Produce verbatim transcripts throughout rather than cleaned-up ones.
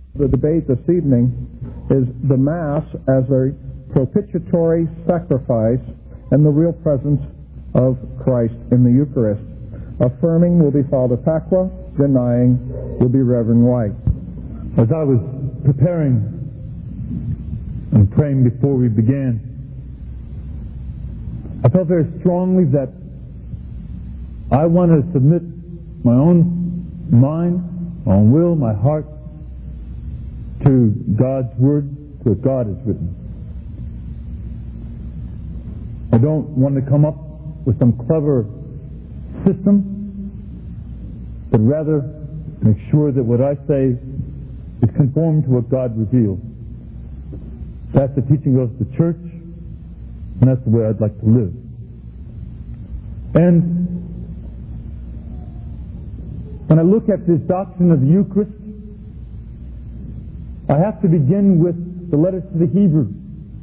The debate this evening is the Mass as a propitiatory sacrifice and the real presence of Christ in the Eucharist. Affirming will be Father Pacwa, denying will be Reverend White. As I was preparing and praying before we began, I felt very strongly that I want to submit my own mind, my own will, my heart to God's Word, to what God has written. I don't want to come up with some clever system, but rather make sure that what I say is conformed to what God revealed. That's the teaching of the Church, and that's the way I'd like to live. And when I look at this doctrine of the Eucharist, I have to begin with the letter to the Hebrews.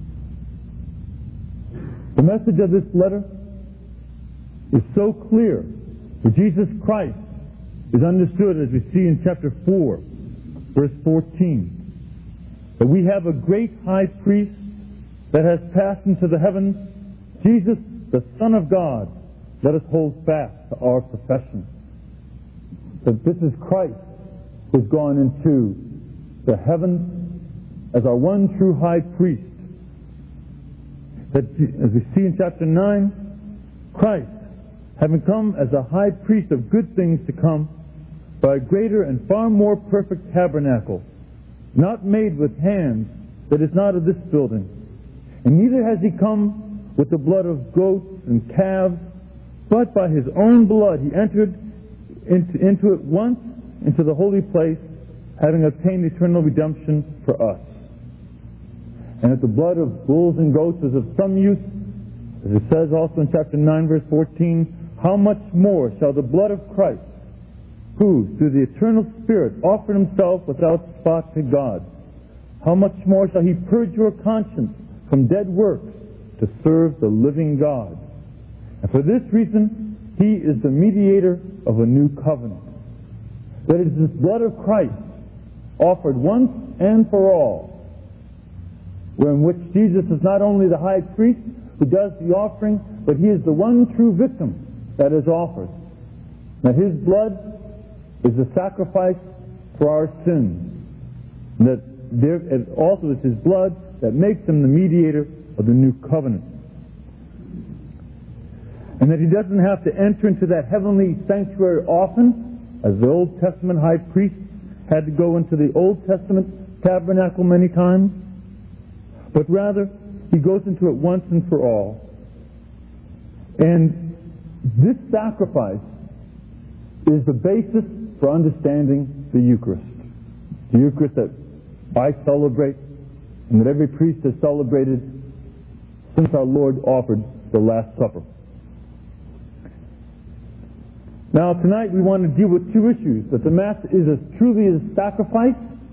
The message of this letter is so clear that Jesus Christ is understood, as we see in chapter four, verse fourteen, that we have a great high priest that has passed into the heavens, Jesus, the Son of God. Let us hold fast to our profession. That this is Christ who has gone into the heavens as our one true high priest. That, as we see in chapter nine, Christ, having come as a high priest of good things to come, by a greater and far more perfect tabernacle, not made with hands, that is not of this building. And neither has he come with the blood of goats and calves, but by his own blood he entered into, into it once, into the holy place, having obtained eternal redemption for us. And if the blood of bulls and goats is of some use, as it says also in chapter nine, verse fourteen, how much more shall the blood of Christ, who, through the eternal Spirit, offered himself without spot to God, how much more shall he purge your conscience from dead works to serve the living God? And for this reason, he is the mediator of a new covenant. That is this blood of Christ, offered once and for all, in which Jesus is not only the high priest who does the offering, but he is the one true victim that is offered. That his blood is the sacrifice for our sins. And that there, it also is his blood that makes him the mediator of the new covenant. And that he doesn't have to enter into that heavenly sanctuary often, as the Old Testament high priest had to go into the Old Testament tabernacle many times, but rather he goes into it once and for all. And this sacrifice is the basis for understanding the Eucharist. The Eucharist that I celebrate and that every priest has celebrated since our Lord offered the Last Supper. Now tonight we want to deal with two issues. That the Mass is as truly a sacrifice,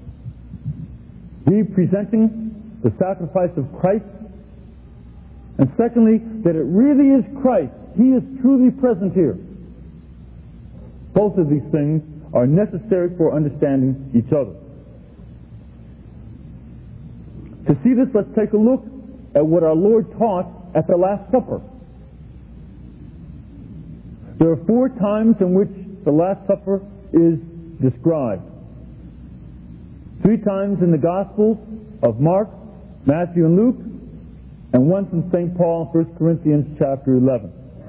representing the sacrifice of Christ. And secondly, that it really is Christ. He is truly present here. Both of these things are necessary for understanding each other. To see this, let's take a look at what our Lord taught at the Last Supper. There are four times in which the Last Supper is described. Three times in the Gospels of Mark, Matthew, and Luke, and once in Saint Paul in First Corinthians chapter eleven.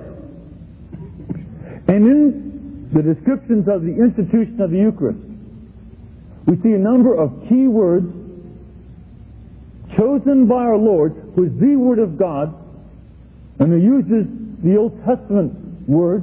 And in the descriptions of the institution of the Eucharist, we see a number of key words chosen by our Lord, who is the Word of God, and who uses the Old Testament word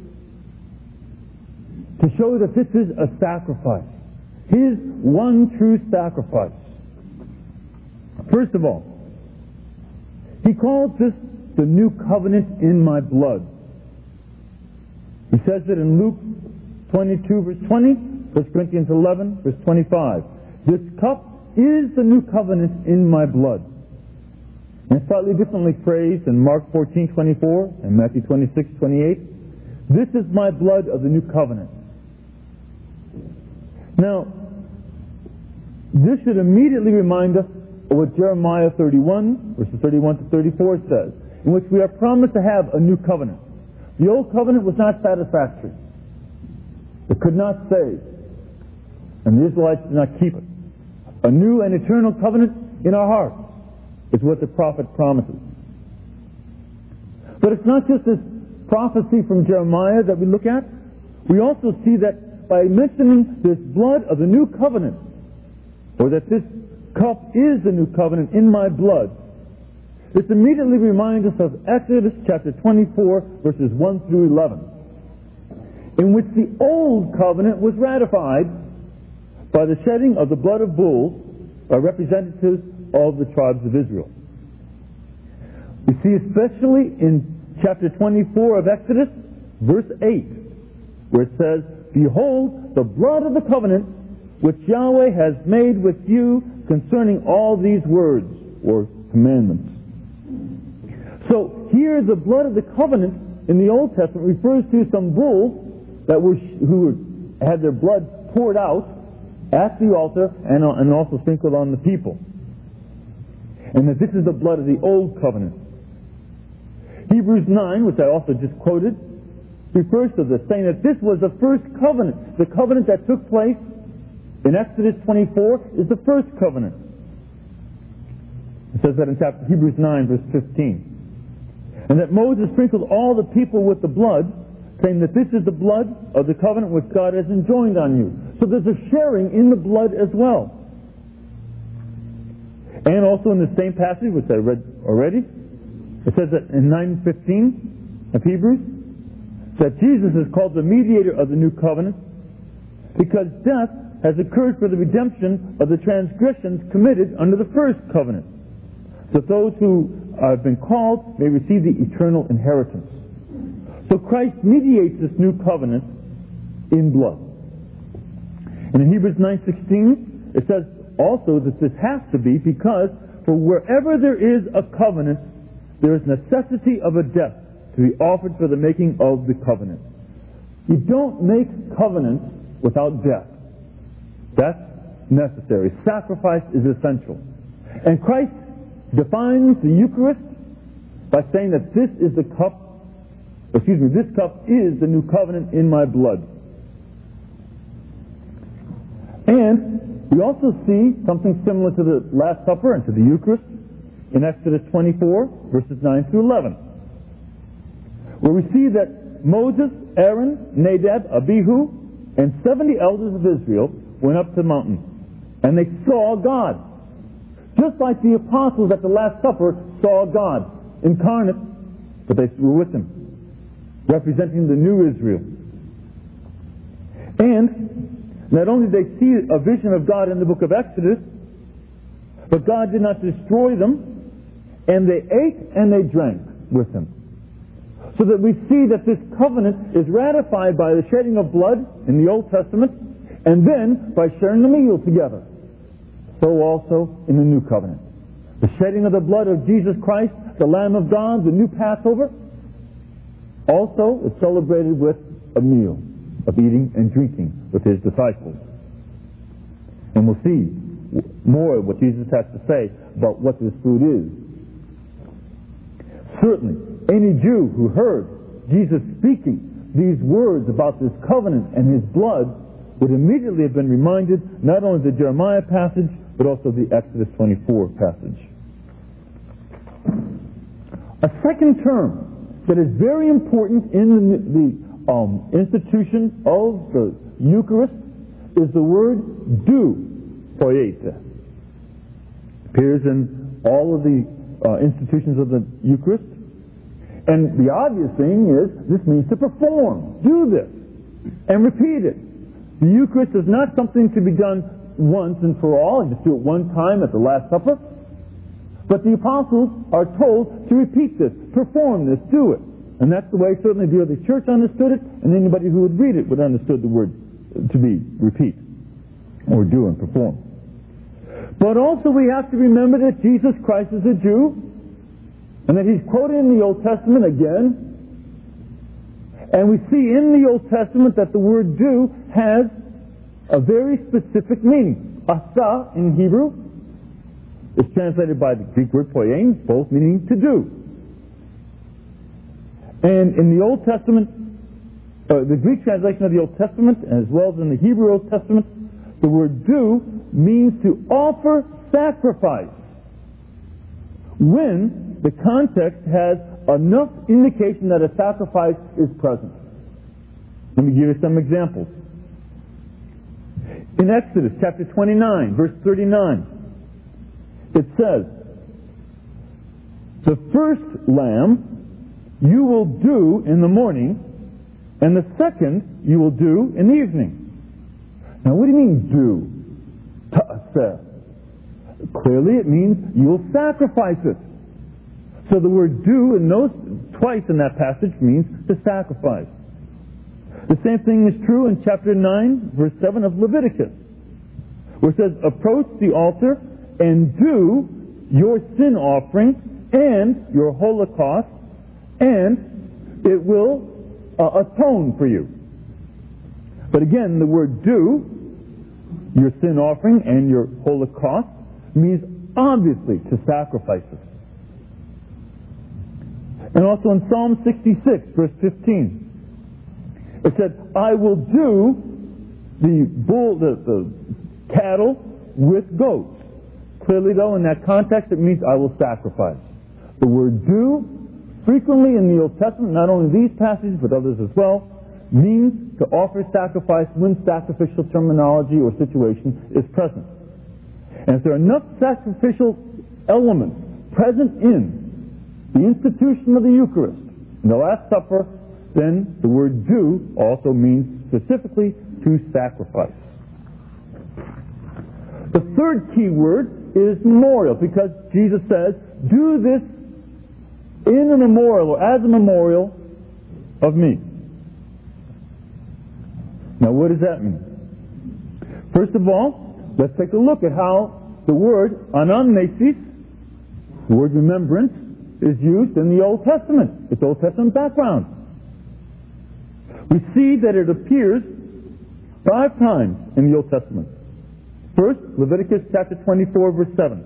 to show that this is a sacrifice. His one true sacrifice. First of all, he calls this the new covenant in my blood. He says it in Luke twenty-two, verse twenty, First Corinthians eleven, verse twenty-five. This cup is the new covenant in my blood. And slightly differently phrased in Mark fourteen, twenty-four and Matthew twenty-six, twenty-eight. This is my blood of the new covenant. Now, This should immediately remind us of what Jeremiah thirty-one, verses thirty-one to thirty-four says, in which we are promised to have a new covenant. The old covenant was not satisfactory. It could not save. And the Israelites did not keep it. A new and eternal covenant in our hearts is what the prophet promises. But it's not just this prophecy from Jeremiah that we look at. We also see that by mentioning this blood of the new covenant, or that this cup is the new covenant in my blood, this immediately reminds us of Exodus chapter twenty-four, verses one through eleven, in which the old covenant was ratified by the shedding of the blood of bulls by representatives of the tribes of Israel. We see especially in chapter twenty-four of Exodus, verse eight, where it says, "Behold, the blood of the covenant which Yahweh has made with you concerning all these words," or commandments. So here the blood of the covenant in the Old Testament refers to some bulls that were who had their blood poured out at the altar and, and also sprinkled on the people. And that this is the blood of the Old Covenant. Hebrews nine, which I also just quoted, refers to this, saying that this was the first covenant. The covenant that took place in Exodus twenty-four is the first covenant. It says that in chapter Hebrews nine, verse fifteen. And that Moses sprinkled all the people with the blood, saying that this is the blood of the covenant which God has enjoined on you. So there's a sharing in the blood as well. And also in the same passage, which I read already, it says that in nine fifteen of Hebrews, that Jesus is called the mediator of the new covenant because death has occurred for the redemption of the transgressions committed under the first covenant, so that those who have been called may receive the eternal inheritance. So Christ mediates this new covenant in blood. And in Hebrews nine sixteen, it says also that this has to be because for wherever there is a covenant, there is necessity of a death to be offered for the making of the covenant. You don't make covenants without death. That's necessary. Sacrifice is essential. And Christ defines the Eucharist by saying that this is the cup, excuse me, this cup is the new covenant in my blood. And we also see something similar to the Last Supper and to the Eucharist in Exodus twenty-four, verses nine through eleven, where we see that Moses, Aaron, Nadab, Abihu, and seventy elders of Israel went up to the mountain, and they saw God. Just like the apostles at the Last Supper saw God incarnate, but they were with him, representing the new Israel. And not only did they see a vision of God in the book of Exodus, but God did not destroy them, and they ate and they drank with him. So that we see that this covenant is ratified by the shedding of blood in the Old Testament, and then by sharing the meal together. So also in the New Covenant. The shedding of the blood of Jesus Christ, the Lamb of God, the new Passover, also is celebrated with a meal of eating and drinking with his disciples. And we'll see more of what Jesus has to say about what this food is. Certainly, any Jew who heard Jesus speaking these words about this covenant and his blood would immediately have been reminded not only of the Jeremiah passage, but also the Exodus twenty-four passage. A second term that is very important in the, the um, institution of the Eucharist is the word "do," poieta. Appears in all of the uh, institutions of the Eucharist. And the obvious thing is, this means to perform. Do this. And repeat it. The Eucharist is not something to be done once and for all, and just do it one time at the Last Supper. But the apostles are told to repeat this, perform this, do it. And that's the way certainly the early church understood it, and anybody who would read it would understood the word to be repeat, or do and perform. But also we have to remember that Jesus Christ is a Jew, and that he's quoted in the Old Testament again. And we see in the Old Testament that the word "do" has a very specific meaning. asa in Hebrew is translated by the Greek word poiein, both meaning to do. And in the Old Testament, uh, the Greek translation of the Old Testament, as well as in the Hebrew Old Testament, the word do means to offer sacrifice when the context has enough indication that a sacrifice is present. Let me give you some examples. In Exodus chapter twenty-nine, verse thirty-nine, it says, "The first lamb you will do in the morning, and the second you will do in the evening." Now, what do you mean, do? Ta'aseh. Clearly, it means you will sacrifice it. So the word do, in those, twice in that passage, means to sacrifice. The same thing is true in chapter nine, verse seven of Leviticus, where it says, "Approach the altar and do your sin offering and your holocaust, and it will uh, atone for you." But again, the word do, your sin offering and your holocaust, means obviously to sacrifice it. And also in Psalm sixty-six, verse fifteen, it said, "I will do the bull, the, the cattle with goats." Clearly, though, in that context, it means I will sacrifice. The word do, frequently in the Old Testament, not only these passages, but others as well, means to offer sacrifice when sacrificial terminology or situation is present. And if there are enough sacrificial elements present in the institution of the Eucharist, in the Last Supper, then the word do also means specifically to sacrifice. The third key word is memorial, because Jesus says, "Do this in a memorial," or as a memorial of me. Now, what does that mean? First of all, let's take a look at how the word anamnesis, the word remembrance, is used in the Old Testament. It's Old Testament background. We see that it appears five times in the Old Testament. First, Leviticus chapter twenty-four, verse seven,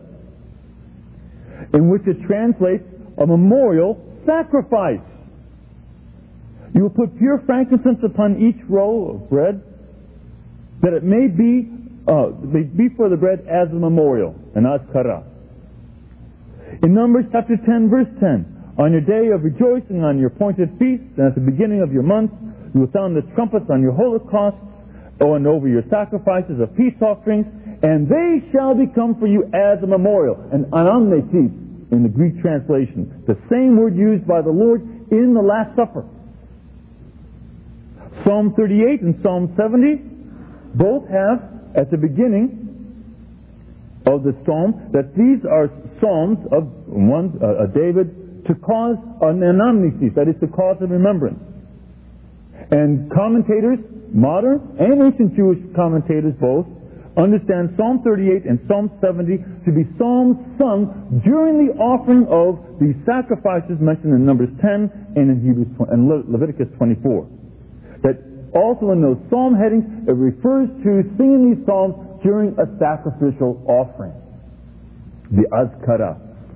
in which it translates a memorial sacrifice. "You will put pure frankincense upon each roll of bread, that it may be uh, may be for the bread as a memorial," an azkara. In Numbers chapter ten, verse ten, "On your day of rejoicing, on your appointed feast, and at the beginning of your month, you will sound the trumpets on your holocausts, and over your sacrifices of peace offerings, and they shall become for you as a memorial." And anamnesis in the Greek translation, the same word used by the Lord in the Last Supper. Psalm thirty-eight and Psalm seventy both have at the beginning of the psalm that these are psalms of one, uh, David, to cause an anamnesis, that is, to cause a remembrance. And commentators, modern and ancient Jewish commentators both, understand Psalm thirty-eight and Psalm seventy to be psalms sung during the offering of the sacrifices mentioned in Numbers ten and in Hebrews and Le- Leviticus twenty-four. That also in those psalm headings, it refers to singing these psalms during a sacrificial offering, the azkara.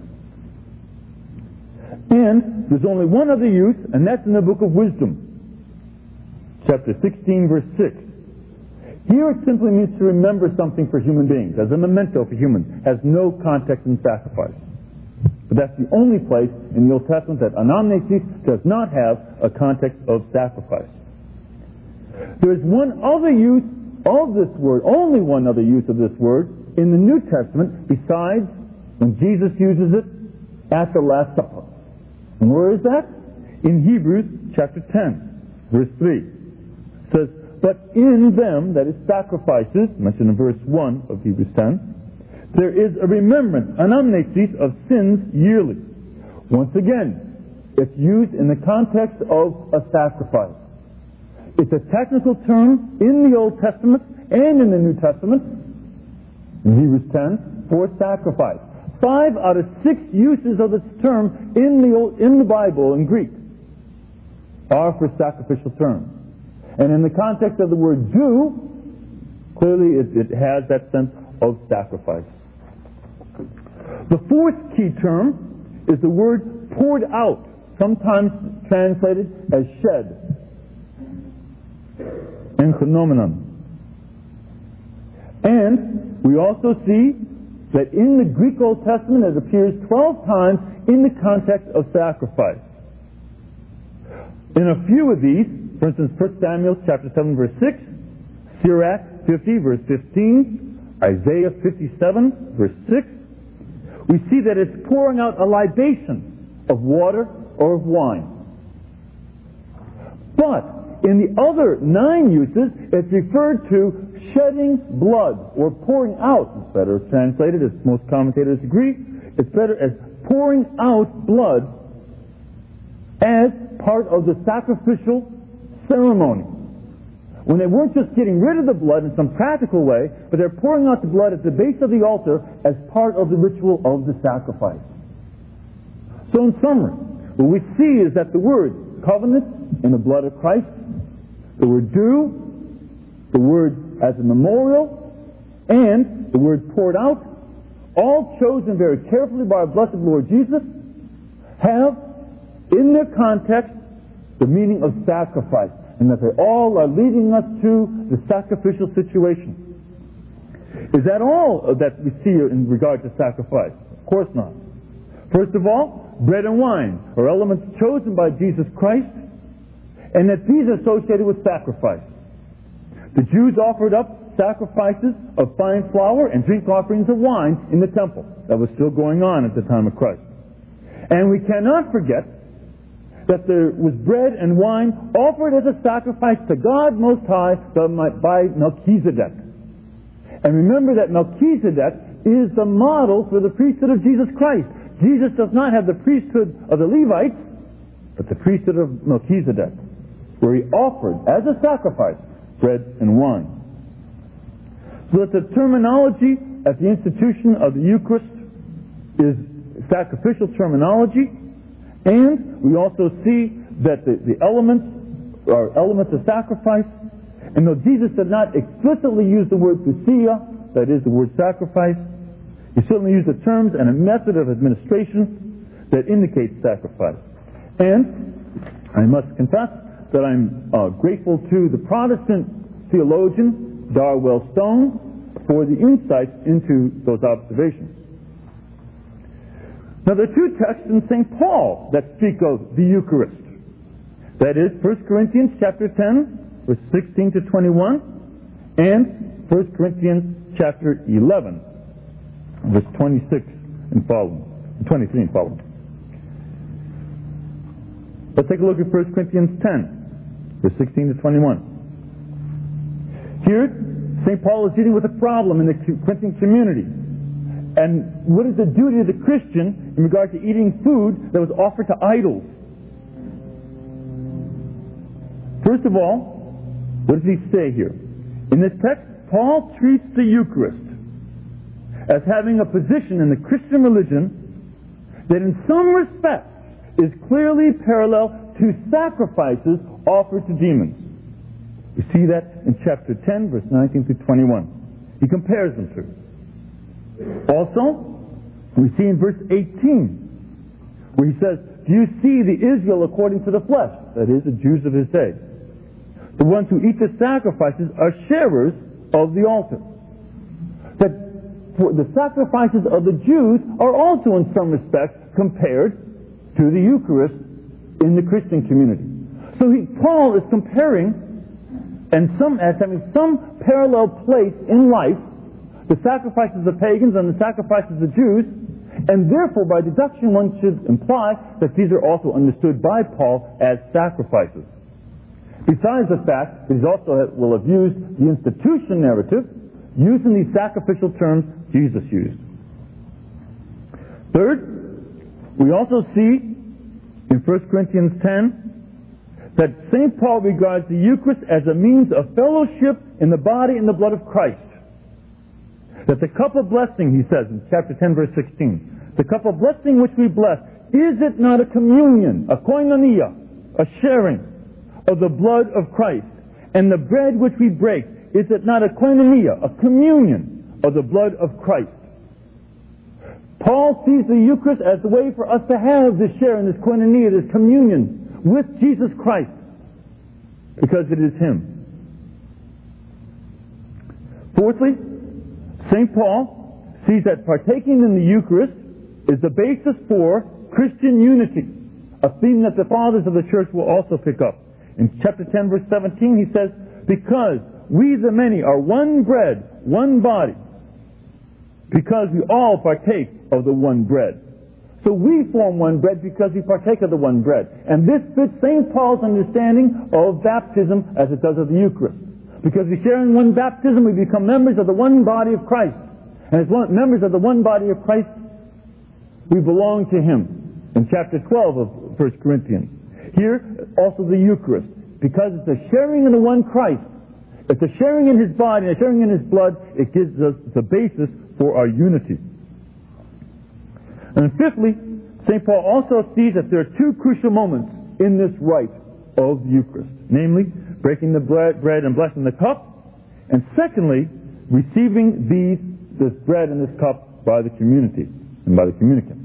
And there's only one other use, and that's in the Book of Wisdom, chapter sixteen, verse six. Here it simply means to remember something for human beings, as a memento for humans, has no context in sacrifice. But that's the only place in the Old Testament that anamnesis does not have a context of sacrifice. There is one other use of this word, only one other use of this word, in the New Testament, besides when Jesus uses it at the Last Supper. And where is that? In Hebrews chapter ten, verse three. It says, "But in them," that is sacrifices, mentioned in verse one of Hebrews ten, "there is a remembrance, anamnesis of sins yearly." Once again, it's used in the context of a sacrifice. It's a technical term in the Old Testament and in the New Testament, in Hebrews ten, for sacrifice. Five out of six uses of this term in the Old, in the Bible in Greek are for sacrificial terms. And in the context of the word do, Clearly, it, it has that sense of sacrifice. The fourth key term is the word poured out, sometimes translated as shed, and phenomenon. And we also see that in the Greek Old Testament it appears twelve times in the context of sacrifice. In a few of these, for instance, First Samuel chapter seven verse six, Sirach fifty verse fifteen, Isaiah fifty-seven verse six, we see that it's pouring out a libation of water or of wine. But in the other nine uses, it's referred to shedding blood, or pouring out. It's better translated, as most commentators agree. It's better as pouring out blood as part of the sacrificial ceremony. When they weren't just getting rid of the blood in some practical way, but they're pouring out the blood at the base of the altar as part of the ritual of the sacrifice. So in summary, what we see is that the word covenant in the blood of Christ, the word due, the word as a memorial, and the word poured out, all chosen very carefully by our blessed Lord Jesus, have in their context the meaning of sacrifice, and that they all are leading us to the sacrificial situation. Is that all that we see in regard to sacrifice? Of course not. First of all, bread and wine are elements chosen by Jesus Christ, and that these are associated with sacrifice. The Jews offered up sacrifices of fine flour and drink offerings of wine in the temple. That was still going on at the time of Christ. And we cannot forget that there was bread and wine offered as a sacrifice to God Most High by Melchizedek. And remember that Melchizedek is the model for the priesthood of Jesus Christ. Jesus does not have the priesthood of the Levites, but the priesthood of Melchizedek, where he offered as a sacrifice bread and wine. So that the terminology at the institution of the Eucharist is sacrificial terminology, and we also see that the, the elements are elements of sacrifice, and though Jesus did not explicitly use the word thusia, that is the word sacrifice, he certainly used the terms and a method of administration that indicates sacrifice. And I must confess that I'm uh, grateful to the Protestant theologian Darwell Stone for the insights into those observations. Now there are two texts in Saint Paul that speak of the Eucharist. That is First Corinthians chapter ten, verse sixteen to twenty-one, and First Corinthians chapter eleven, verse twenty-six and following, twenty-three and following. Let's take a look at First Corinthians ten. Verse sixteen to twenty-one. Here, Saint Paul is dealing with a problem in the Corinthian community. And what is the duty of the Christian in regard to eating food that was offered to idols? First of all, what does he say here? In this text, Paul treats the Eucharist as having a position in the Christian religion that in some respects is clearly parallel to sacrifices offered to demons. We see that in chapter ten, verse nineteen through twenty-one. He compares them to. Also, we see in verse eighteen, where he says, "Do you see the Israel according to the flesh?" That is, the Jews of his day. The ones who eat the sacrifices are sharers of the altar. That for the sacrifices of the Jews are also in some respects compared to the Eucharist in the Christian community. So he, Paul is comparing, and some as having some parallel place in life, the sacrifices of the pagans and the sacrifices of the Jews, and therefore by deduction one should imply that these are also understood by Paul as sacrifices. Besides the fact that he also will have used the institution narrative, using these sacrificial terms Jesus used. Third, we also see in First Corinthians ten that Saint Paul regards the Eucharist as a means of fellowship in the body and the blood of Christ. That the cup of blessing, he says in chapter ten, verse sixteen, the cup of blessing which we bless, is it not a communion, a koinonia, a sharing of the blood of Christ? And the bread which we break, is it not a koinonia, a communion of the blood of Christ? Paul sees the Eucharist as the way for us to have this share in this koinonia, this communion with Jesus Christ, because it is Him. Fourthly, Saint Paul sees that partaking in the Eucharist is the basis for Christian unity, a theme that the fathers of the church will also pick up. In chapter ten, verse seventeen, he says, because we the many are one bread, one body, because we all partake of the one bread. So we form one bread because we partake of the one bread. And this fits Saint Paul's understanding of baptism as it does of the Eucharist. Because we share in one baptism, we become members of the one body of Christ. And as one, members of the one body of Christ, we belong to Him. In chapter twelve of First Corinthians. Here, also the Eucharist. Because it's a sharing in the one Christ. It's a sharing in His body and a sharing in His blood. It gives us the basis for our unity. And fifthly, Saint Paul also sees that there are two crucial moments in this rite of the Eucharist. Namely, breaking the bread, bread and blessing the cup. And secondly, receiving these, this bread and this cup by the community and by the communicant.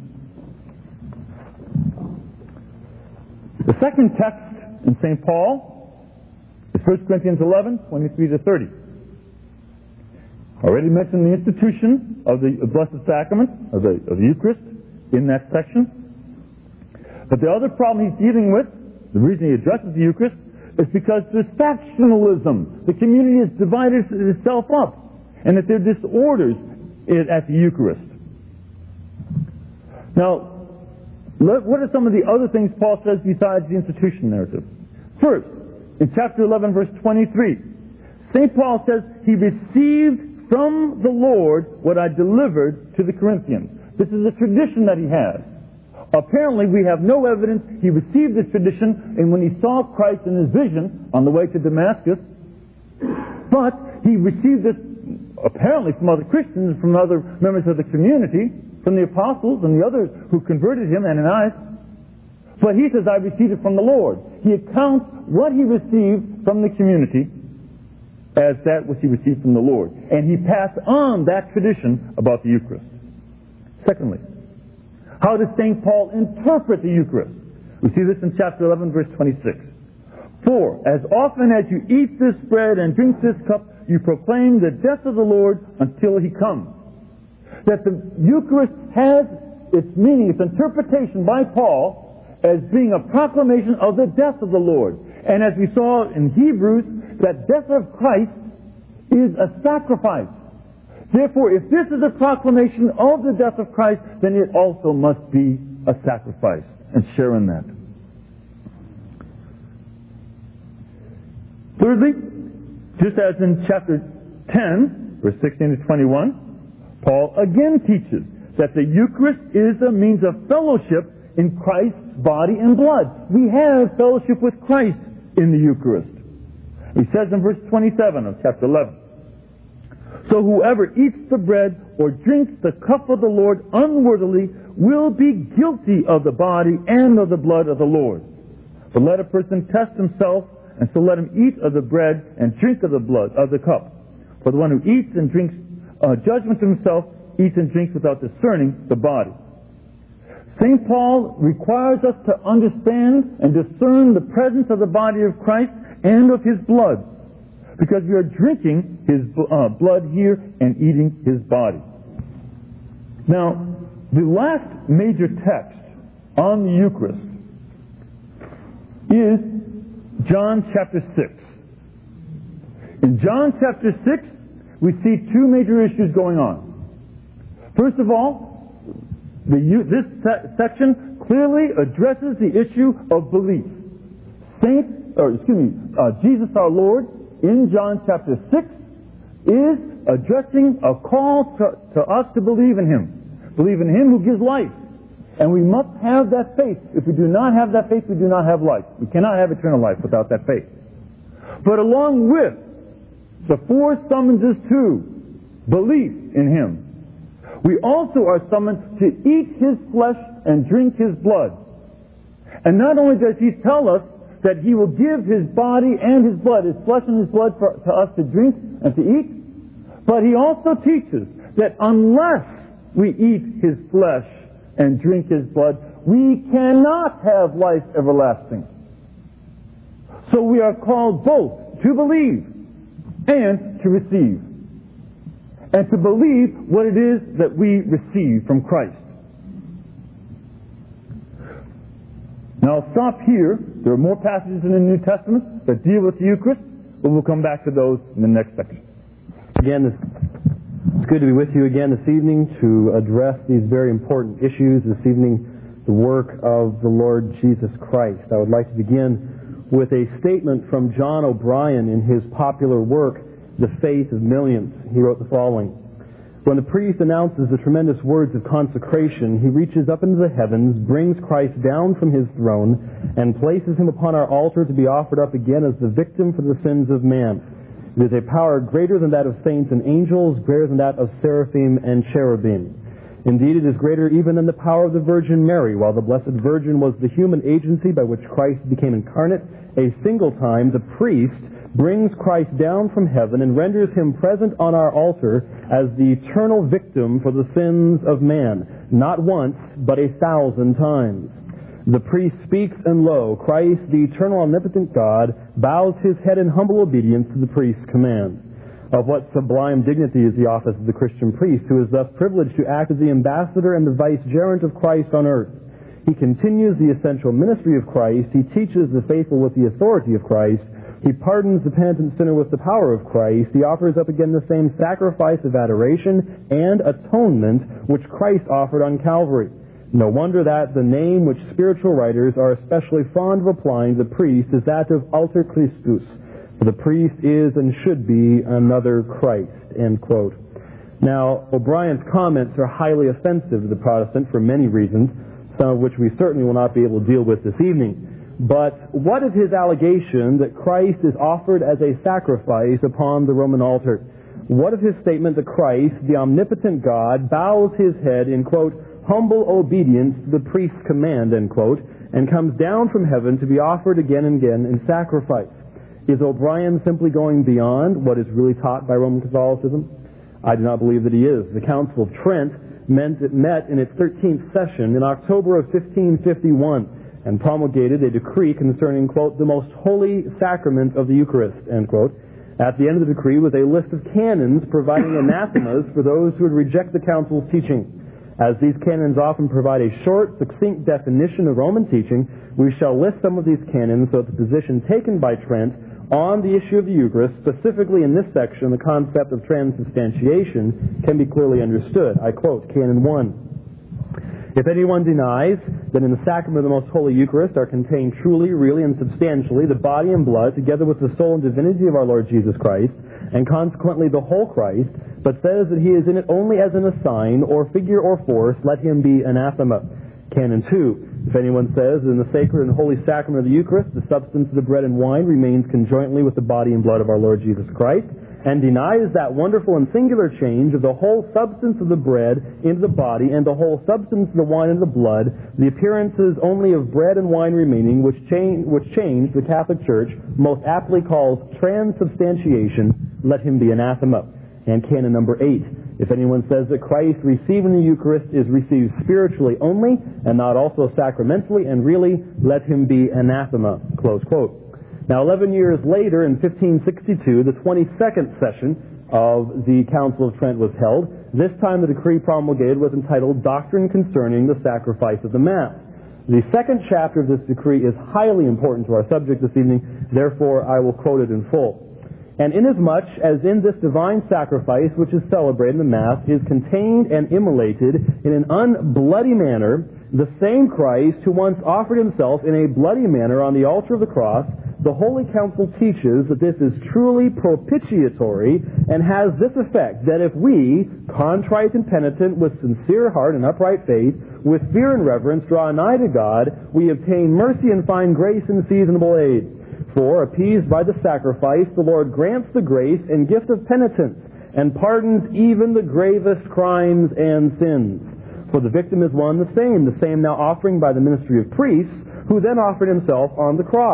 The second text in Saint Paul is First Corinthians eleven, twenty-three to thirty. Already mentioned the institution of the Blessed Sacrament, of the, of the Eucharist, in that section. But the other problem he's dealing with, the reason he addresses the Eucharist, is because there's factionalism. The community has divided itself up, and that there are disorders at the Eucharist. Now, what are some of the other things Paul says besides the institution narrative? First, in chapter eleven, verse twenty-three, Saint Paul says, he received from the Lord what I delivered to the Corinthians. This is a tradition that he has. Apparently, we have no evidence he received this tradition and when he saw Christ in his vision on the way to Damascus, but he received this apparently from other Christians, from other members of the community, from the apostles and the others who converted him, Ananias. But he says, I received it from the Lord. He accounts what he received from the community as that which he received from the Lord. And he passed on that tradition about the Eucharist. Secondly, how does Saint Paul interpret the Eucharist? We see this in chapter eleven, verse twenty-six. For, as often as you eat this bread and drink this cup, you proclaim the death of the Lord until He comes. That the Eucharist has its meaning, its interpretation by Paul as being a proclamation of the death of the Lord. And as we saw in Hebrews, that death of Christ is a sacrifice. Therefore, if this is a proclamation of the death of Christ, then it also must be a sacrifice, and share in that. Thirdly, just as in chapter ten, verse sixteen to twenty-one, Paul again teaches that the Eucharist is a means of fellowship in Christ's body and blood. We have fellowship with Christ in the Eucharist. He says in verse twenty-seven of chapter eleven, so whoever eats the bread or drinks the cup of the Lord unworthily will be guilty of the body and of the blood of the Lord. But let a person test himself, and so let him eat of the bread and drink of the blood of the cup. For the one who eats and drinks uh, judgment to himself eats and drinks without discerning the body. Saint Paul requires us to understand and discern the presence of the body of Christ and of His blood, because we are drinking His uh, blood here and eating His body. Now, the last major text on the Eucharist is John chapter six. In John chapter six, we see two major issues going on. First of all, the, this se- section clearly addresses the issue of belief. Saint, or excuse me, uh, Jesus our Lord, in John chapter six, is addressing a call to, to us to believe in Him. Believe in Him who gives life. And we must have that faith. If we do not have that faith, we do not have life. We cannot have eternal life without that faith. But along with the four summonses to belief in Him, we also are summoned to eat His flesh and drink His blood. And not only does He tell us that He will give His body and His blood, His flesh and His blood for, to us to drink and to eat. But He also teaches that unless we eat His flesh and drink His blood, we cannot have life everlasting. So we are called both to believe and to receive. And to believe what it is that we receive from Christ. Now I'll stop here. There are more passages in the New Testament that deal with the Eucharist, but we'll come back to those in the next section. Again, it's good to be with you again this evening to address these very important issues. This evening, the work of the Lord Jesus Christ. I would like to begin with a statement from John O'Brien in his popular work, The Faith of Millions. He wrote the following: when the priest announces the tremendous words of consecration, he reaches up into the heavens, brings Christ down from His throne, and places Him upon our altar to be offered up again as the victim for the sins of man. It is a power greater than that of saints and angels, greater than that of seraphim and cherubim. Indeed, it is greater even than the power of the Virgin Mary. While the Blessed Virgin was the human agency by which Christ became incarnate, a single time the priest brings Christ down from heaven and renders Him present on our altar as the eternal victim for the sins of man, not once, but a thousand times. The priest speaks, and lo, Christ, the eternal omnipotent God, bows His head in humble obedience to the priest's command. Of what sublime dignity is the office of the Christian priest, who is thus privileged to act as the ambassador and the vicegerent of Christ on earth. He continues the essential ministry of Christ. He teaches the faithful with the authority of Christ. He pardons the penitent sinner with the power of Christ. He offers up again the same sacrifice of adoration and atonement which Christ offered on Calvary. No wonder that the name which spiritual writers are especially fond of applying to the priest is that of Alter Christus. For the priest is and should be another Christ. End quote. Now, O'Brien's comments are highly offensive to the Protestant for many reasons, some of which we certainly will not be able to deal with this evening. But what is his allegation that Christ is offered as a sacrifice upon the Roman altar? What is his statement that Christ, the omnipotent God, bows His head in, quote, humble obedience to the priest's command, end quote, and comes down from heaven to be offered again and again in sacrifice? Is O'Brien simply going beyond what is really taught by Roman Catholicism? I do not believe that he is. The Council of Trent met in its thirteenth session in October of fifteen fifty-one and promulgated a decree concerning, quote, the most holy sacrament of the Eucharist, end quote. At the end of the decree was a list of canons providing anathemas for those who would reject the Council's teaching. As these canons often provide a short, succinct definition of Roman teaching, we shall list some of these canons so that the position taken by Trent on the issue of the Eucharist, specifically in this section, the concept of transubstantiation, can be clearly understood. I quote, Canon one. If anyone denies that in the sacrament of the most holy Eucharist are contained truly, really, and substantially the body and blood, together with the soul and divinity of our Lord Jesus Christ, and consequently the whole Christ, but says that He is in it only as in a sign, or figure, or force, let him be anathema. Canon two. If anyone says that in the sacred and holy sacrament of the Eucharist, the substance of the bread and wine remains conjointly with the body and blood of our Lord Jesus Christ, and denies that wonderful and singular change of the whole substance of the bread into the body and the whole substance of the wine into the blood, the appearances only of bread and wine remaining, which change, which change the Catholic Church most aptly calls transubstantiation, let him be anathema. And canon number eight. If anyone says that Christ receiving the Eucharist is received spiritually only and not also sacramentally and really, let him be anathema. Close quote. Now, eleven years later, in fifteen sixty-two, the twenty-second session of the Council of Trent was held. This time the decree promulgated was entitled Doctrine Concerning the Sacrifice of the Mass. The second chapter of this decree is highly important to our subject this evening, therefore I will quote it in full. And inasmuch as in this divine sacrifice which is celebrated in the Mass is contained and immolated in an unbloody manner the same Christ who once offered Himself in a bloody manner on the altar of the cross, the Holy Council teaches that this is truly propitiatory and has this effect, that if we, contrite and penitent, with sincere heart and upright faith, with fear and reverence, draw nigh to God, we obtain mercy and find grace in seasonable aid. For, appeased by the sacrifice, the Lord grants the grace and gift of penitence, and pardons even the gravest crimes and sins. For the victim is one the same, the same now offering by the ministry of priests, who then offered Himself on the cross.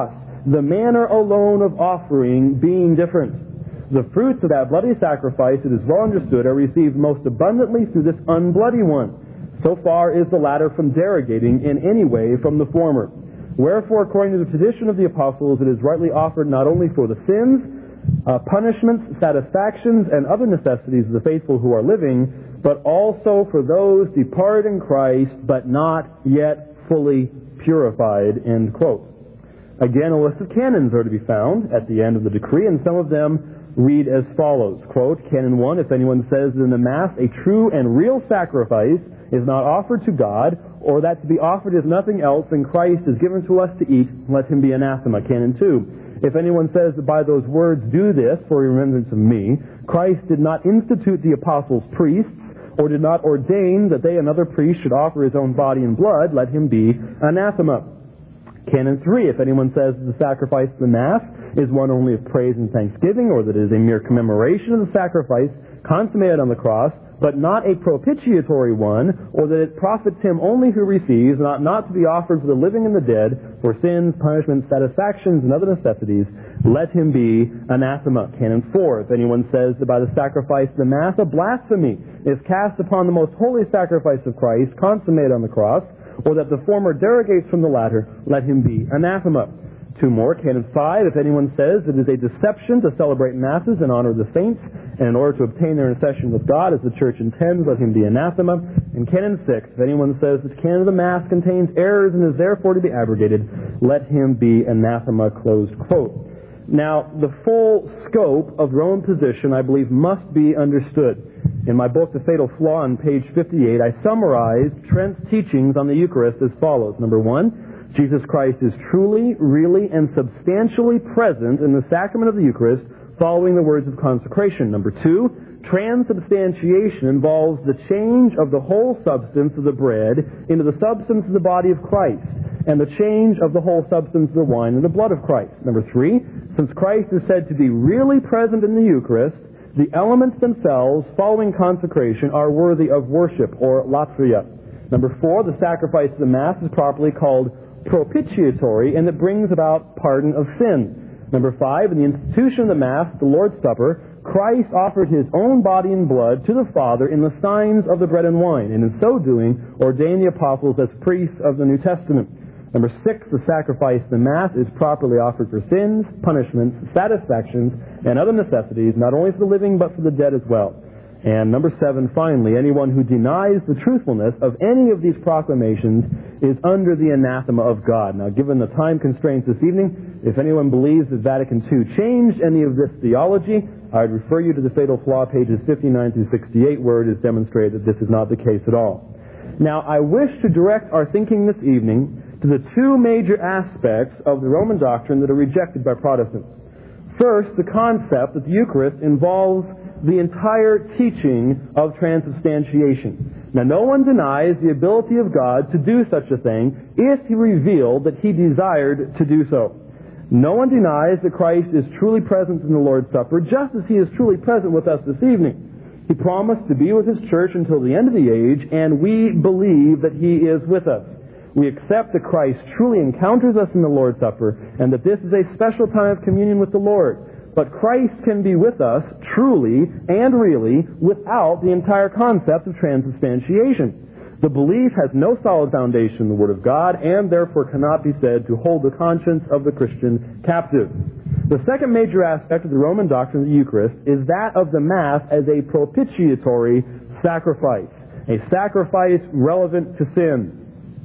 the manner alone of offering being different. The fruits of that bloody sacrifice, it is well understood, are received most abundantly through this unbloody one. So far is the latter from derogating in any way from the former. Wherefore, according to the tradition of the apostles, it is rightly offered not only for the sins, uh, punishments, satisfactions, and other necessities of the faithful who are living, but also for those departed in Christ, but not yet fully purified, end quote. Again, a list of canons are to be found at the end of the decree, and some of them read as follows, quote, Canon one, if anyone says that in the Mass a true and real sacrifice is not offered to God, or that to be offered is nothing else than Christ is given to us to eat, let him be anathema. Canon two, if anyone says that by those words, do this for remembrance of me, Christ did not institute the apostles priests, or did not ordain that they, another priest, should offer his own body and blood, let him be anathema. Canon three, if anyone says that the sacrifice of the Mass is one only of praise and thanksgiving, or that it is a mere commemoration of the sacrifice consummated on the cross, but not a propitiatory one, or that it profits him only who receives, not not to be offered for the living and the dead, for sins, punishments, satisfactions, and other necessities, let him be anathema. Canon four, if anyone says that by the sacrifice of the Mass a blasphemy is cast upon the most holy sacrifice of Christ, consummated on the cross, or that the former derogates from the latter, let him be anathema. Two more. Canon five, if anyone says it is a deception to celebrate Masses in honor of the saints, and in order to obtain their intercession with God as the Church intends, let him be anathema. And Canon six, if anyone says that the canon of the Mass contains errors and is therefore to be abrogated, let him be anathema, closed quote. Now, the full scope of Roman position, I believe, must be understood. In my book, The Fatal Flaw, on page fifty-eight, I summarized Trent's teachings on the Eucharist as follows. Number one, Jesus Christ is truly, really, and substantially present in the sacrament of the Eucharist following the words of consecration. Number two, transubstantiation involves the change of the whole substance of the bread into the substance of the body of Christ, and the change of the whole substance of the wine and the blood of Christ. Number three, since Christ is said to be really present in the Eucharist, the elements themselves, following consecration, are worthy of worship, or latria. Number four, the sacrifice of the Mass is properly called propitiatory, and it brings about pardon of sin. Number five, in the institution of the Mass, the Lord's Supper, Christ offered his own body and blood to the Father in the signs of the bread and wine, and in so doing ordained the apostles as priests of the New Testament. Number six, the sacrifice of the Mass is properly offered for sins, punishments, satisfactions, and other necessities, not only for the living but for the dead as well. And number seven, finally, anyone who denies the truthfulness of any of these proclamations is under the anathema of God. Now, given the time constraints this evening, if anyone believes that Vatican two changed any of this theology, I'd refer you to the Fatal Flaw, pages fifty-nine through sixty-eight, where it is demonstrated that this is not the case at all. Now, I wish to direct our thinking this evening to the two major aspects of the Roman doctrine that are rejected by Protestants. First, the concept that the Eucharist involves the entire teaching of transubstantiation. Now, no one denies the ability of God to do such a thing if he revealed that he desired to do so. No one denies that Christ is truly present in the Lord's Supper, just as he is truly present with us this evening. He promised to be with his church until the end of the age, and we believe that he is with us. We accept that Christ truly encounters us in the Lord's Supper, and that this is a special time of communion with the Lord. But Christ can be with us, truly and really, without the entire concept of transubstantiation. The belief has no solid foundation in the Word of God, and therefore cannot be said to hold the conscience of the Christian captive. The second major aspect of the Roman doctrine of the Eucharist is that of the Mass as a propitiatory sacrifice, a sacrifice relevant to sin.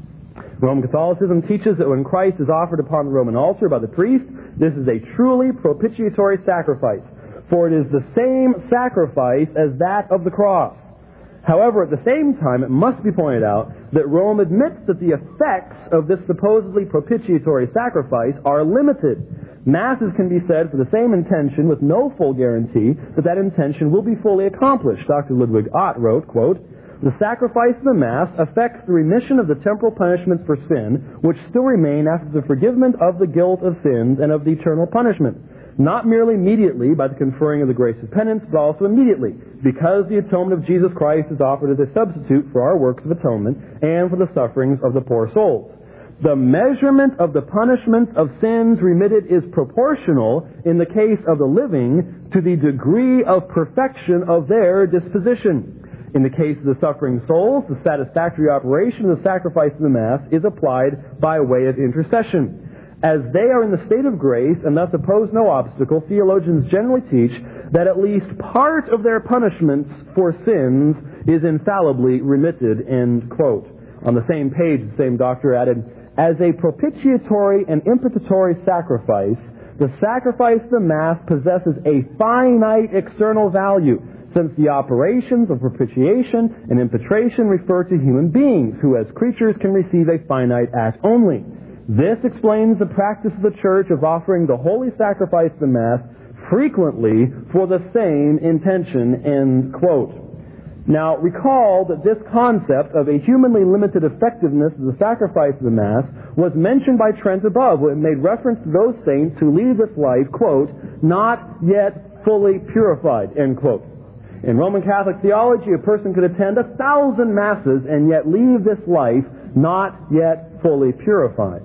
Roman Catholicism teaches that when Christ is offered upon the Roman altar by the priest, this is a truly propitiatory sacrifice, for it is the same sacrifice as that of the cross. However, at the same time, it must be pointed out that Rome admits that the effects of this supposedly propitiatory sacrifice are limited. Masses can be said for the same intention with no full guarantee that that intention will be fully accomplished. Doctor Ludwig Ott wrote, quote, "The sacrifice of the Mass affects the remission of the temporal punishments for sin, which still remain after the forgiveness of the guilt of sins and of the eternal punishment. Not merely immediately by the conferring of the grace of penance, but also immediately, because the atonement of Jesus Christ is offered as a substitute for our works of atonement and for the sufferings of the poor souls. The measurement of the punishment of sins remitted is proportional, in the case of the living, to the degree of perfection of their disposition. In the case of the suffering souls, the satisfactory operation of the sacrifice of the Mass is applied by way of intercession. As they are in the state of grace and thus oppose no obstacle, theologians generally teach that at least part of their punishments for sins is infallibly remitted, end quote. On the same page, the same doctor added, as a propitiatory and imprecatory sacrifice, the sacrifice of the Mass possesses a finite external value, since the operations of propitiation and impetration refer to human beings, who as creatures can receive a finite act only. This explains the practice of the Church of offering the holy sacrifice of the Mass frequently for the same intention, end quote. Now, recall that this concept of a humanly limited effectiveness of the sacrifice of the Mass was mentioned by Trent above, when it made reference to those saints who leave this life, quote, not yet fully purified, end quote. In Roman Catholic theology, a person could attend a thousand Masses and yet leave this life not yet fully purified.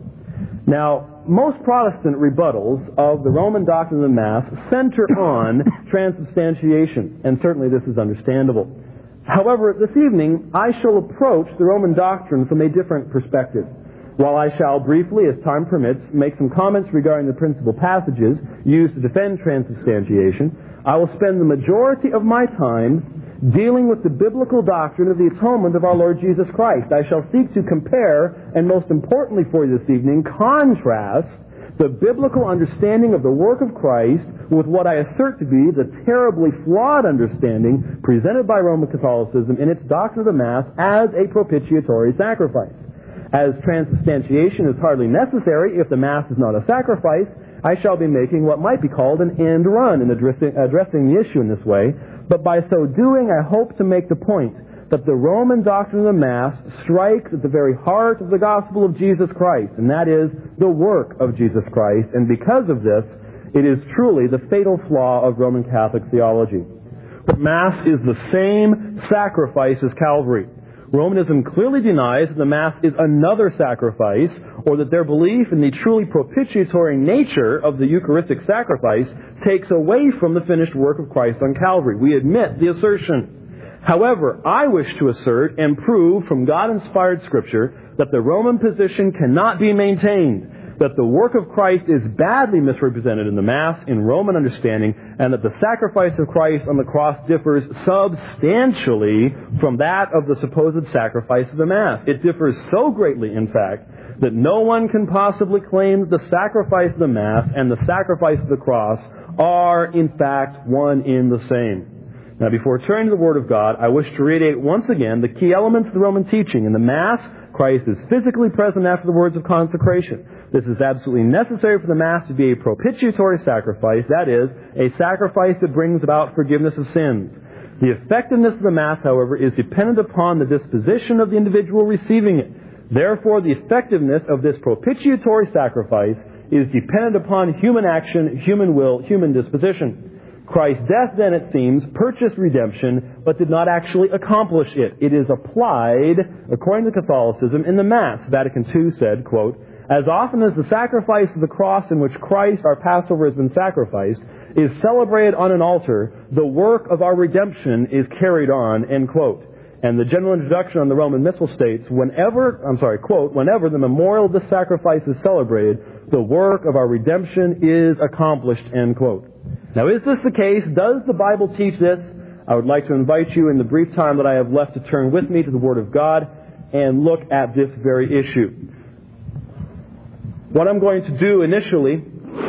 Now, most Protestant rebuttals of the Roman doctrine of the Mass center on transubstantiation, and certainly this is understandable. However, this evening, I shall approach the Roman doctrine from a different perspective. While I shall briefly, as time permits, make some comments regarding the principal passages used to defend transubstantiation, I will spend the majority of my time dealing with the biblical doctrine of the atonement of our Lord Jesus Christ. I shall seek to compare, and most importantly for you this evening, contrast the biblical understanding of the work of Christ with what I assert to be the terribly flawed understanding presented by Roman Catholicism in its doctrine of the Mass as a propitiatory sacrifice. As transubstantiation is hardly necessary if the Mass is not a sacrifice, I shall be making what might be called an end run in addressing, addressing the issue in this way, but by so doing I hope to make the point that the Roman doctrine of the Mass strikes at the very heart of the gospel of Jesus Christ, and that is the work of Jesus Christ, and because of this, it is truly the fatal flaw of Roman Catholic theology. But Mass is the same sacrifice as Calvary. Romanism clearly denies that the Mass is another sacrifice, or that their belief in the truly propitiatory nature of the Eucharistic sacrifice takes away from the finished work of Christ on Calvary. We admit the assertion. However, I wish to assert and prove from God-inspired Scripture that the Roman position cannot be maintained, that the work of Christ is badly misrepresented in the Mass in Roman understanding, and that the sacrifice of Christ on the cross differs substantially from that of the supposed sacrifice of the Mass. It differs so greatly, in fact, that no one can possibly claim that the sacrifice of the Mass and the sacrifice of the cross are, in fact, one in the same. Now, before turning to the Word of God, I wish to reiterate once again the key elements of the Roman teaching. In the Mass, Christ is physically present after the words of consecration. This is absolutely necessary for the Mass to be a propitiatory sacrifice, that is, a sacrifice that brings about forgiveness of sins. The effectiveness of the Mass, however, is dependent upon the disposition of the individual receiving it. Therefore, the effectiveness of this propitiatory sacrifice is dependent upon human action, human will, human disposition. Christ's death, then, it seems, purchased redemption, but did not actually accomplish it. It is applied, according to Catholicism, in the Mass. Vatican Two said, quote, as often as the sacrifice of the cross in which Christ, our Passover, has been sacrificed, is celebrated on an altar, the work of our redemption is carried on, end quote. And the general introduction on the Roman Missal states, whenever, I'm sorry, quote, whenever the memorial of this sacrifice is celebrated, the work of our redemption is accomplished, end quote. Now, is this the case? Does the Bible teach this? I would like to invite you in the brief time that I have left to turn with me to the Word of God and look at this very issue. What I'm going to do initially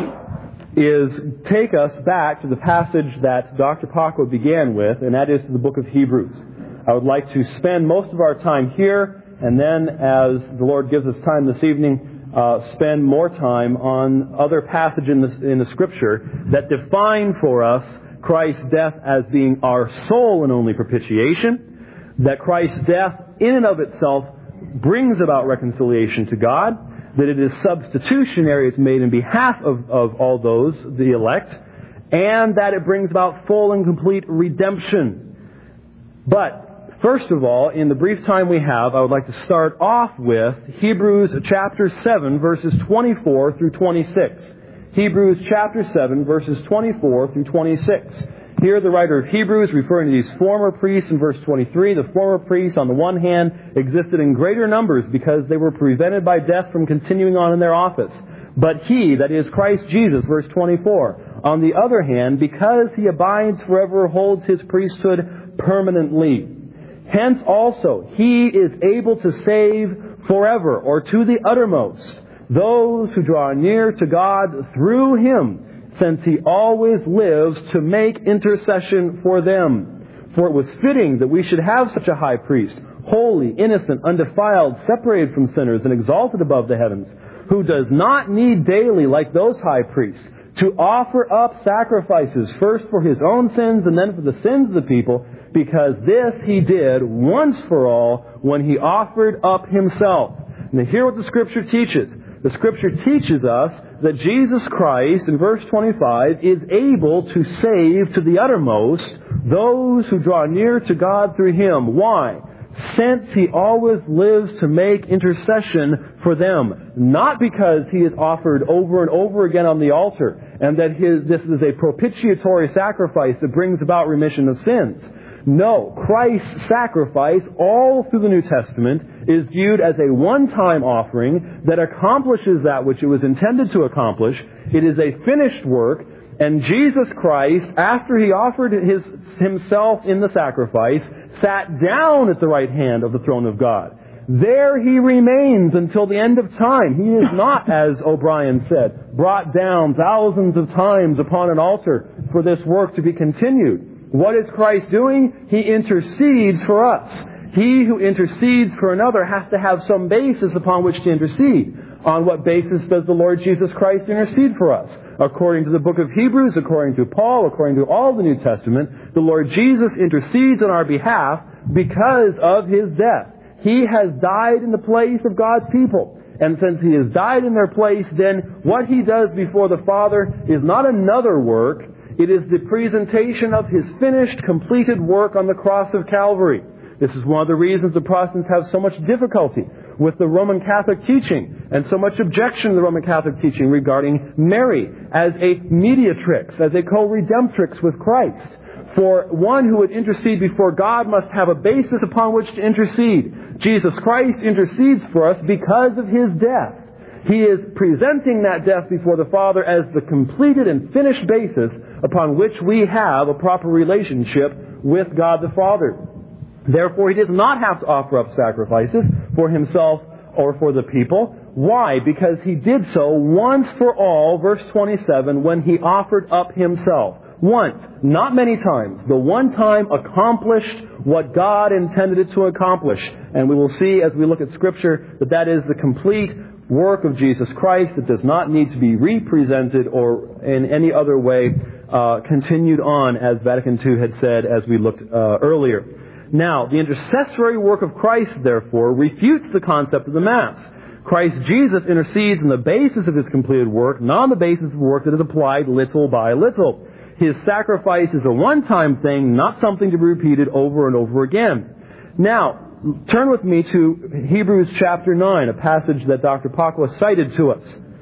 is take us back to the passage that Doctor Paco began with, and that is to the book of Hebrews. I would like to spend most of our time here, and then as the Lord gives us time this evening, Uh, spend more time on other passages in the, in the Scripture that define for us Christ's death as being our sole and only propitiation, that Christ's death in and of itself brings about reconciliation to God, that it is substitutionary, it's made in behalf of, of all those, the elect, and that it brings about full and complete redemption. But First of all, in the brief time we have, I would like to start off with Hebrews chapter seven, verses twenty-four through twenty-six. Hebrews chapter seven, verses twenty-four through twenty-six. Here the writer of Hebrews, referring to these former priests in verse twenty-three, the former priests on the one hand existed in greater numbers because they were prevented by death from continuing on in their office. But he, that is Christ Jesus, verse twenty-four, on the other hand, because he abides forever, holds his priesthood permanently. Hence also he is able to save forever, or to the uttermost, those who draw near to God through him, since he always lives to make intercession for them. For it was fitting that we should have such a high priest, holy, innocent, undefiled, separated from sinners, and exalted above the heavens, who does not need daily, like those high priests, to offer up sacrifices, first for his own sins and then for the sins of the people, because this he did once for all when he offered up himself. Now hear what the Scripture teaches. The Scripture teaches us that Jesus Christ, in verse twenty-five, is able to save to the uttermost those who draw near to God through him. Why? Since he always lives to make intercession for them. Not because he is offered over and over again on the altar, and that his, this is a propitiatory sacrifice that brings about remission of sins. No, Christ's sacrifice all through the New Testament is viewed as a one-time offering that accomplishes that which it was intended to accomplish. It is a finished work, and Jesus Christ, after he offered his, himself in the sacrifice, sat down at the right hand of the throne of God. There he remains until the end of time. He is not, as O'Brien said, brought down thousands of times upon an altar for this work to be continued. What is Christ doing? He intercedes for us. He who intercedes for another has to have some basis upon which to intercede. On what basis does the Lord Jesus Christ intercede for us? According to the book of Hebrews, according to Paul, according to all the New Testament, the Lord Jesus intercedes on our behalf because of his death. He has died in the place of God's people. And since he has died in their place, then what he does before the Father is not another work. It is the presentation of his finished, completed work on the cross of Calvary. This is one of the reasons the Protestants have so much difficulty with the Roman Catholic teaching and so much objection to the Roman Catholic teaching regarding Mary as a mediatrix, as a co-redemptrix with Christ. For one who would intercede before God must have a basis upon which to intercede. Jesus Christ intercedes for us because of his death. He is presenting that death before the Father as the completed and finished basis upon which we have a proper relationship with God the Father. Therefore, he does not have to offer up sacrifices for himself or for the people. Why? Because he did so once for all, verse twenty-seven, when he offered up himself. Once, not many times. The one time accomplished what God intended it to accomplish. And we will see as we look at Scripture that that is the complete work of Jesus Christ that does not need to be represented or in any other way uh, continued on, as Vatican Two had said as we looked uh, earlier. Now, the intercessory work of Christ, therefore, refutes the concept of the Mass. Christ Jesus intercedes on the basis of his completed work, not on the basis of work that is applied little by little. His sacrifice is a one-time thing, not something to be repeated over and over again. Now, turn with me to Hebrews chapter nine, a passage that Doctor Pakwa cited to us.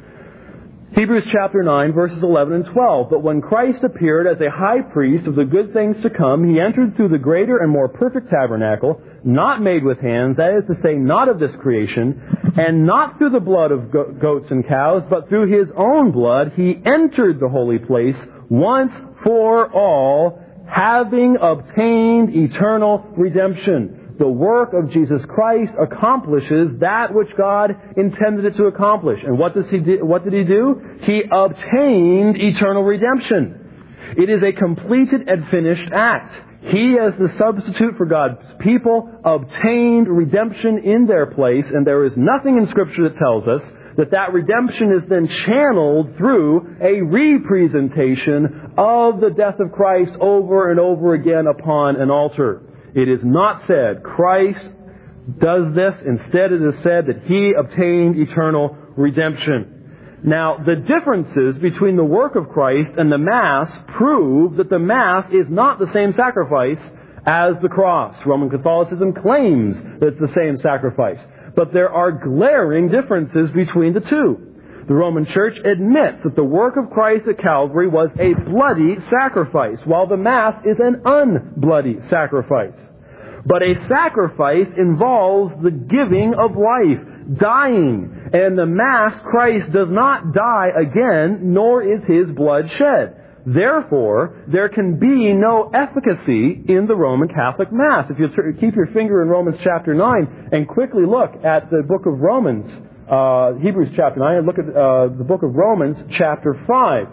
Hebrews chapter nine, verses eleven and twelve. But when Christ appeared as a high priest of the good things to come, he entered through the greater and more perfect tabernacle, not made with hands, that is to say, not of this creation, and not through the blood of go- goats and cows, but through his own blood, he entered the holy place once for all, having obtained eternal redemption. The work of Jesus Christ accomplishes that which God intended it to accomplish. And what does he do? What did he do? He obtained eternal redemption. It is a completed and finished act. He, as the substitute for God's people, obtained redemption in their place, and there is nothing in Scripture that tells us that that redemption is then channeled through a representation of the death of Christ over and over again upon an altar. It is not said Christ does this. Instead, it is said that he obtained eternal redemption. Now, the differences between the work of Christ and the Mass prove that the Mass is not the same sacrifice as the cross. Roman Catholicism claims that it's the same sacrifice. But there are glaring differences between the two. The Roman Church admits that the work of Christ at Calvary was a bloody sacrifice, while the Mass is an unbloody sacrifice. But a sacrifice involves the giving of life, dying. And the Mass, Christ does not die again, nor is His blood shed. Therefore, there can be no efficacy in the Roman Catholic Mass. If you keep your finger in Romans chapter nine and quickly look at the book of Romans, uh, Hebrews chapter nine, and look at uh, the book of Romans chapter five.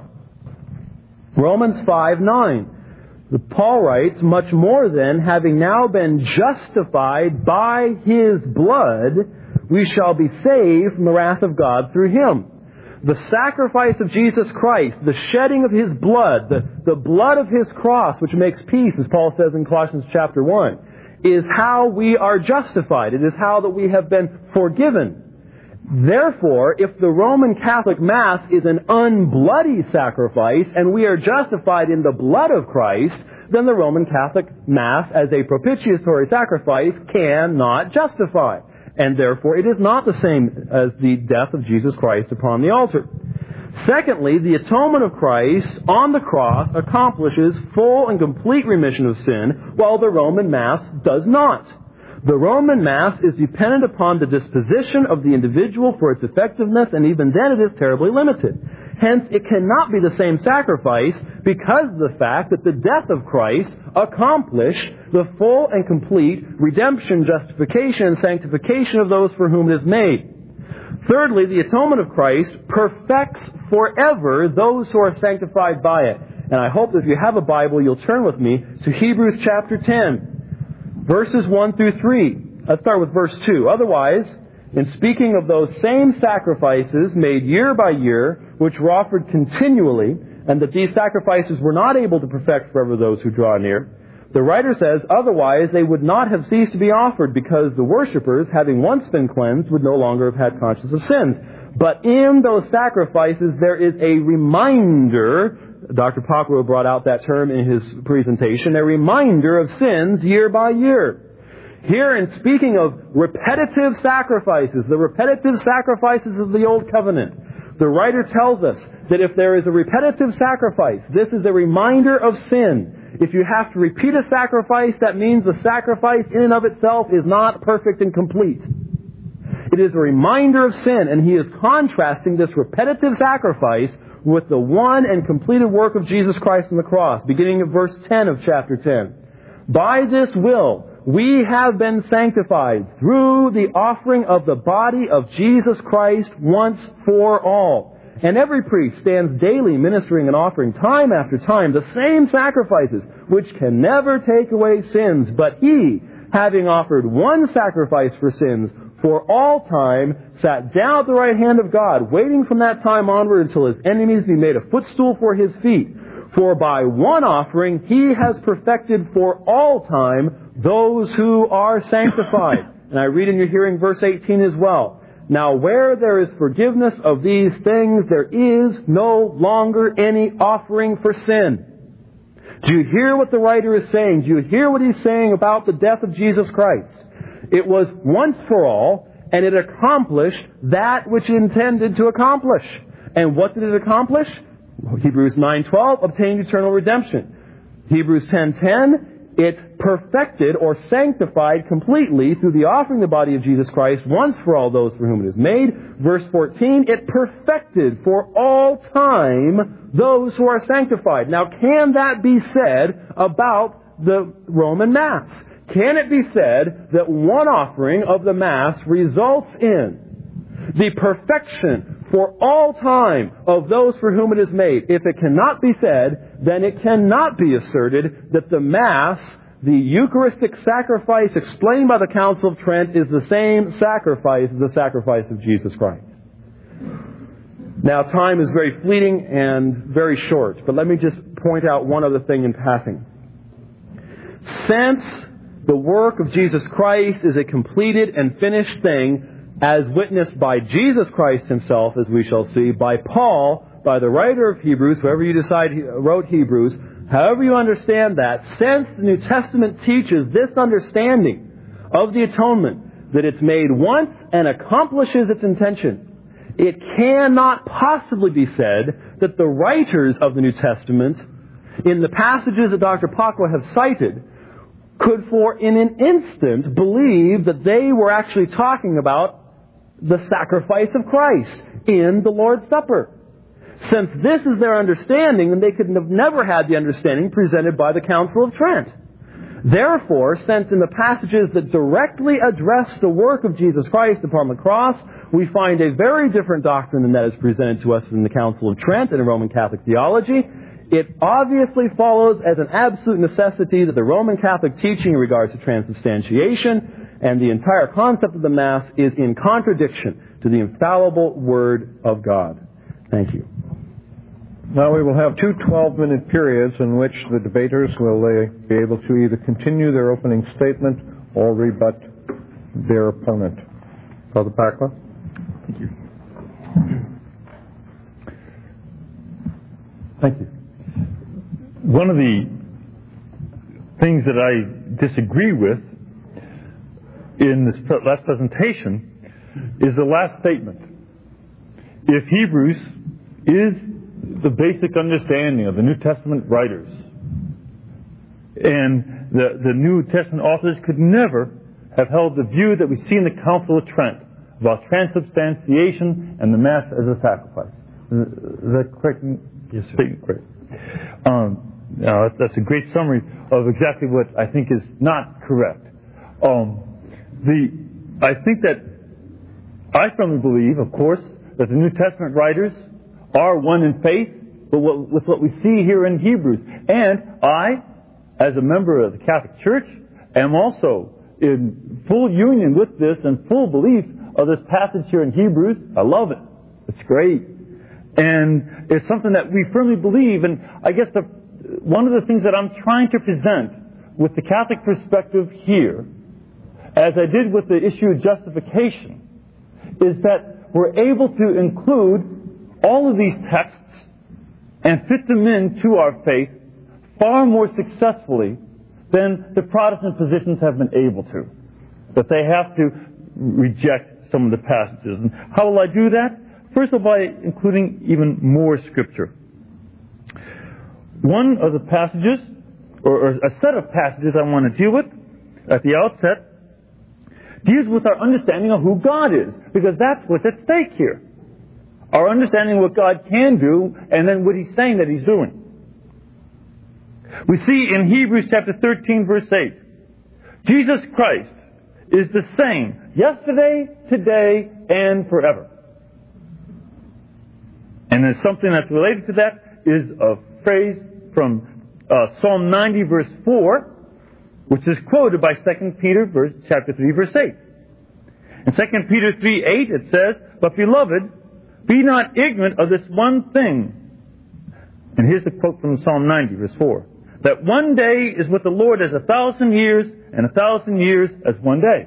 Romans five nine. Paul writes, "Much more then, having now been justified by His blood, we shall be saved from the wrath of God through Him." The sacrifice of Jesus Christ, the shedding of His blood, the, the blood of His cross, which makes peace, as Paul says in Colossians chapter one, is how we are justified. It is how that we have been forgiven. Therefore, if the Roman Catholic Mass is an unbloody sacrifice, and we are justified in the blood of Christ, then the Roman Catholic Mass, as a propitiatory sacrifice, cannot justify. And therefore, it is not the same as the death of Jesus Christ upon the altar. Secondly, the atonement of Christ on the cross accomplishes full and complete remission of sin, while the Roman Mass does not. The Roman Mass is dependent upon the disposition of the individual for its effectiveness, and even then it is terribly limited. Hence, it cannot be the same sacrifice because of the fact that the death of Christ accomplished the full and complete redemption, justification, and sanctification of those for whom it is made. Thirdly, the atonement of Christ perfects forever those who are sanctified by it. And I hope that if you have a Bible, you'll turn with me to Hebrews chapter ten, verses one through three. Let's start with verse two. Otherwise, in speaking of those same sacrifices made year by year, which were offered continually, and that these sacrifices were not able to perfect forever those who draw near, the writer says, otherwise they would not have ceased to be offered, because the worshippers, having once been cleansed, would no longer have had conscience of sins. But in those sacrifices there is a reminder, Doctor Pockrell brought out that term in his presentation, a reminder of sins year by year. Here, in speaking of repetitive sacrifices, the repetitive sacrifices of the Old Covenant, the writer tells us that if there is a repetitive sacrifice, this is a reminder of sin. If you have to repeat a sacrifice, that means the sacrifice in and of itself is not perfect and complete. It is a reminder of sin, and he is contrasting this repetitive sacrifice with the one and completed work of Jesus Christ on the cross, beginning at verse ten of chapter ten. By this will we have been sanctified through the offering of the body of Jesus Christ once for all. And every priest stands daily ministering and offering time after time the same sacrifices, which can never take away sins. But he, having offered one sacrifice for sins for all time, sat down at the right hand of God, waiting from that time onward until his enemies be made a footstool for his feet. For by one offering he has perfected for all time those who are sanctified. And I read in your hearing verse eighteen as well. Now where there is forgiveness of these things, there is no longer any offering for sin. Do you hear what the writer is saying? Do you hear what he's saying about the death of Jesus Christ? It was once for all, and it accomplished that which it intended to accomplish. And what did it accomplish? Hebrews nine twelve obtained eternal redemption. Hebrews ten ten, it perfected or sanctified completely through the offering the body of Jesus Christ once for all those for whom it is made. Verse fourteen, it perfected for all time those who are sanctified. Now, can that be said about the Roman Mass? Can it be said that one offering of the Mass results in the perfection for all time of those for whom it is made? If it cannot be said, then it cannot be asserted that the Mass, the Eucharistic sacrifice explained by the Council of Trent, is the same sacrifice as the sacrifice of Jesus Christ. Now, time is very fleeting and very short, but let me just point out one other thing in passing. Since the work of Jesus Christ is a completed and finished thing, as witnessed by Jesus Christ himself, as we shall see, by Paul, by the writer of Hebrews, whoever you decide wrote Hebrews, however you understand that, since the New Testament teaches this understanding of the atonement, that it's made once and accomplishes its intention, it cannot possibly be said that the writers of the New Testament, in the passages that Doctor Pacwa has cited, could for in an instant believe that they were actually talking about the sacrifice of Christ in the Lord's Supper. Since this is their understanding, then they could have never had the understanding presented by the Council of Trent. Therefore, since in the passages that directly address the work of Jesus Christ upon the cross, we find a very different doctrine than that is presented to us in the Council of Trent and in Roman Catholic theology, it obviously follows as an absolute necessity that the Roman Catholic teaching in regards to transubstantiation and the entire concept of the Mass is in contradiction to the infallible Word of God. Thank you. Now we will have two twelve-minute periods in which the debaters will uh, be able to either continue their opening statement or rebut their opponent. Father Pacwa. Thank you. Thank you. One of the things that I disagree with in this last presentation is the last statement. If Hebrews is the basic understanding of the New Testament writers, and the, the New Testament authors could never have held the view that we see in the Council of Trent about transubstantiation and the Mass as a sacrifice. Is that correct? Yes, sir. Great. Um, now, that's a great summary of exactly what I think is not correct. Um, the I think that I firmly believe, of course, that the New Testament writers are one in faith, but what, with what we see here in Hebrews. And I, as a member of the Catholic Church, am also in full union with this and full belief of this passage here in Hebrews. I love it. It's great. And it's something that we firmly believe. And I guess the, one of the things that I'm trying to present with the Catholic perspective here, as I did with the issue of justification, is that we're able to include all of these texts and fit them into our faith far more successfully than the Protestant positions have been able to. That they have to reject some of the passages. And how will I do that? First of all, by including even more Scripture. One of the passages, or, or a set of passages I want to deal with at the outset, deals with our understanding of who God is, because that's what's at stake here. Our understanding of what God can do, and then what He's saying that He's doing. We see in Hebrews chapter thirteen, verse eight, Jesus Christ is the same yesterday, today, and forever. And there's something that's related to that is a phrase from uh, Psalm ninety, verse four, which is quoted by Second Peter verse, chapter three, verse eight. In Second Peter three, eight, it says, "But beloved, be not ignorant of this one thing." And here's the quote from Psalm ninety, verse four. "That one day is with the Lord as a thousand years, and a thousand years as one day."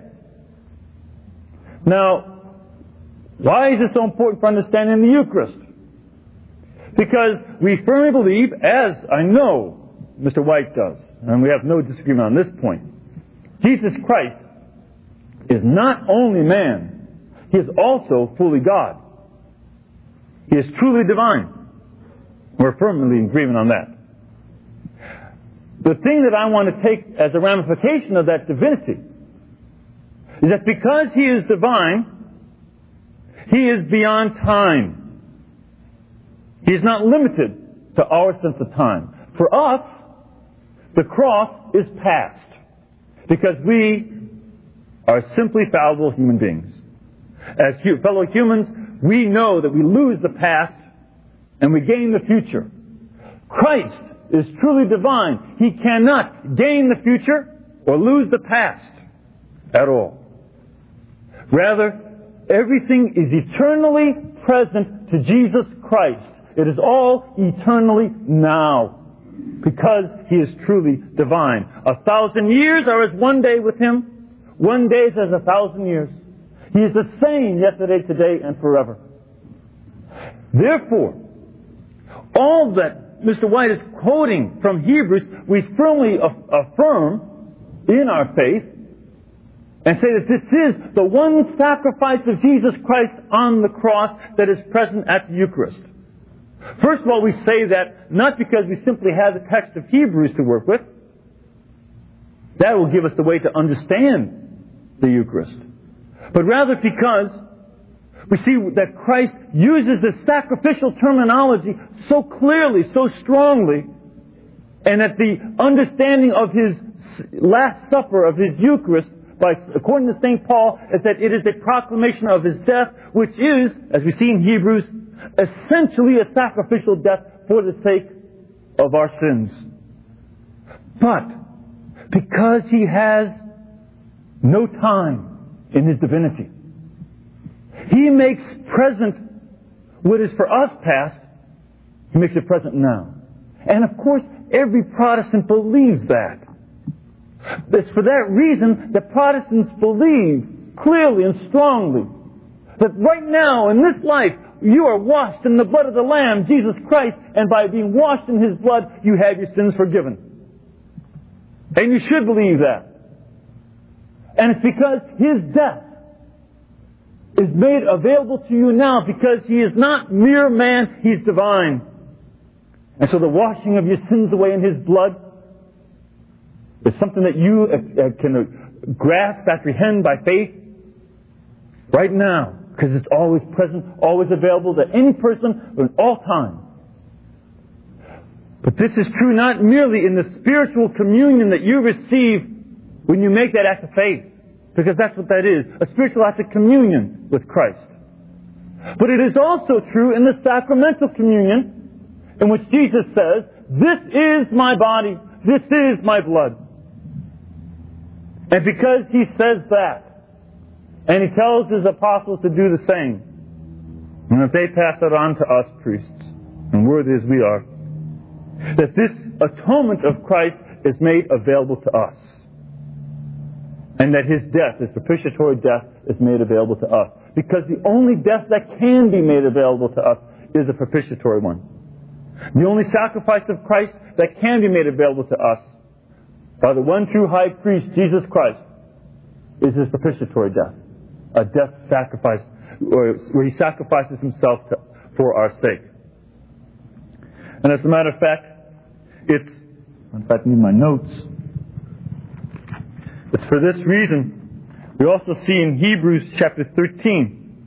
Now, why is it so important for understanding the Eucharist? Because we firmly believe, as I know Mister White does, and we have no disagreement on this point, Jesus Christ is not only man, He is also fully God. He is truly divine. We're firmly in agreement on that. The thing that I want to take as a ramification of that divinity is that because He is divine, He is beyond time. He is not limited to our sense of time. For us, the cross is past, because we are simply fallible human beings. As fellow humans, we know that we lose the past and we gain the future. Christ is truly divine. He cannot gain the future or lose the past at all. Rather, everything is eternally present to Jesus Christ. It is all eternally now, because He is truly divine. A thousand years are as one day with Him. One day is as a thousand years. He is the same yesterday, today, and forever. Therefore, all that Mister White is quoting from Hebrews, we firmly affirm in our faith and say that this is the one sacrifice of Jesus Christ on the cross that is present at the Eucharist. First of all, we say that not because we simply have the text of Hebrews to work with. That will give us the way to understand the Eucharist. But rather because we see that Christ uses this sacrificial terminology so clearly, so strongly, and that the understanding of His Last Supper, of His Eucharist, by, according to Saint Paul, is that it is a proclamation of His death, which is, as we see in Hebrews, essentially a sacrificial death for the sake of our sins. But because He has no time in His divinity, He makes present what is for us past, He makes it present now. And of course, every Protestant believes that. It's for that reason that Protestants believe clearly and strongly that right now in this life you are washed in the blood of the Lamb, Jesus Christ, and by being washed in His blood you have your sins forgiven. And you should believe that. And it's because His death is made available to you now, because He is not mere man, He's divine. And so the washing of your sins away in His blood is something that you uh, can grasp, apprehend by faith right now, because it's always present, always available to any person in all time. But this is true not merely in the spiritual communion that you receive when you make that act of faith, because that's what that is, a spiritual act of communion with Christ. But it is also true in the sacramental communion, in which Jesus says, "This is my body, this is my blood." And because He says that, and He tells His apostles to do the same, and that they pass it on to us priests, and worthy as we are, that this atonement of Christ is made available to us. And that His death, His propitiatory death, is made available to us. Because the only death that can be made available to us is a propitiatory one. The only sacrifice of Christ that can be made available to us by the one true high priest, Jesus Christ, is His propitiatory death. A death sacrifice, where He sacrifices Himself to, for our sake. And as a matter of fact, it's, in fact, I need my notes. It's for this reason we also see in Hebrews chapter thirteen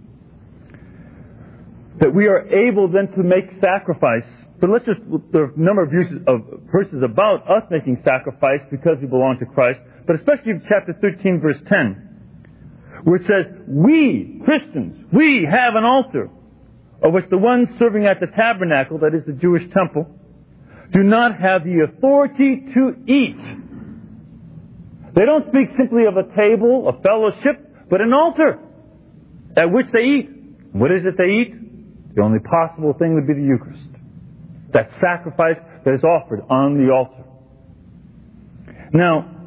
that we are able then to make sacrifice. But let's just, there are a number of verses, of verses about us making sacrifice because we belong to Christ, but especially in chapter thirteen, verse ten, where it says, "We, Christians, we have an altar, of which the ones serving at the tabernacle," that is the Jewish temple, "do not have the authority to eat." They don't speak simply of a table, a fellowship, but an altar at which they eat. What is it they eat? The only possible thing would be the Eucharist. That sacrifice that is offered on the altar. Now,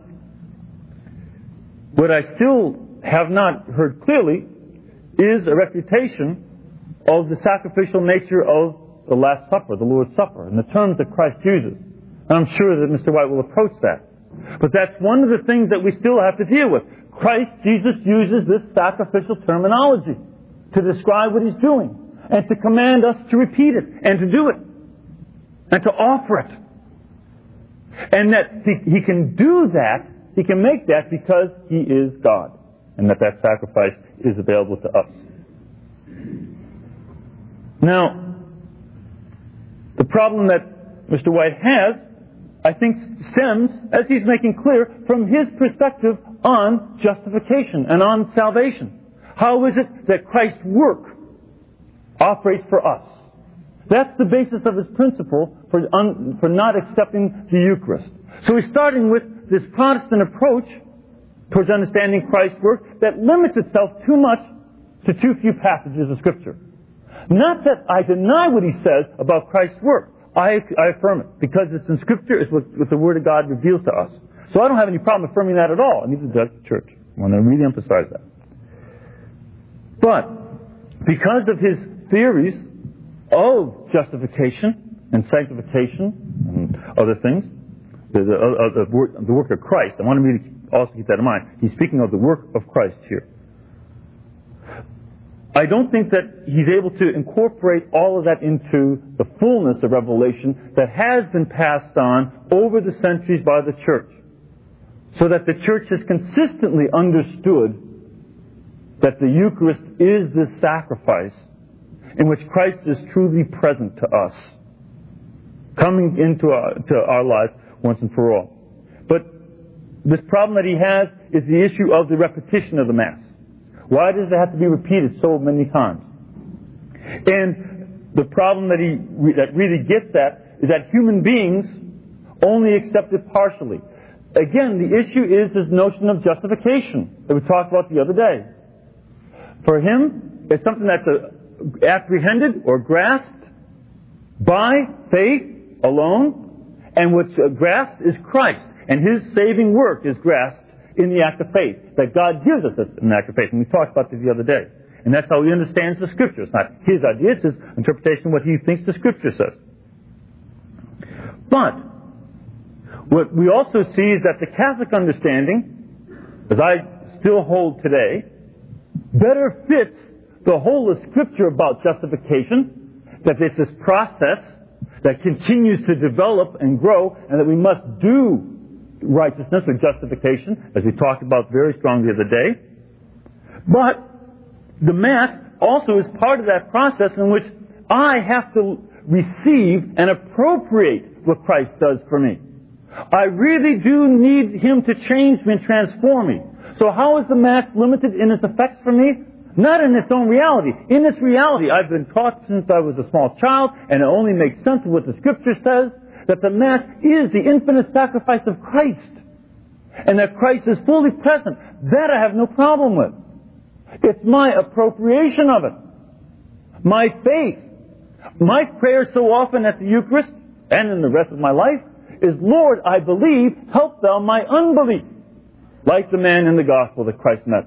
what I still have not heard clearly is a refutation of the sacrificial nature of the Last Supper, the Lord's Supper, and the terms that Christ uses. And I'm sure that Mister White will approach that. But that's one of the things that we still have to deal with. Christ, Jesus, uses this sacrificial terminology to describe what He's doing, and to command us to repeat it, and to do it, and to offer it. And that He, he can do that, He can make that because He is God, and that that sacrifice is available to us. Now, the problem that Mister White has, I think, stems, as he's making clear, from his perspective on justification and on salvation. How is it that Christ's work operates for us? That's the basis of his principle for, un, for not accepting the Eucharist. So he's starting with this Protestant approach towards understanding Christ's work that limits itself too much to too few passages of Scripture. Not that I deny what he says about Christ's work. I, I affirm it, because it's in Scripture, it's what, what the Word of God reveals to us. So I don't have any problem affirming that at all, and neither does the Church. I want to really emphasize that. But, because of his theories of justification, and sanctification and other things, the, the, uh, the, work, the work of Christ. I want to also keep that in mind. He's speaking of the work of Christ here. I don't think that he's able to incorporate all of that into the fullness of revelation that has been passed on over the centuries by the church, so that the church has consistently understood that the Eucharist is this sacrifice in which Christ is truly present to us, coming into our, to our lives once and for all. But this problem that he has is the issue of the repetition of the Mass. Why does it have to be repeated so many times? And the problem that he that really gets at is that human beings only accept it partially. Again, the issue is this notion of justification that we talked about the other day. For him, it's something that's apprehended or grasped by faith alone, and what's grasped is Christ, and his saving work is grasped in the act of faith, that God gives us an act of faith. And we talked about this the other day. And that's how he understands the Scripture. It's not his idea, it's his interpretation of what he thinks the Scripture says. But what we also see is that the Catholic understanding, as I still hold today, better fits the whole of Scripture about justification, that it's this process that continues to develop and grow, and that we must do righteousness or justification, as we talked about very strongly the other day. But the Mass also is part of that process in which I have to receive and appropriate what Christ does for me. I really do need him to change me and transform me. So how is the Mass limited in its effects for me? Not in its own reality. In its reality, I've been taught since I was a small child, and it only makes sense of what the Scripture says, that the Mass is the infinite sacrifice of Christ, and that Christ is fully present. That I have no problem with. It's my appropriation of it. My faith. My prayer so often at the Eucharist, and in the rest of my life, is, Lord, I believe, help thou my unbelief. Like the man in the Gospel that Christ met.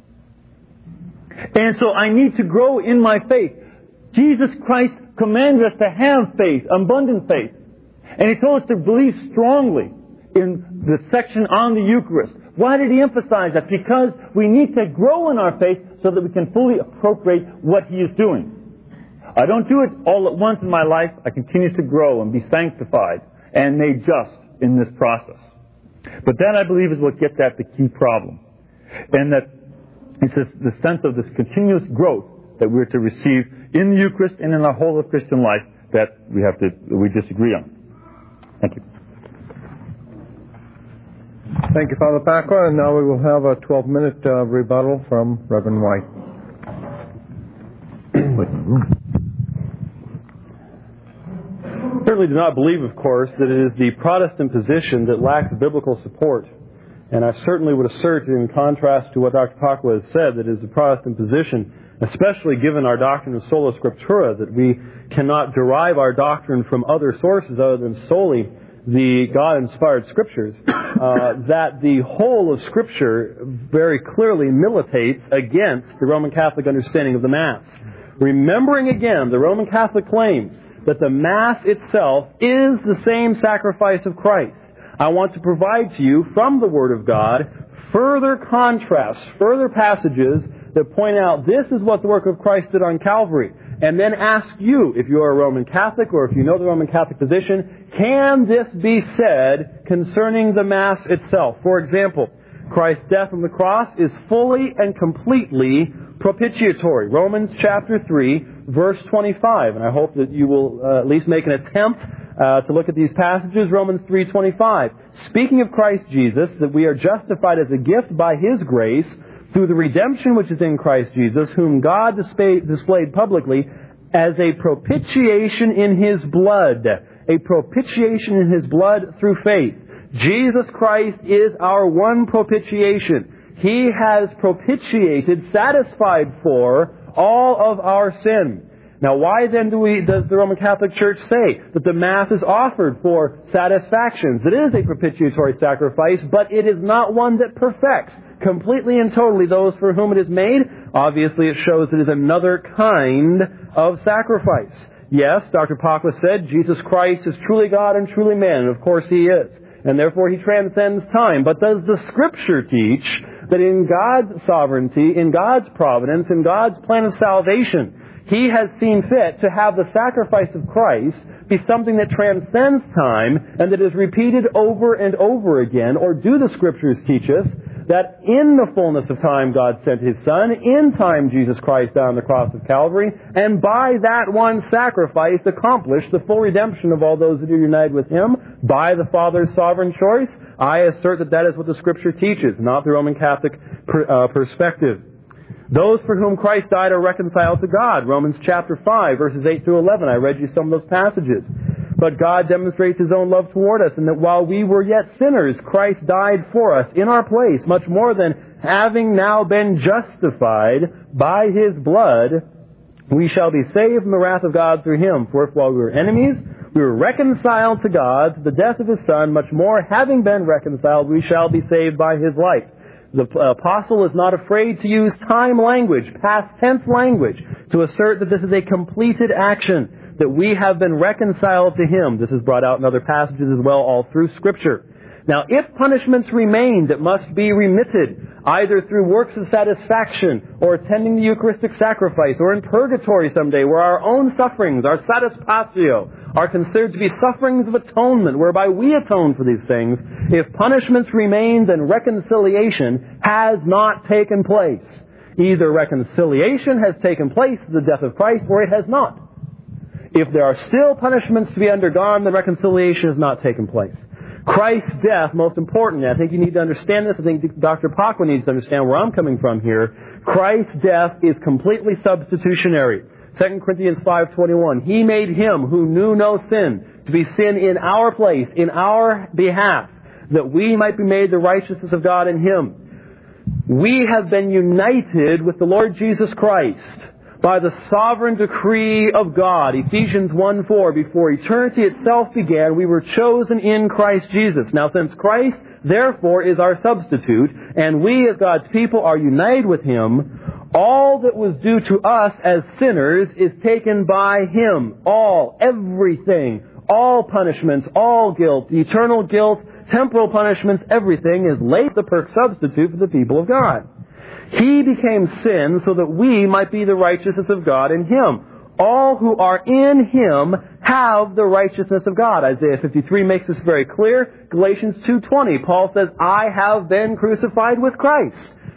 And so I need to grow in my faith. Jesus Christ commanded us to have faith, abundant faith. And he told us to believe strongly in the section on the Eucharist. Why did he emphasize that? Because we need to grow in our faith so that we can fully appropriate what he is doing. I don't do it all at once in my life. I continue to grow and be sanctified and made just in this process. But that, I believe, is what gets at the key problem. And that it's this, the sense of this continuous growth that we're to receive in the Eucharist and in our whole of Christian life that we have to, we disagree on. Thank you. Thank you, Father Pacwa. And now we will have a twelve-minute uh, rebuttal from Reverend White. Certainly do not believe, of course, that it is the Protestant position that lacks biblical support. And I certainly would assert, in contrast to what Doctor Pacwa has said, that it is the Protestant position, especially given our doctrine of sola scriptura, that we cannot derive our doctrine from other sources other than solely the God-inspired Scriptures, uh, that the whole of Scripture very clearly militates against the Roman Catholic understanding of the Mass. Remembering again the Roman Catholic claim that the Mass itself is the same sacrifice of Christ, I want to provide to you from the Word of God further contrasts, further passages that point out this is what the work of Christ did on Calvary. And then ask you, if you are a Roman Catholic or if you know the Roman Catholic position, can this be said concerning the Mass itself? For example, Christ's death on the cross is fully and completely propitiatory. Romans chapter three, verse twenty-five. And I hope that you will uh, at least make an attempt uh, to look at these passages. Romans three twenty-five. Speaking of Christ Jesus, that we are justified as a gift by His grace, through the redemption which is in Christ Jesus, whom God displayed, displayed publicly as a propitiation in His blood. A propitiation in His blood through faith. Jesus Christ is our one propitiation. He has propitiated, satisfied for all of our sin. Now, why then do we, does the Roman Catholic Church say that the Mass is offered for satisfactions? It is a propitiatory sacrifice, but it is not one that perfects completely and totally those for whom it is made. Obviously, it shows it is another kind of sacrifice. Yes, Doctor Pacwa said Jesus Christ is truly God and truly man, and of course He is. And therefore He transcends time. But does the Scripture teach that in God's sovereignty, in God's providence, in God's plan of salvation, He has seen fit to have the sacrifice of Christ be something that transcends time and that is repeated over and over again? Or do the Scriptures teach us that in the fullness of time God sent His Son, in time Jesus Christ died on the cross of Calvary, and by that one sacrifice accomplished the full redemption of all those that are united with Him by the Father's sovereign choice? I assert that that is what the Scripture teaches, not the Roman Catholic per, uh, perspective. Those for whom Christ died are reconciled to God. Romans chapter five, verses eight through eleven. I read you some of those passages. But God demonstrates His own love toward us, in that while we were yet sinners, Christ died for us in our place, much more than having now been justified by His blood, we shall be saved from the wrath of God through Him. For if while we were enemies, we were reconciled to God through the death of His Son, much more, having been reconciled, we shall be saved by His life. The apostle is not afraid to use time language, past tense language, to assert that this is a completed action, that we have been reconciled to Him. This is brought out in other passages as well, all through Scripture. Now, if punishments remain that must be remitted, either through works of satisfaction, or attending the Eucharistic sacrifice, or in purgatory someday, where our own sufferings, our satisfatio, are considered to be sufferings of atonement, whereby we atone for these things, if punishments remain, then reconciliation has not taken place. Either reconciliation has taken place through the death of Christ, or it has not. If there are still punishments to be undergone, then reconciliation has not taken place. Christ's death, most importantly, I think you need to understand this. I think Doctor Pacwa needs to understand where I'm coming from here. Christ's death is completely substitutionary. Second Corinthians five twenty-one. He made Him who knew no sin to be sin in our place, in our behalf, that we might be made the righteousness of God in Him. We have been united with the Lord Jesus Christ by the sovereign decree of God. Ephesians one four, before eternity itself began, we were chosen in Christ Jesus. Now, since Christ, therefore, is our substitute, and we as God's people are united with Him, all that was due to us as sinners is taken by Him. All, everything, all punishments, all guilt, eternal guilt, temporal punishments, everything is laid the perfect substitute for the people of God. He became sin so that we might be the righteousness of God in Him. All who are in Him have the righteousness of God. Isaiah fifty-three makes this very clear. Galatians two twenty, Paul says, I have been crucified with Christ.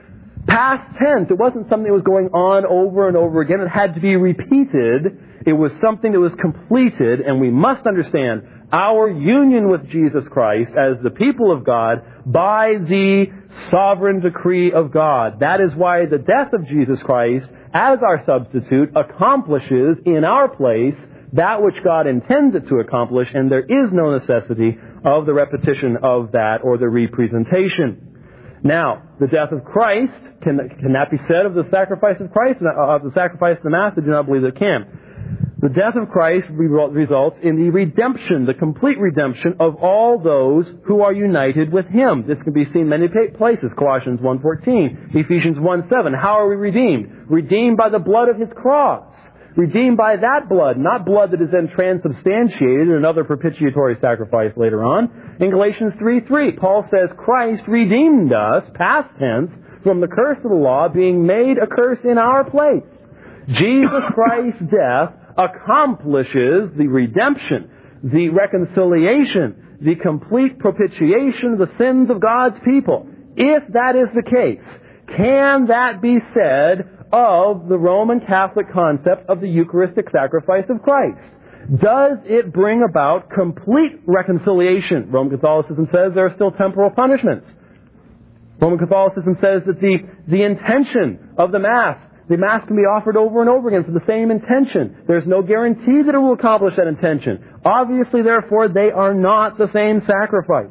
Past tense. It wasn't something that was going on over and over again. It had to be repeated. It was something that was completed, and we must understand our union with Jesus Christ as the people of God by the sovereign decree of God. That is why the death of Jesus Christ as our substitute accomplishes in our place that which God intends it to accomplish, and there is no necessity of the repetition of that or the representation. Now, the death of Christ, can, can that be said of the sacrifice of Christ, of the sacrifice of the Mass? I do not believe it can. The death of Christ results in the redemption, the complete redemption of all those who are united with Him. This can be seen many places. Colossians one fourteen, Ephesians one seven. How are we redeemed? Redeemed by the blood of His cross. Redeemed by that blood, not blood that is then transubstantiated in another propitiatory sacrifice later on. In Galatians three three, Paul says, Christ redeemed us, past tense, from the curse of the law, being made a curse in our place. Jesus Christ's death accomplishes the redemption, the reconciliation, the complete propitiation of the sins of God's people. If that is the case, can that be said of the Roman Catholic concept of the Eucharistic sacrifice of Christ? Does it bring about complete reconciliation? Roman Catholicism says there are still temporal punishments. Roman Catholicism says that the, the intention of the Mass, the Mass can be offered over and over again for the same intention. There's no guarantee that it will accomplish that intention. Obviously, therefore, they are not the same sacrifice.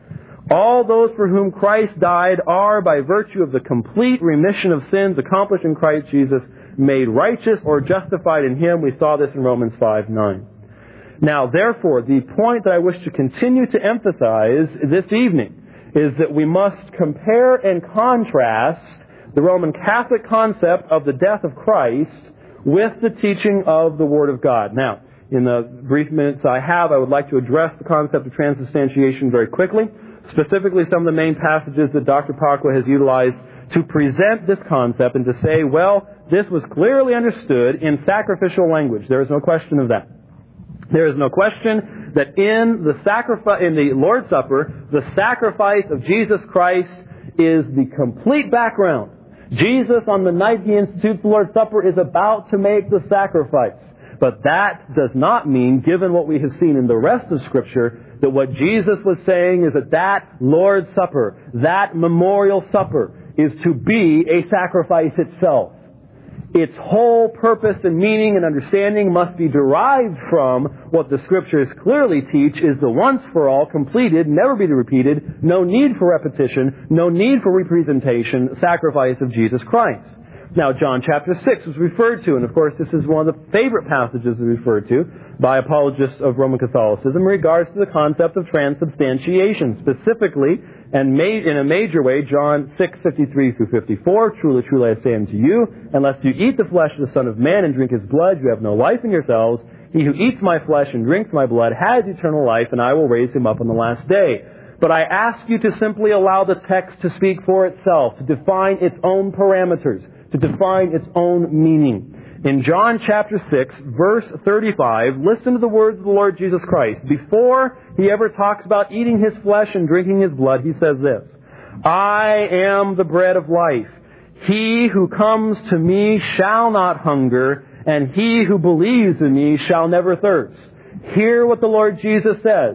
All those for whom Christ died are, by virtue of the complete remission of sins accomplished in Christ Jesus, made righteous or justified in Him. We saw this in Romans five nine. Now, therefore, the point that I wish to continue to emphasize this evening is that we must compare and contrast the Roman Catholic concept of the death of Christ with the teaching of the Word of God. Now, in the brief minutes I have, I would like to address the concept of transubstantiation very quickly, specifically some of the main passages that Doctor Pacwa has utilized to present this concept and to say, well, this was clearly understood in sacrificial language. There is no question of that. There is no question that in the sacrifice, in the Lord's Supper, the sacrifice of Jesus Christ is the complete background. Jesus, on the night he institutes the Lord's Supper, is about to make the sacrifice. But that does not mean, given what we have seen in the rest of Scripture, that what Jesus was saying is that that Lord's Supper, that memorial supper, is to be a sacrifice itself. Its whole purpose and meaning and understanding must be derived from what the Scriptures clearly teach is the once-for-all, completed, never be repeated, no need for repetition, no need for representation, sacrifice of Jesus Christ. Now, John chapter six was referred to, and of course this is one of the favorite passages referred to by apologists of Roman Catholicism in regards to the concept of transubstantiation. Specifically, and made in a major way, John six, fifty-three through fifty-four, truly, truly I say unto you, unless you eat the flesh of the Son of Man and drink his blood, you have no life in yourselves. He who eats my flesh and drinks my blood has eternal life, and I will raise him up on the last day. But I ask you to simply allow the text to speak for itself, to define its own parameters, to define its own meaning. In John chapter six, verse thirty-five, listen to the words of the Lord Jesus Christ. Before he ever talks about eating his flesh and drinking his blood, he says this, I am the bread of life. He who comes to me shall not hunger, and he who believes in me shall never thirst. Hear what the Lord Jesus says.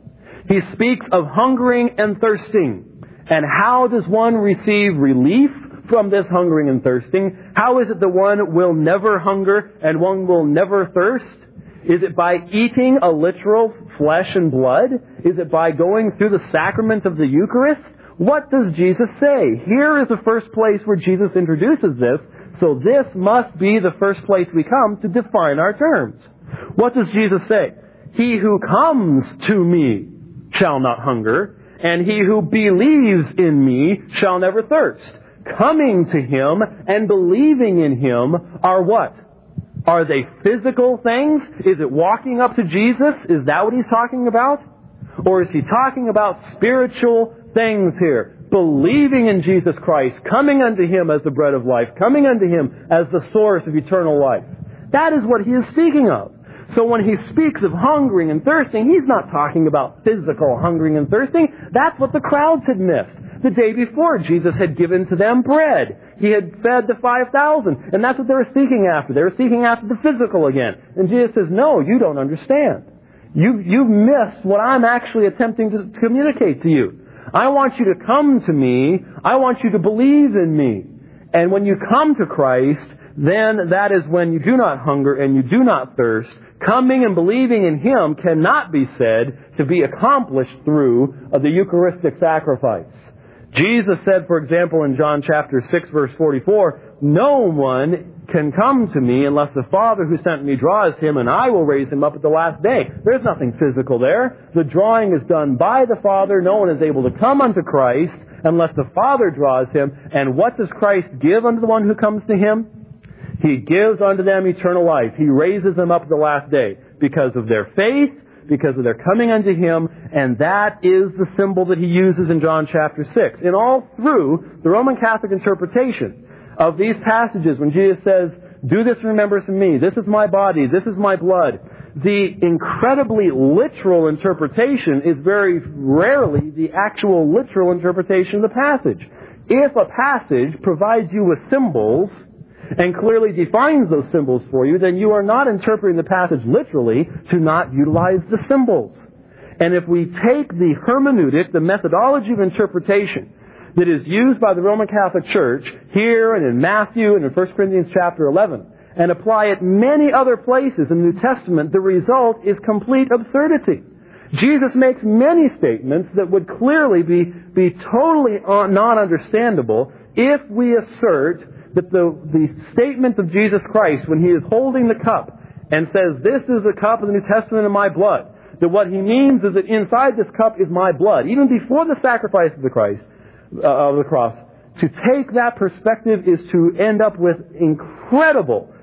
He speaks of hungering and thirsting. And how does one receive relief from this hungering and thirsting? How is it that one will never hunger and one will never thirst? Is it by eating a literal flesh and blood? Is it by going through the sacrament of the Eucharist? What does Jesus say? Here is the first place where Jesus introduces this, so this must be the first place we come to define our terms. What does Jesus say? He who comes to me shall not hunger, and he who believes in me shall never thirst. Coming to him and believing in him are what? Are they physical things? Is it walking up to Jesus? Is that what he's talking about? Or is he talking about spiritual things here? Believing in Jesus Christ, coming unto him as the bread of life, coming unto him as the source of eternal life. That is what he is speaking of. So when he speaks of hungering and thirsting, he's not talking about physical hungering and thirsting. That's what the crowds had missed. The day before, Jesus had given to them bread. He had fed the five thousand. And that's what they were seeking after. They were seeking after the physical again. And Jesus says, no, you don't understand. You, you've missed what I'm actually attempting to communicate to you. I want you to come to me. I want you to believe in me. And when you come to Christ, then that is when you do not hunger and you do not thirst. Coming and believing in him cannot be said to be accomplished through the Eucharistic sacrifice. Jesus said, for example, in John chapter six, verse forty-four, no one can come to me unless the Father who sent me draws him, and I will raise him up at the last day. There's nothing physical there. The drawing is done by the Father. No one is able to come unto Christ unless the Father draws him. And what does Christ give unto the one who comes to him? He gives unto them eternal life. He raises them up at the last day because of their faith, because of their coming unto him, and that is the symbol that he uses in John chapter six. And all through the Roman Catholic interpretation of these passages, when Jesus says, do this in remembrance of me, this is my body, this is my blood, the incredibly literal interpretation is very rarely the actual literal interpretation of the passage. If a passage provides you with symbols and clearly defines those symbols for you, then you are not interpreting the passage literally to not utilize the symbols. And if we take the hermeneutic, the methodology of interpretation that is used by the Roman Catholic Church here and in Matthew and in First Corinthians chapter eleven, and apply it many other places in the New Testament, the result is complete absurdity. Jesus makes many statements that would clearly be, be totally non-understandable if we assert that the, the statement of Jesus Christ when he is holding the cup and says, this is the cup of the New Testament of my blood, that what he means is that inside this cup is my blood. Even before the sacrifice of the Christ, uh, of the cross, to take that perspective is to end up with incredible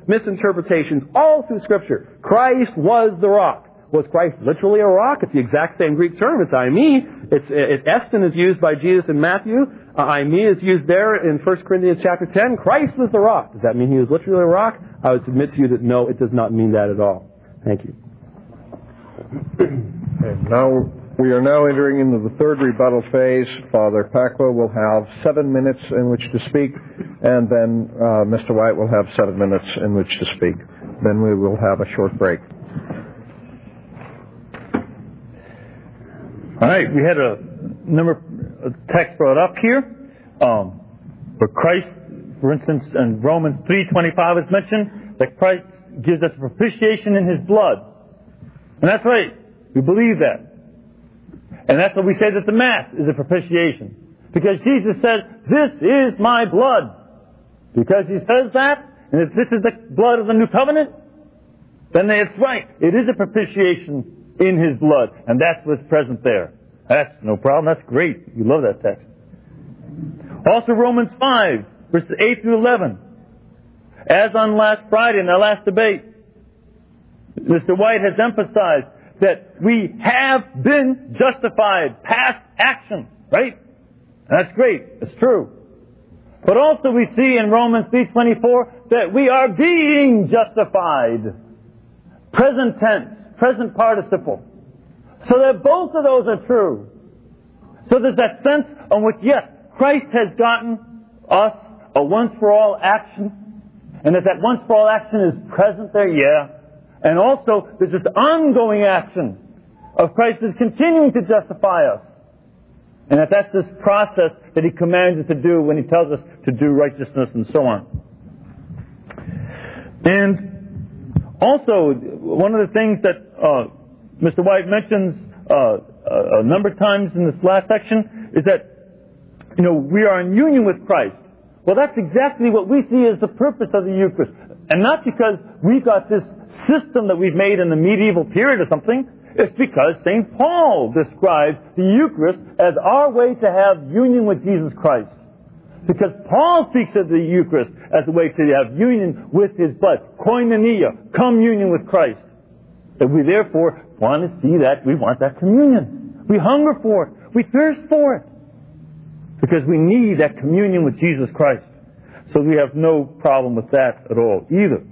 misinterpretations all through Scripture. Christ was the rock. Was Christ literally a rock? It's the exact same Greek term. It's aimi. It's, it, estin is used by Jesus in Matthew. Uh, aimi is used there in First Corinthians chapter ten. Christ was the rock. Does that mean he was literally a rock? I would submit to you that no, it does not mean that at all. Thank you. Okay, now we are now entering into the third rebuttal phase. Father Pacwa will have seven minutes in which to speak, and then uh, Mister White will have seven minutes in which to speak. Then we will have a short break. All right, we had a number of texts brought up here. Um, for Christ, for instance, in Romans three twenty-five is mentioned that Christ gives us propitiation in His blood. And that's right. We believe that. And that's what we say that the Mass is a propitiation. Because Jesus says, this is my blood. Because He says that, and if this is the blood of the new covenant, then it's right. It is a propitiation in His blood. And that's what's present there. That's no problem. That's great. We love that text. Also Romans five, verses eight through eleven. As on last Friday in our last debate, Mister White has emphasized that we have been justified. Past action. Right? That's great. It's true. But also we see in Romans three twenty-four that we are being justified. Present tense. Present participle. So that both of those are true. So there's that sense on which, yes, Christ has gotten us a once-for-all action. And that that once-for-all action is present there, yeah. And also, there's this ongoing action of Christ is continuing to justify us. And that that's this process that He commands us to do when He tells us to do righteousness and so on. And also, one of the things that uh, Mister White mentions uh, a number of times in this last section is that, you know, we are in union with Christ. Well, that's exactly what we see as the purpose of the Eucharist. And not because we've got this system that we've made in the medieval period or something. It's because Saint Paul describes the Eucharist as our way to have union with Jesus Christ. Because Paul speaks of the Eucharist as a way to have union with His blood. Koinonia, communion with Christ. And we therefore want to see that, we want that communion. We hunger for it. We thirst for it. Because we need that communion with Jesus Christ. So we have no problem with that at all either.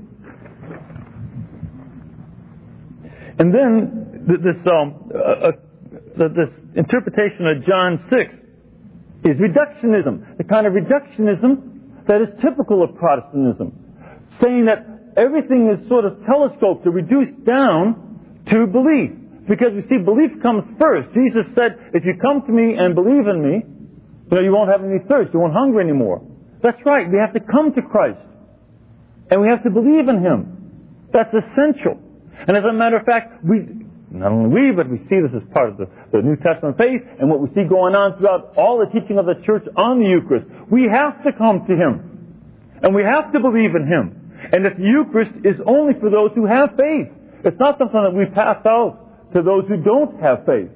And then this um, uh, uh, this interpretation of John six is reductionism, the kind of reductionism that is typical of Protestantism, saying that everything is sort of telescoped or reduced down to belief. Because we see belief comes first. Jesus said, if you come to me and believe in me, you know, you won't have any thirst, you won't hunger anymore. That's right, we have to come to Christ. And we have to believe in Him. That's essential. And as a matter of fact, we, not only we, but we see this as part of the, the New Testament faith and what we see going on throughout all the teaching of the church on the Eucharist. We have to come to Him. And we have to believe in Him. And that the Eucharist is only for those who have faith. It's not something that we pass out to those who don't have faith.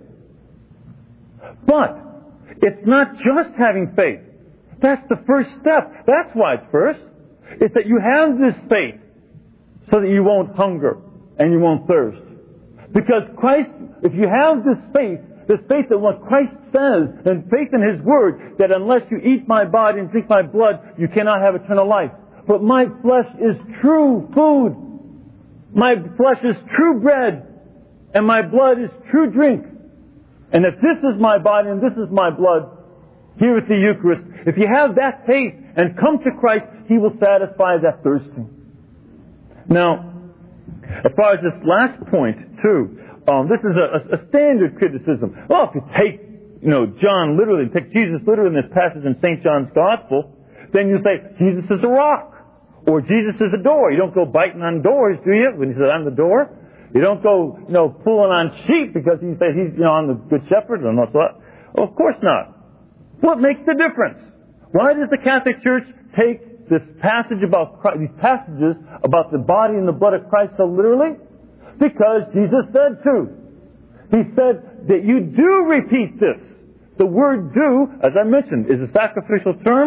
But it's not just having faith. That's the first step. That's why it's first. It's that you have this faith so that you won't hunger and you won't thirst. Because Christ, if you have this faith, this faith that what Christ says, and faith in His Word, that unless you eat my body and drink my blood, you cannot have eternal life. But my flesh is true food. My flesh is true bread. And my blood is true drink. And if this is my body and this is my blood, here at the Eucharist, if you have that faith and come to Christ, He will satisfy that thirsting. Now, as far as this last point, too, um, this is a, a standard criticism. Well, if you take, you know, John literally, take Jesus literally in this passage in Saint John's Gospel, then you say, Jesus is a rock. Or Jesus is a door. You don't go biting on doors, do you? When He says, I'm the door. You don't go, you know, pulling on sheep because He says He's, you know, I'm the good shepherd and what's what. Well, of course not. What makes the difference? Why does the Catholic Church take this passage about Christ, these passages about the body and the blood of Christ so literally? Because Jesus said to. He said that you do repeat this. The word do, as I mentioned, is a sacrificial term.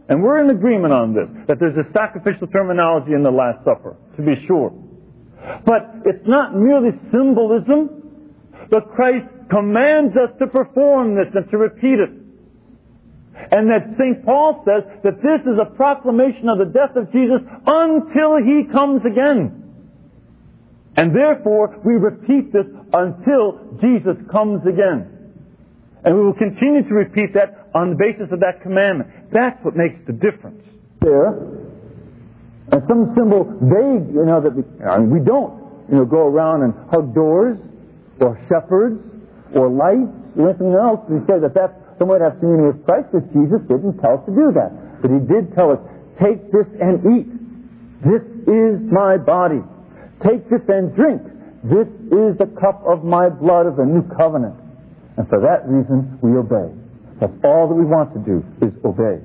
And we're in agreement on this, that there's a sacrificial terminology in the Last Supper, to be sure. But it's not merely symbolism, but Christ commands us to perform this and to repeat it. And that Saint Paul says that this is a proclamation of the death of Jesus until He comes again. And therefore, we repeat this until Jesus comes again. And we will continue to repeat that on the basis of that commandment. That's what makes the difference. There, and some symbol vague, you know, that we, I mean, we don't, you know, go around and hug doors, or shepherds, or lights, or anything else. We say that that's some way to have communion with Christ, but Jesus didn't tell us to do that. But He did tell us, take this and eat. This is my body. Take this and drink. This is the cup of my blood of the new covenant. And for that reason, we obey. That's all that we want to do, is obey.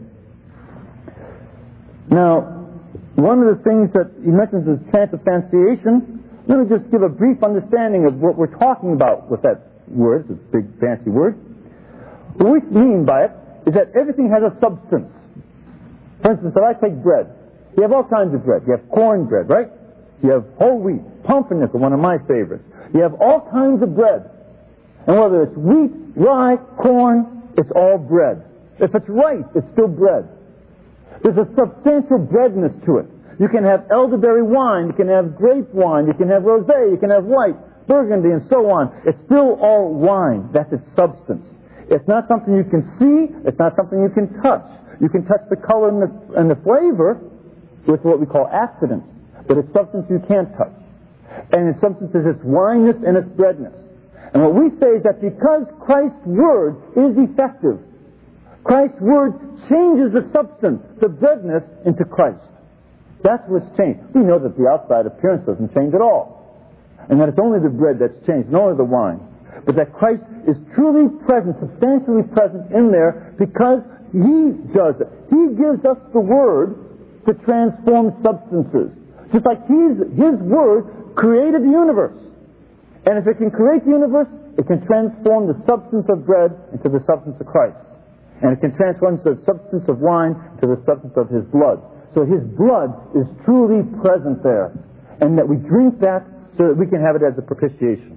Now, one of the things that he mentions is transubstantiation. Let me just give a brief understanding of what we're talking about with that word. It's a big, fancy word. What we mean by it is that everything has a substance. For instance, if I take bread, you have all kinds of bread. You have corn bread, right? You have whole wheat, pumpernickel, one of my favorites. You have all kinds of bread. And whether it's wheat, rye, corn, it's all bread. If it's rice, it's still bread. There's a substantial breadness to it. You can have elderberry wine, you can have grape wine, you can have rosé, you can have white, burgundy, and so on. It's still all wine. That's its substance. It's not something you can see. It's not something you can touch. You can touch the color and the, and the flavor with what we call accidents. But it's substance you can't touch. And its substance is its wineness and its breadness. And what we say is that because Christ's Word is effective, Christ's Word changes the substance, the breadness, into Christ. That's what's changed. We know that the outside appearance doesn't change at all. And that it's only the bread that's changed, nor the wine. But that Christ is truly present, substantially present in there because He does it. He gives us the Word to transform substances. Just like he's, His Word created the universe. And if it can create the universe, it can transform the substance of bread into the substance of Christ. And it can transform the substance of wine to the substance of His blood. So His blood is truly present there. And that we drink that so that we can have it as a propitiation.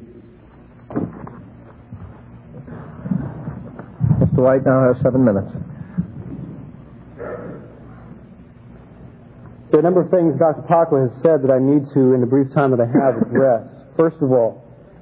Mister White now has seven minutes. There are a number of things Doctor Pacwa has said that I need to, in the brief time that I have, address. First of all,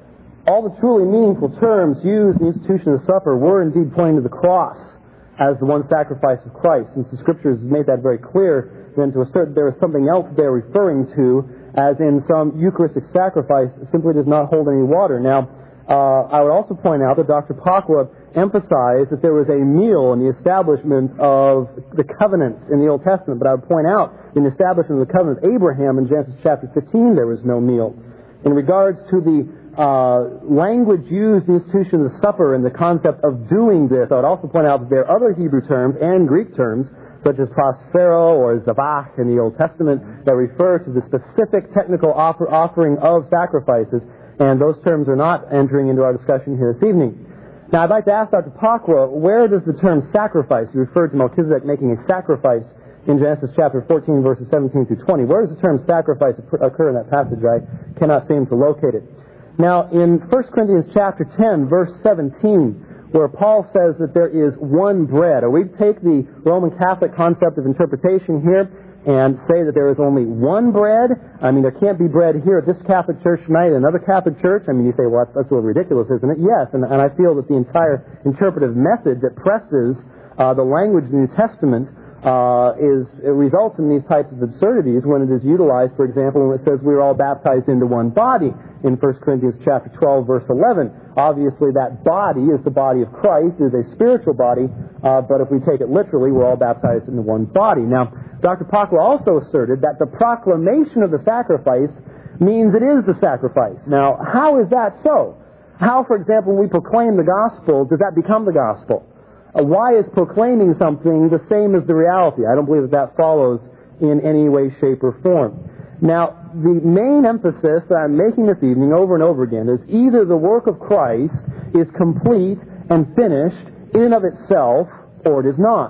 all the truly meaningful terms used in the institution of the supper were indeed pointing to the cross as the one sacrifice of Christ. Since the Scriptures made that very clear, then to assert there is something else they're referring to, as in some Eucharistic sacrifice, simply does not hold any water. Now, uh, I would also point out that Doctor Pacwa emphasized that there was a meal in the establishment of the covenant in the Old Testament, but I would point out in the establishment of the covenant of Abraham in Genesis chapter fifteen, there was no meal. In regards to the uh, language used in the institution of the supper and the concept of doing this, I would also point out that there are other Hebrew terms and Greek terms, such as prospero or zabach in the Old Testament, that refer to the specific technical offer, offering of sacrifices, and those terms are not entering into our discussion here this evening. Now, I'd like to ask Doctor Pacwa, where does the term sacrifice, he referred to Melchizedek making a sacrifice in Genesis chapter fourteen, verses seventeen through twenty. Where does the term sacrifice occur in that passage? I cannot seem to locate it. Now, in First Corinthians chapter ten, verse seventeen, where Paul says that there is one bread, or we take the Roman Catholic concept of interpretation here and say that there is only one bread. I mean, there can't be bread here at this Catholic church tonight and another Catholic church. I mean, you say, well, that's, that's a little ridiculous, isn't it? Yes, and, and I feel that the entire interpretive method that presses uh, the language of the New Testament uh, is it results in these types of absurdities when it is utilized, for example, when it says we are all baptized into one body in First Corinthians chapter twelve, verse eleven. Obviously, that body is the body of Christ, is a spiritual body, uh, but if we take it literally, we're all baptized into one body. Now, Doctor Pacwa also asserted that the proclamation of the sacrifice means it is the sacrifice. Now, how is that so? How, for example, when we proclaim the gospel, does that become the gospel? Uh, why is proclaiming something the same as the reality? I don't believe that that follows in any way, shape, or form. Now, the main emphasis that I'm making this evening over and over again is either the work of Christ is complete and finished in and of itself, or it is not.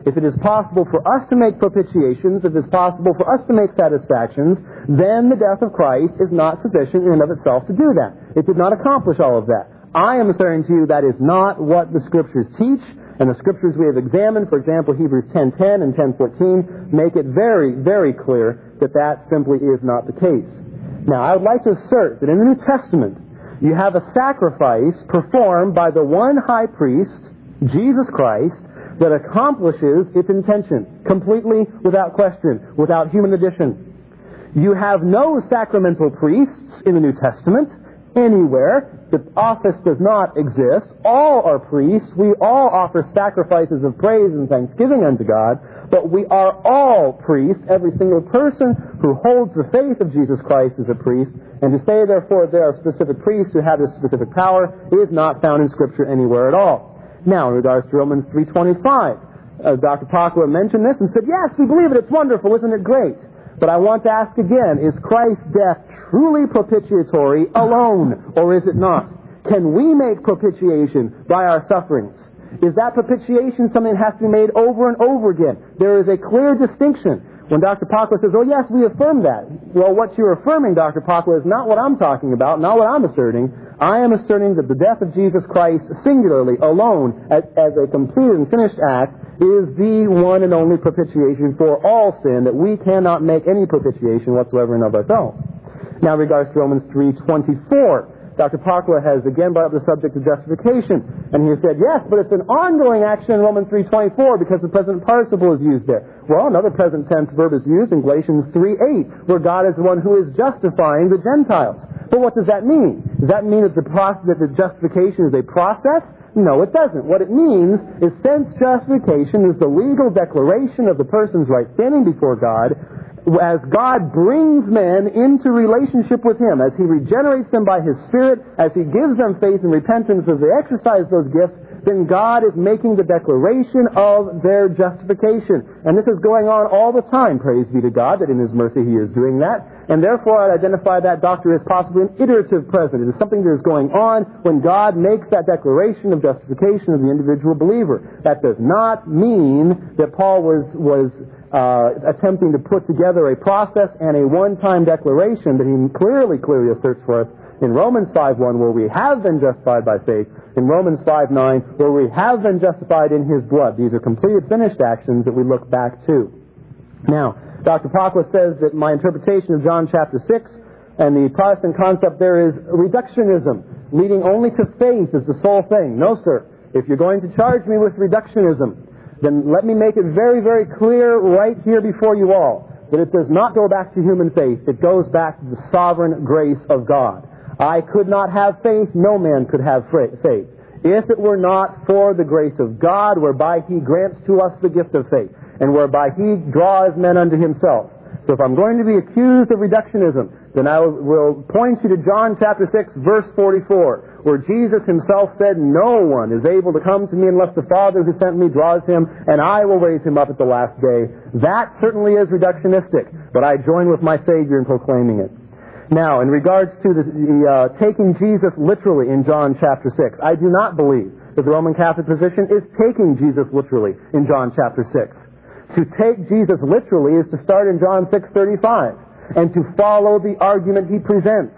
if it is possible for us to make propitiations, if it is possible for us to make satisfactions, then the death of Christ is not sufficient in and of itself to do that. It did not accomplish all of that. I am asserting to you that is not what the Scriptures teach, and the Scriptures we have examined, for example, Hebrews ten ten and ten fourteen, make it very, very clear that that simply is not the case. Now, I would like to assert that in the New Testament, you have a sacrifice performed by the one high priest, Jesus Christ, that accomplishes its intention, completely, without question, without human addition. You have no sacramental priests in the New Testament anywhere. The office does not exist. All are priests. We all offer sacrifices of praise and thanksgiving unto God, but we are all priests. Every single person who holds the faith of Jesus Christ is a priest, and to say, therefore, there are specific priests who have this specific power is not found in Scripture anywhere at all. Now, in regards to Romans three twenty-five, uh, Doctor Pakwa mentioned this and said, yes, we believe it. It's wonderful. Isn't it great? But I want to ask again, is Christ's death truly propitiatory alone, or is it not? Can we make propitiation by our sufferings? Is that propitiation something that has to be made over and over again? There is a clear distinction. When Doctor Pakwa says, oh yes, we affirm that. Well, what you're affirming, Doctor Pakwa, is not what I'm talking about, not what I'm asserting. I am asserting that the death of Jesus Christ singularly, alone, as, as a complete and finished act, is the one and only propitiation for all sin, that we cannot make any propitiation whatsoever in of ourselves. Now, in regards to Romans three twenty-four, Doctor Pakwa has again brought up the subject of justification. And he has said, yes, but it's an ongoing action in Romans three twenty-four because the present participle is used there. Well, another present tense verb is used in Galatians three eight, where God is the one who is justifying the Gentiles. But what does that mean? Does that mean that the, process, that the justification is a process? No, it doesn't. What it means is, since justification is the legal declaration of the person's right standing before God, as God brings men into relationship with Him, as He regenerates them by His Spirit, as He gives them faith and repentance, as they exercise those gifts, then God is making the declaration of their justification. And this is going on all the time, praise be to God, that in His mercy He is doing that. And therefore I'd identify that doctrine as possibly an iterative present. It is something that is going on when God makes that declaration of justification of the individual believer. That does not mean that Paul was, was uh, attempting to put together a process and a one-time declaration that he clearly, clearly asserts for us in Romans five one, where we have been justified by faith, in Romans five nine, where we have been justified in His blood. These are completed, finished actions that we look back to. Now, Doctor Pakwa says that my interpretation of John chapter six and the Protestant concept there is reductionism, leading only to faith is the sole thing. No, sir. If you're going to charge me with reductionism, then let me make it very, very clear right here before you all that it does not go back to human faith. It goes back to the sovereign grace of God. I could not have faith, no man could have faith, if it were not for the grace of God, whereby He grants to us the gift of faith, and whereby He draws men unto Himself. So if I'm going to be accused of reductionism, then I will point you to John chapter six, verse forty-four, where Jesus Himself said, no one is able to come to me unless the Father who sent me draws him, and I will raise him up at the last day. That certainly is reductionistic, but I join with my Savior in proclaiming it. Now, in regards to the, the uh, taking Jesus literally in John chapter six, I do not believe that the Roman Catholic position is taking Jesus literally in John chapter six. To take Jesus literally is to start in John six thirty-five and to follow the argument he presents.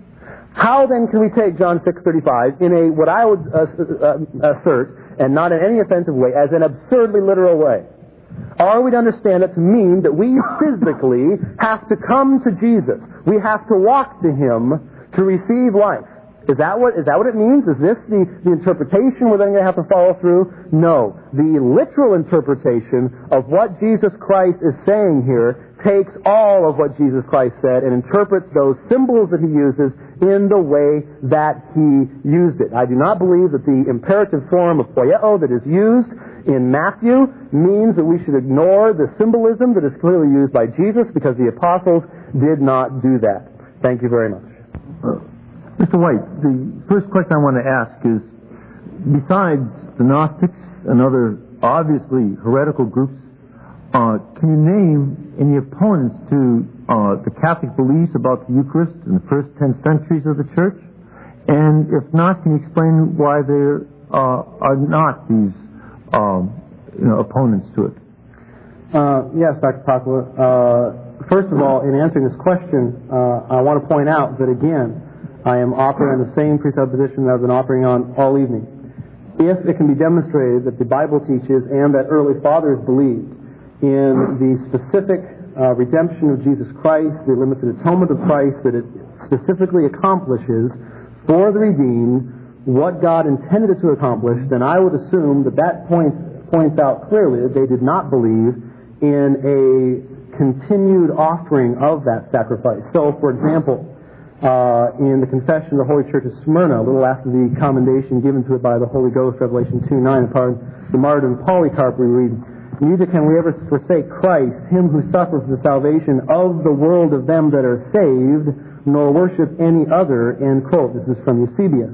How then can we take John six thirty-five in a, what I would uh, uh, assert, and not in any offensive way, as an absurdly literal way? Are we to understand it to mean that we physically have to come to Jesus? We have to walk to Him to receive life. Is that what, is that what it means? Is this the, the interpretation we're then going to have to follow through? No. The literal interpretation of what Jesus Christ is saying here takes all of what Jesus Christ said and interprets those symbols that He uses in the way that He used it. I do not believe that the imperative form of poieo that is used in Matthew means that we should ignore the symbolism that is clearly used by Jesus, because the apostles did not do that. Thank you very much. Uh, Mister White, the first question I want to ask is, besides the Gnostics and other obviously heretical groups, uh, can you name any opponents to uh, the Catholic beliefs about the Eucharist in the first ten centuries of the Church? And if not, can you explain why there uh, are not these um, you know, opponents to it. Uh, yes, Doctor Pakula. Uh, first of all, in answering this question, uh, I want to point out that, again, I am operating on the same presupposition that I've been operating on all evening. If it can be demonstrated that the Bible teaches and that early fathers believed in the specific uh, redemption of Jesus Christ, the limited atonement of Christ, that it specifically accomplishes for the redeemed what God intended it to accomplish, then I would assume that that points, points out clearly that they did not believe in a continued offering of that sacrifice. So, for example, uh, in the Confession of the Holy Church of Smyrna, a little after the commendation given to it by the Holy Ghost, Revelation two nine, upon the martyrdom of Polycarp, we read, "Neither can we ever forsake Christ, him who suffered for the salvation of the world of them that are saved, nor worship any other," end quote. This is from Eusebius.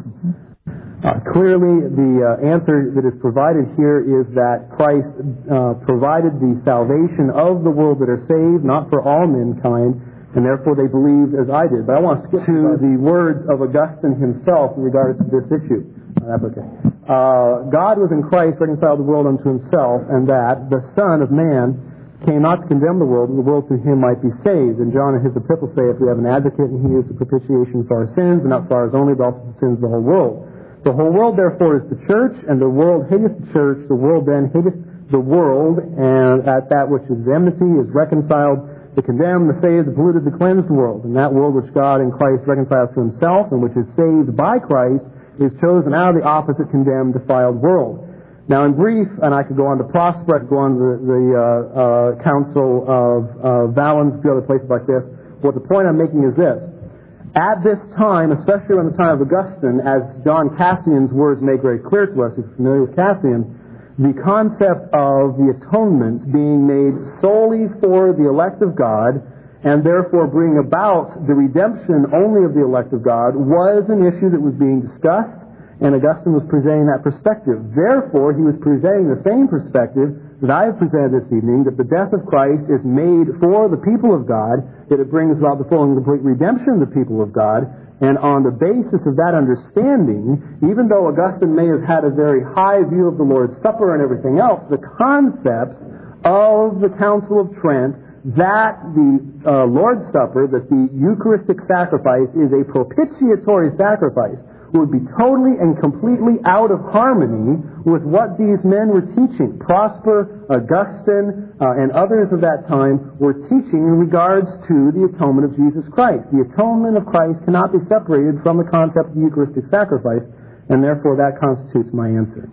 Uh, clearly, the uh, answer that is provided here is that Christ uh, provided the salvation of the world that are saved, not for all mankind, and therefore they believed as I did. But I want to skip to the words of Augustine himself in regards to this issue. Uh, that's okay. Uh, God was in Christ reconciled the world unto himself, and that the Son of Man came not to condemn the world, but the world through him might be saved. And John in his epistle saith, "We have an advocate, and he is the propitiation for our sins, and not for ours only, but also for the sins of the whole world. The whole world, therefore, is the church, and the world hateth the church. The world then hateth the world, and at that which is enmity is reconciled, the condemned, the saved, the polluted, the cleansed world. And that world which God in Christ reconciles to himself, and which is saved by Christ, is chosen out of the opposite, condemned, defiled world." Now, in brief, and I could go on to Prosper, I could go on to the, the uh, uh, Council of uh, Valens, a few other places like this. What the point I'm making is this. At this time, especially around the time of Augustine, as John Cassian's words make very clear to us, if you're familiar with Cassian, the concept of the atonement being made solely for the elect of God, and therefore bring about the redemption only of the elect of God, was an issue that was being discussed, and Augustine was presenting that perspective. Therefore, he was presenting the same perspective that I have presented this evening, that the death of Christ is made for the people of God, that it brings about the full and complete redemption of the people of God, and on the basis of that understanding, even though Augustine may have had a very high view of the Lord's Supper and everything else, the concepts of the Council of Trent, that the uh, Lord's Supper, that the Eucharistic sacrifice is a propitiatory sacrifice, would be totally and completely out of harmony with what these men were teaching. Prosper, Augustine, uh, and others of that time were teaching in regards to the atonement of Jesus Christ. The atonement of Christ cannot be separated from the concept of the Eucharistic sacrifice, and therefore that constitutes my answer.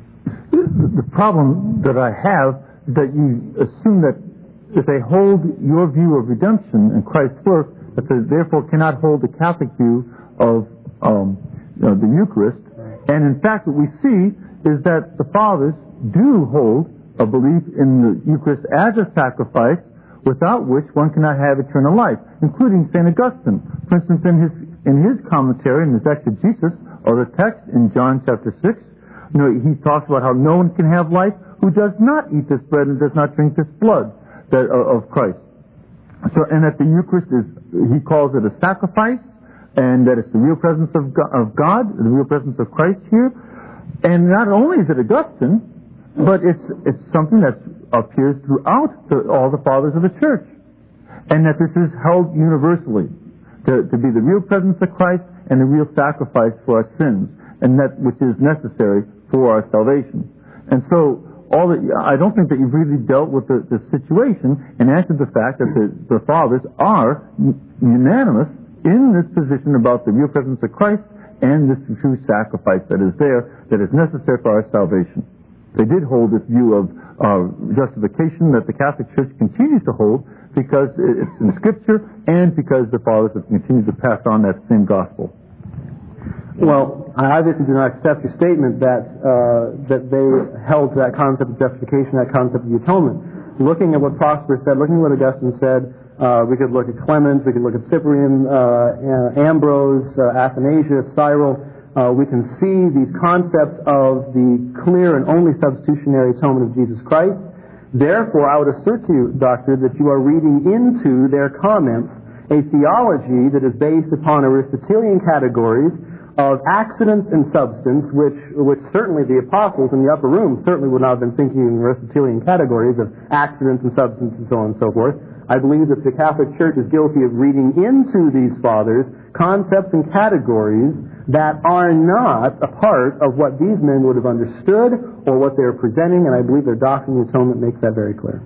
The problem that I have is that you assume that if they hold your view of redemption and Christ's work, that they therefore cannot hold the Catholic view of um, you know, the Eucharist. And in fact, what we see is that the fathers do hold a belief in the Eucharist as a sacrifice, without which one cannot have eternal life, including Saint Augustine. For instance, in his in his commentary, in his exegesis of the text in John chapter six, you know, he talks about how no one can have life who does not eat this bread and does not drink this blood that, uh, of Christ. So, and that the Eucharist is, he calls it a sacrifice, and that it's the real presence of God, of God, the real presence of Christ here. And not only is it Augustine, but it's it's something that appears throughout the, all the fathers of the Church. And that this is held universally to, to be the real presence of Christ and the real sacrifice for our sins, and that which is necessary for our salvation. And so, all the, I don't think that you've really dealt with the, the situation and answered the fact that the, the fathers are unanimous in this position about the real presence of Christ and this true sacrifice that is there, that is necessary for our salvation. They did hold this view of uh, justification that the Catholic Church continues to hold, because it's in Scripture and because the fathers have continued to pass on that same gospel. Well, I obviously do not accept your statement that uh, that they held to that concept of justification, that concept of the atonement. Looking at what Prosper said, looking at what Augustine said, Uh, we could look at Clement, we could look at Cyprian, uh, Ambrose, uh, Athanasius, Cyril. Uh, we can see these concepts of the clear and only substitutionary atonement of Jesus Christ. Therefore, I would assert to you, Doctor, that you are reading into their comments a theology that is based upon Aristotelian categories, of accidents and substance, which which certainly the apostles in the upper room certainly would not have been thinking in Aristotelian categories of accidents and substance and so on and so forth. I believe that the Catholic Church is guilty of reading into these fathers concepts and categories that are not a part of what these men would have understood or what they're presenting, and I believe their Doctrine of the Atonement makes that very clear.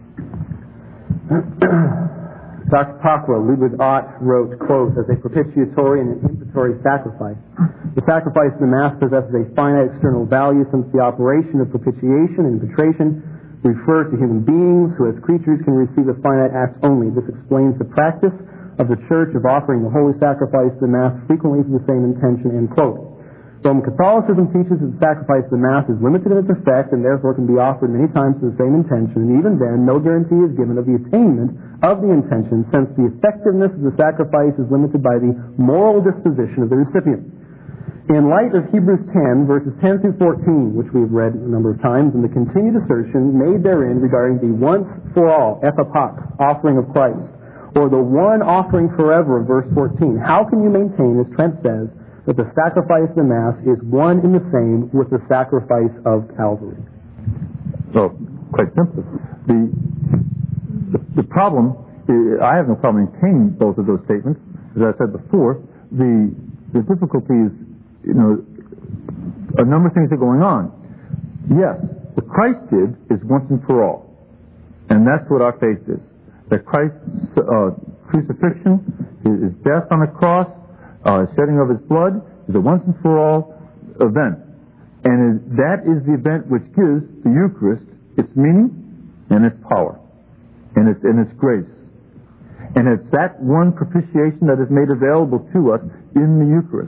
Doctor Pacwa, Ludwig Ott wrote, quote, as a propitiatory and an impetory sacrifice, the sacrifice of the Mass possesses a finite external value since the operation of propitiation and impetration refer to human beings who as creatures can receive a finite act only. This explains the practice of the Church of offering the holy sacrifice of the Mass frequently for the same intention, end quote. Roman Catholicism teaches that the sacrifice of the Mass is limited in its effect and therefore can be offered many times for the same intention, and even then no guarantee is given of the attainment of the intention, since the effectiveness of the sacrifice is limited by the moral disposition of the recipient. In light of Hebrews ten, verses ten through fourteen, which we have read a number of times, and the continued assertion made therein regarding the once-for-all, epapax, offering of Christ, or the one offering forever of verse fourteen, how can you maintain, as Trent says, that the sacrifice of the Mass is one and the same with the sacrifice of Calvary? So, quite simply, the, the, the problem, is, I have no problem maintaining both of those statements. As I said before, the, the difficulty is, you know, a number of things are going on. Yes, what Christ did is once and for all. And that's what our faith is. That Christ's uh, crucifixion, his death on the cross, uh, shedding of his blood, is a once and for all event. And is, that is the event which gives the Eucharist its meaning and its power and its, and its grace. And it's that one propitiation that is made available to us in the Eucharist.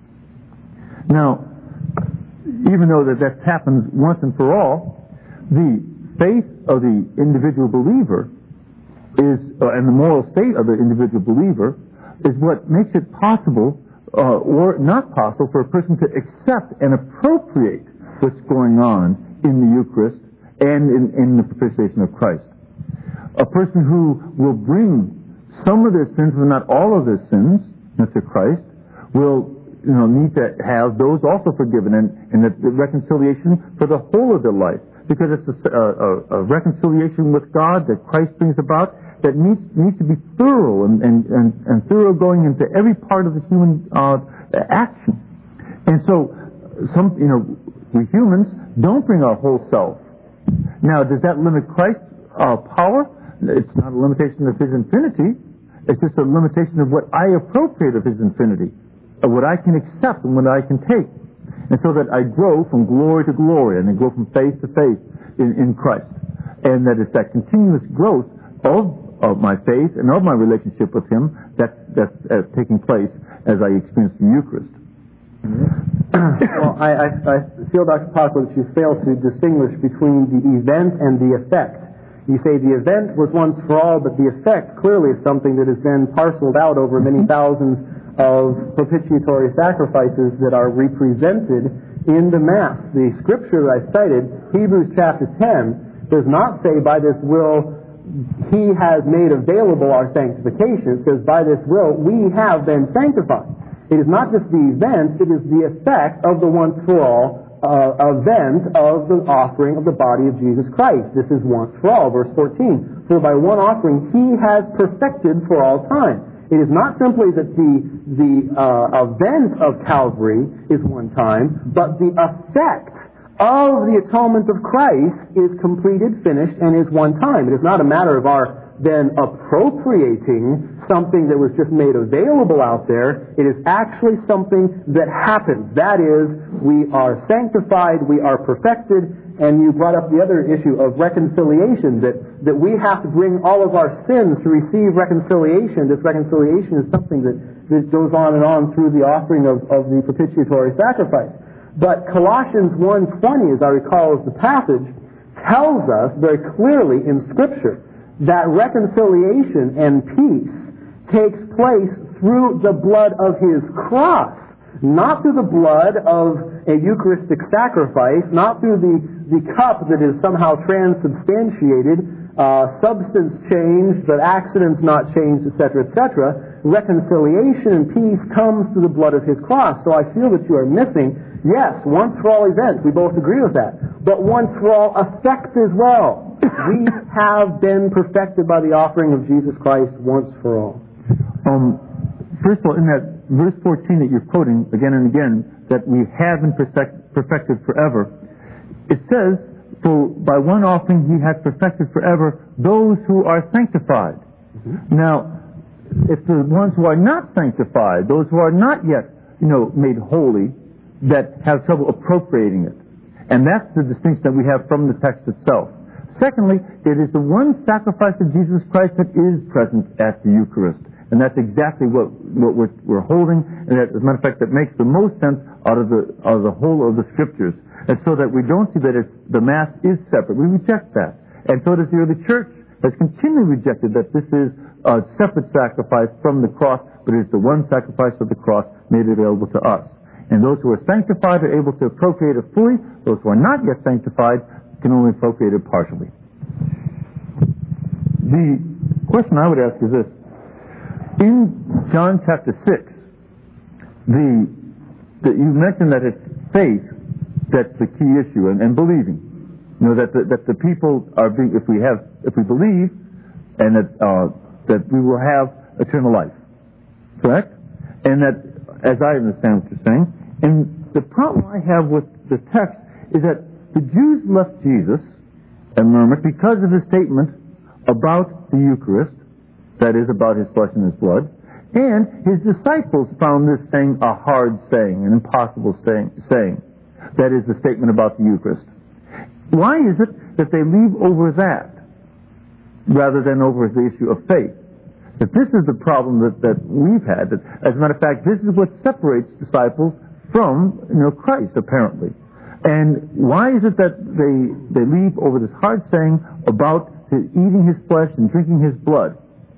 Now, even though that that happens once and for all, the faith of the individual believer is, uh, and the moral state of the individual believer is what makes it possible uh, or not possible for a person to accept and appropriate what's going on in the Eucharist and in, in the propitiation of Christ. A person who will bring some of their sins, but not all of their sins, to Christ, will you know, need to have those also forgiven, and, and the, the reconciliation for the whole of their life. Because it's a, a, a reconciliation with God that Christ brings about that needs, needs to be thorough and, and, and, and thorough going into every part of the human uh, action. And so, some, you know, we humans don't bring our whole self. Now, does that limit Christ's uh, power? It's not a limitation of his infinity. It's just a limitation of what I appropriate of his infinity, of what I can accept and what I can take. And so that I grow from glory to glory and I grow from faith to faith in, in Christ. And that it's that continuous growth of, of my faith and of my relationship with him that's, that's uh, taking place as I experience the Eucharist. Well, I, I, I feel, Doctor Pacwa, that you fail to distinguish between the event and the effect. You say the event was once for all, but the effect clearly is something that is then parceled out over many thousands of propitiatory sacrifices that are represented in the Mass. The scripture that I cited, Hebrews chapter ten, does not say by this will he has made available our sanctification. It says by this will we have been sanctified. It is not just the event, it is the effect of the once for all uh, event of the offering of the body of Jesus Christ. This is once for all. Verse fourteen, for by one offering he has perfected for all time. It is not simply that the, the uh, event of Calvary is one time, but the effect of the atonement of Christ is completed, finished, and is one time. It is not a matter of our then appropriating something that was just made available out there. It is actually something that happens. That is, we are sanctified, we are perfected, and you brought up the other issue of reconciliation, that, that we have to bring all of our sins to receive reconciliation. This reconciliation is something that, that goes on and on through the offering of, of the propitiatory sacrifice. But Colossians one twenty, as I recall as the passage, tells us very clearly in Scripture that reconciliation and peace takes place through the blood of his cross, not through the blood of a Eucharistic sacrifice, not through the, the cup that is somehow transubstantiated, uh, substance changed, but accidents not changed, et cetera, et cetera. Reconciliation and peace comes through the blood of His cross. So I feel that you are missing, yes, once for all events, we both agree with that, but once for all effect as well. We have been perfected by the offering of Jesus Christ once for all. Um, first of all, in that verse fourteen that you're quoting again and again, that we have been perfect, perfected forever, it says, for by one offering He has perfected forever those who are sanctified. Mm-hmm. Now, if the ones who are not sanctified, those who are not yet, you know, made holy, that have trouble appropriating it. And that's the distinction that we have from the text itself. Secondly, it is the one sacrifice of Jesus Christ that is present at the Eucharist. And that's exactly what, what we're, we're holding, and that, as a matter of fact, that makes the most sense out of the, out of the whole of the Scriptures. And so that we don't see that it's, the Mass is separate. We reject that. And so does the early Church has continually rejected that this is a separate sacrifice from the cross, but it is the one sacrifice of the cross made available to us. And those who are sanctified are able to appropriate it fully. Those who are not yet sanctified can only appropriate it partially. The question I would ask is this. In John chapter six, the, the you mentioned that it's faith that's the key issue, and, and believing. You know, that the, that the people are being, if we have, if we believe, and that, uh, that we will have eternal life. Correct? And that, as I understand what you're saying, and the problem I have with the text is that the Jews left Jesus and murmured because of his statement about the Eucharist, that is, about his flesh and his blood, and his disciples found this saying a hard saying, an impossible saying, saying. That is the statement about the Eucharist. Why is it that they leave over that rather than over the issue of faith? That this is the problem that, that we've had. That, as a matter of fact, this is what separates disciples from, you know, Christ, apparently. And why is it that they they leave over this hard saying about his eating his flesh and drinking his blood?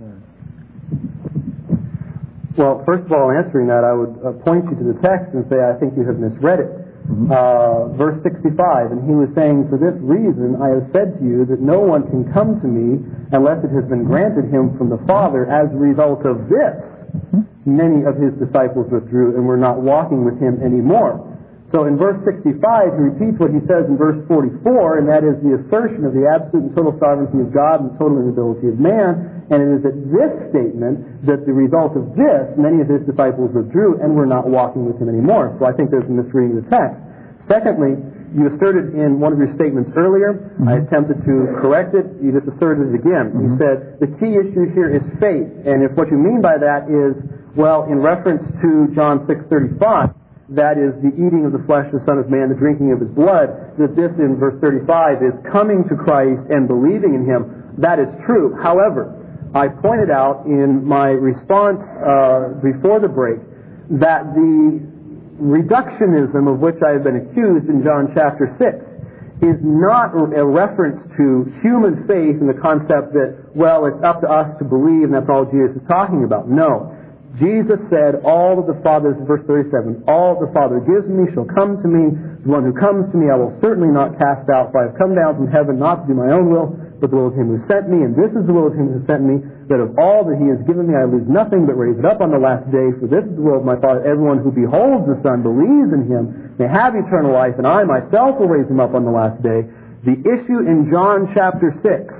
Well, first of all, answering that, I would uh, point you to the text and say, I think you have misread it. Mm-hmm. Uh, verse sixty-five, and he was saying, for this reason I have said to you that no one can come to me unless it has been granted him from the Father. As a result of this, mm-hmm. many of his disciples withdrew and were not walking with him anymore. So in verse sixty-five, he repeats what he says in verse forty-four, and that is the assertion of the absolute and total sovereignty of God and the total inability of man. And it is at this statement that the result of this, many of his disciples withdrew and were not walking with him anymore. So I think there's a misreading of the text. Secondly, you asserted in one of your statements earlier, mm-hmm. I attempted to correct it, you just asserted it again. Mm-hmm. You said the key issue here is faith. And if what you mean by that is, well, in reference to John six thirty-five, that is the eating of the flesh of the Son of Man, the drinking of his blood, that this in verse thirty-five is coming to Christ and believing in him. That is true. However, I pointed out in my response uh, before the break that the reductionism of which I have been accused in John chapter six is not a reference to human faith in the concept that, well, it's up to us to believe and that's all Jesus is talking about. No. Jesus said, all of the Father, verse thirty-seven, all the Father gives me shall come to me. The one who comes to me I will certainly not cast out, for I have come down from heaven not to do my own will, but the will of him who sent me. And this is the will of him who sent me, that of all that he has given me I lose nothing, but raise it up on the last day. For this is the will of my Father. Everyone who beholds the Son, believes in him, may have eternal life, and I myself will raise him up on the last day. The issue in John chapter six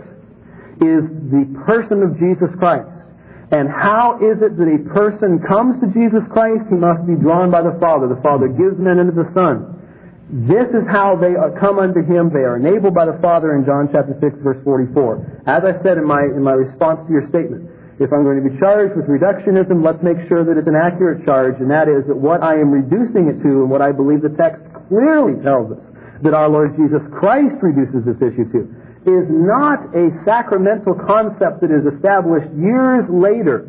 is the person of Jesus Christ. And how is it that a person comes to Jesus Christ? He must be drawn by the Father. The Father gives men unto the Son. This is how they are come unto him. They are enabled by the Father in John chapter six, verse forty-four. As I said in my in my response to your statement, if I'm going to be charged with reductionism, let's make sure that it's an accurate charge, and that is that what I am reducing it to, and what I believe the text clearly tells us that our Lord Jesus Christ reduces this issue to, is not a sacramental concept that is established years later,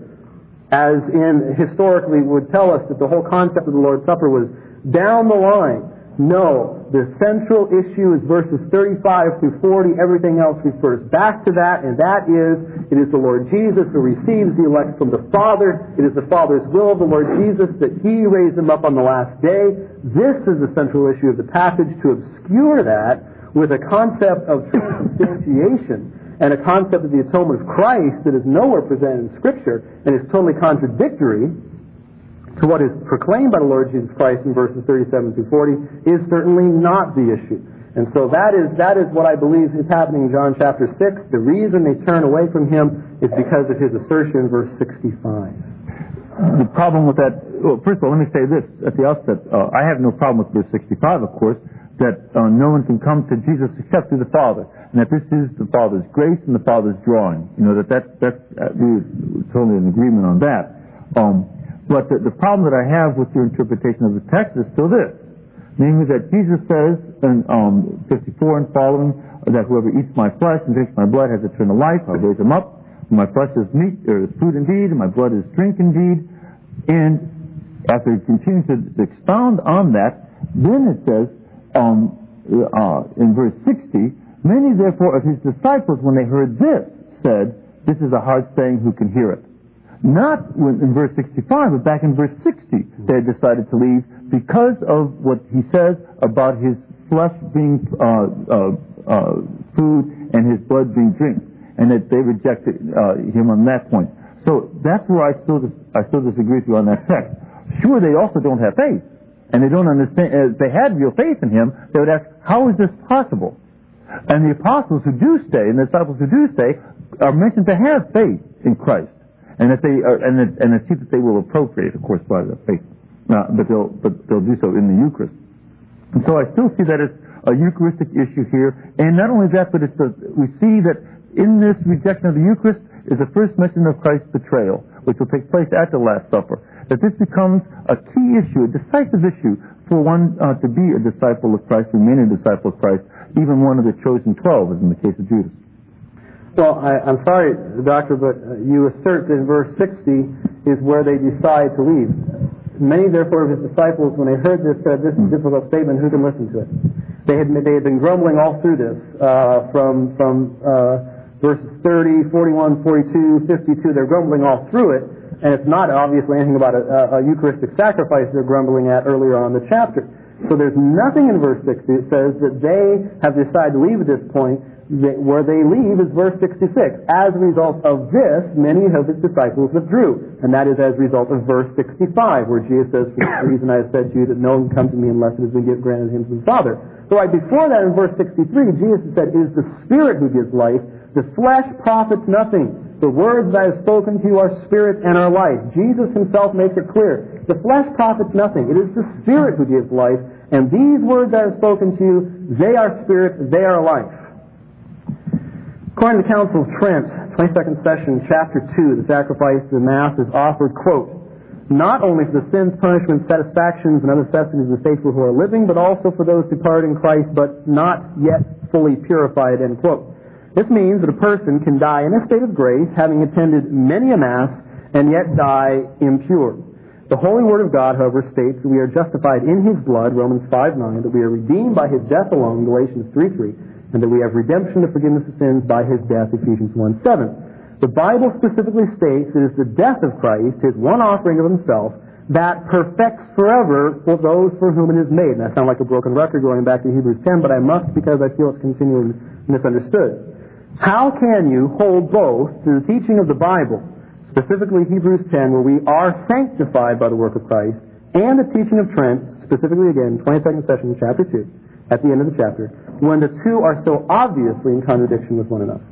as in historically would tell us that the whole concept of the Lord's Supper was down the line. No, the central issue is verses thirty-five through forty. Everything else refers back to that, and that is, it is the Lord Jesus who receives the elect from the Father. It is the Father's will of the Lord Jesus that he raise them up on the last day. This is the central issue of the passage. To obscure that with a concept of transubstantiation and a concept of the atonement of Christ that is nowhere presented in Scripture and is totally contradictory to what is proclaimed by the Lord Jesus Christ in verses thirty-seven through forty is certainly not the issue. And so that is that is what I believe is happening in John chapter six. The reason they turn away from him is because of his assertion in verse sixty-five. The problem with that, well, first of all, let me say this at the outset. Uh, I have no problem with verse sixty-five, of course, that uh, no one can come to Jesus except through the Father, and that this is the Father's grace and the Father's drawing. You know, that, that that's uh, we're totally in agreement on that. Um, but the, the problem that I have with your interpretation of the text is still this, namely that Jesus says in um, fifty-four and following that whoever eats my flesh and drinks my blood has eternal life. I'll raise him up. My flesh is meat, or is food indeed, and my blood is drink indeed. And after he continues to expound on that, then it says um, uh, in verse sixty, many therefore of his disciples, when they heard this, said, this is a hard saying, who can hear it? Not in verse sixty-five, but back in verse sixty, they had decided to leave because of what he says about his flesh being uh, uh, uh, food and his blood being drink, and that they rejected uh, him on that point. So that's where I still dis- I still disagree with you on that text. Sure, they also don't have faith, and they don't understand. If they had real faith in him, they would ask, how is this possible? And the apostles who do stay, and the disciples who do stay, are mentioned to have faith in Christ. And that they are, and that, and it's that they will appropriate, of course, by the faith, uh, but they'll but they'll do so in the Eucharist. And so I still see that as a Eucharistic issue here, and not only that, but it's a, we see that in this rejection of the Eucharist is the first mention of Christ's betrayal, which will take place at the Last Supper. That this becomes a key issue, a decisive issue for one uh, to be a disciple of Christ, remain a disciple of Christ, even one of the chosen twelve, as in the case of Judas. Well, I, I'm sorry, Doctor, but uh, you assert that in verse sixty is where they decide to leave. Many, therefore, of his disciples, when they heard this, said, this is a difficult statement, who can listen to it? They had, they had been grumbling all through this, uh, from, from uh, verses thirty, forty-one, forty-two, fifty-two. They're grumbling all through it, and it's not obviously anything about a, a Eucharistic sacrifice they're grumbling at earlier on in the chapter. So there's nothing in verse sixty that says that they have decided to leave at this point. They, where they leave is verse sixty-six. As a result of this, many of his disciples withdrew. And that is as a result of verse sixty-five, where Jesus says, for the reason I have said to you that no one can come to me unless it has been granted him from the Father. So right before that in verse sixty-three, Jesus said, it is the Spirit who gives life. The flesh profits nothing. The words that I have spoken to you are spirit and are life. Jesus himself makes it clear. The flesh profits nothing. It is the Spirit who gives life. And these words I have spoken to you, they are spirit, they are life. According to the Council of Trent, twenty-second session, chapter two, the sacrifice of the Mass is offered, quote, not only for the sins, punishments, satisfactions, and other necessities of the faithful who are living, but also for those departed in Christ, but not yet fully purified, end quote. This means that a person can die in a state of grace, having attended many a Mass, and yet die impure. The Holy Word of God, however, states that we are justified in His blood, Romans five nine, that we are redeemed by His death alone, Galatians three three, and that we have redemption, the forgiveness of sins, by His death, Ephesians one seven. The Bible specifically states it is the death of Christ, His one offering of Himself, that perfects forever for those for whom it is made. And I sound like a broken record going back to Hebrews ten, but I must because I feel it's continually misunderstood. How can you hold both to the teaching of the Bible, specifically Hebrews ten, where we are sanctified by the work of Christ, and the teaching of Trent, specifically again, twenty-second session, chapter two, at the end of the chapter, when the two are so obviously in contradiction with one another?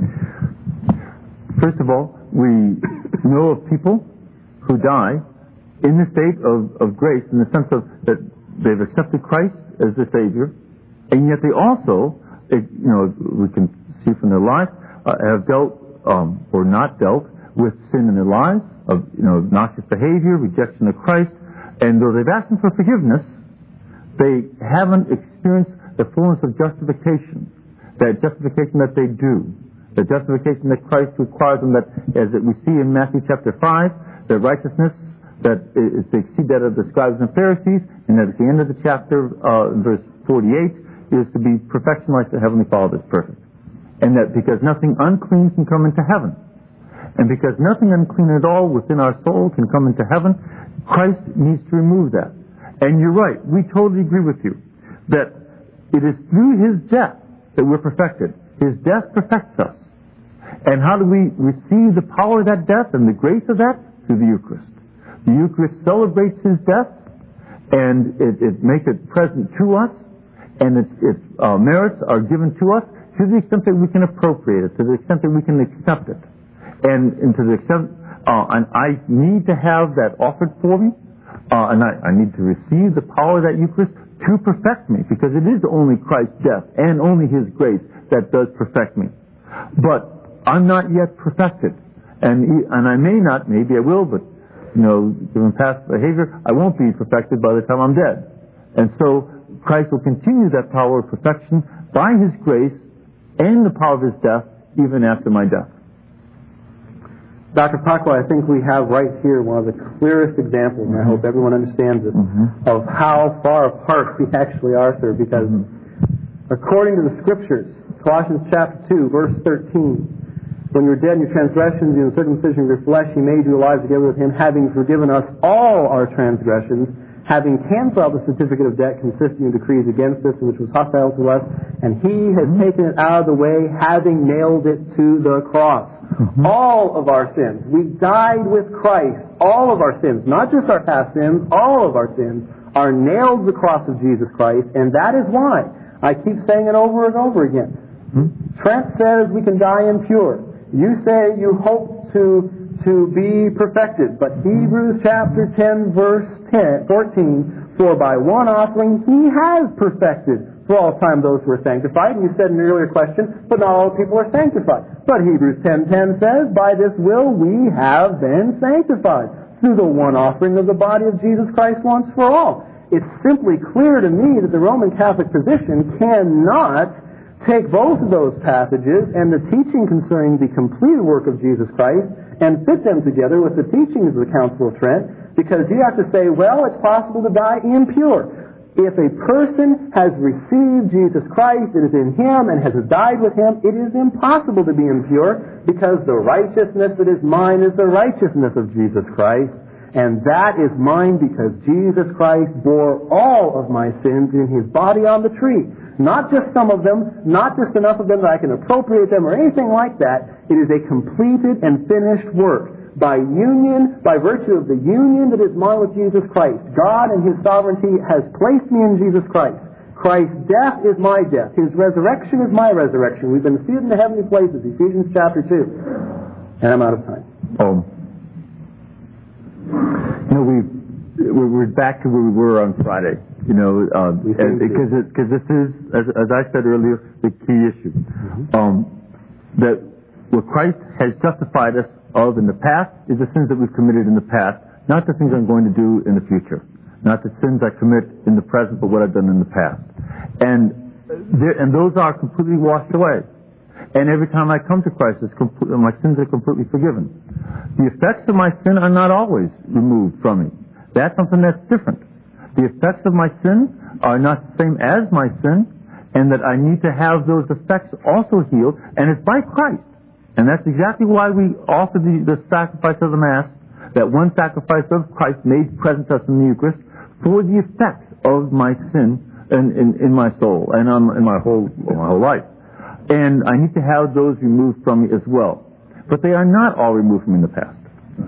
First of all, we know of people who die in the state of, of grace, in the sense of that they've accepted Christ as their Savior, and yet they also, it, you know, we can see from their life, uh, have dealt um, or not dealt with sin in their lives, of you know, obnoxious behavior, rejection of Christ, and though they've asked Him for forgiveness, they haven't experienced the fullness of justification, that justification that they do, the justification that Christ requires them, that, as we see in Matthew chapter five, the righteousness that is to exceed that of the scribes and Pharisees, and that at the end of the chapter, uh, verse forty-eight, is to be perfection like the Heavenly Father is perfect. And that because nothing unclean can come into heaven, and because nothing unclean at all within our soul can come into heaven, Christ needs to remove that. And you're right, we totally agree with you, that it is through His death that we're perfected. His death perfects us. And how do we receive the power of that death and the grace of that? Through the Eucharist. The Eucharist celebrates his death, and it, it makes it present to us, and its, its uh, merits are given to us to the extent that we can appropriate it, to the extent that we can accept it. And, and to the extent, uh, and I need to have that offered for me, uh, and I, I need to receive the power of that Eucharist to perfect me, because it is only Christ's death and only his grace that does perfect me. But I'm not yet perfected, and and I may not, maybe I will, but you know, given past behavior, I won't be perfected by the time I'm dead. And so Christ will continue that power of perfection by his grace and the power of his death even after my death. Doctor Pacwa, I think we have right here one of the clearest examples, and I hope everyone understands this, mm-hmm. of how far apart we actually are, sir, because mm-hmm. according to the Scriptures, Colossians chapter two, verse thirteen, when you were dead in your transgressions and the circumcision of your flesh, he made you alive together with him, having forgiven us all our transgressions, having canceled the certificate of debt consisting of decrees against us, which was hostile to us, and he has mm-hmm. taken it out of the way, having nailed it to the cross. Mm-hmm. All of our sins. We died with Christ. All of our sins, not just our past sins, all of our sins are nailed to the cross of Jesus Christ, and that is why I keep saying it over and over again. Mm-hmm. Trent says we can die impure. You say you hope to to be perfected, but Hebrews chapter ten, verse ten, fourteen, for by one offering he has perfected for all time those who are sanctified. And you said in an earlier question, but not all people are sanctified. But Hebrews ten ten says, by this will we have been sanctified through the one offering of the body of Jesus Christ once for all. It's simply clear to me that the Roman Catholic position cannot take both of those passages and the teaching concerning the completed work of Jesus Christ and fit them together with the teachings of the Council of Trent, because you have to say, well, it's possible to die impure. If a person has received Jesus Christ, it is in him, and has died with him, it is impossible to be impure, because the righteousness that is mine is the righteousness of Jesus Christ, and that is mine because Jesus Christ bore all of my sins in his body on the tree. Not just some of them, not just enough of them that I can appropriate them or anything like that. It is a completed and finished work. By union, by virtue of the union that is mine with Jesus Christ, God in his sovereignty has placed me in Jesus Christ. Christ's death is my death. His resurrection is my resurrection. We've been seated in the heavenly places, Ephesians chapter two. And I'm out of time. Oh. You know, we we're back to where we were on Friday. You know, uh, because because this is, as, as I said earlier, the key issue. Mm-hmm. Um, that what Christ has justified us of in the past is the sins that we've committed in the past, not the things I'm going to do in the future, not the sins I commit in the present, but what I've done in the past. And there, and those are completely washed away. And every time I come to Christ, it's complete, my sins are completely forgiven. The effects of my sin are not always removed from me. That's something that's different. The effects of my sin are not the same as my sin, and that I need to have those effects also healed, and it's by Christ. And that's exactly why we offer the, the sacrifice of the Mass, that one sacrifice of Christ made present to us in the Eucharist, for the effects of my sin in, in, in my soul and um, in my whole, my whole life. And I need to have those removed from me as well. But they are not all removed from me in the past.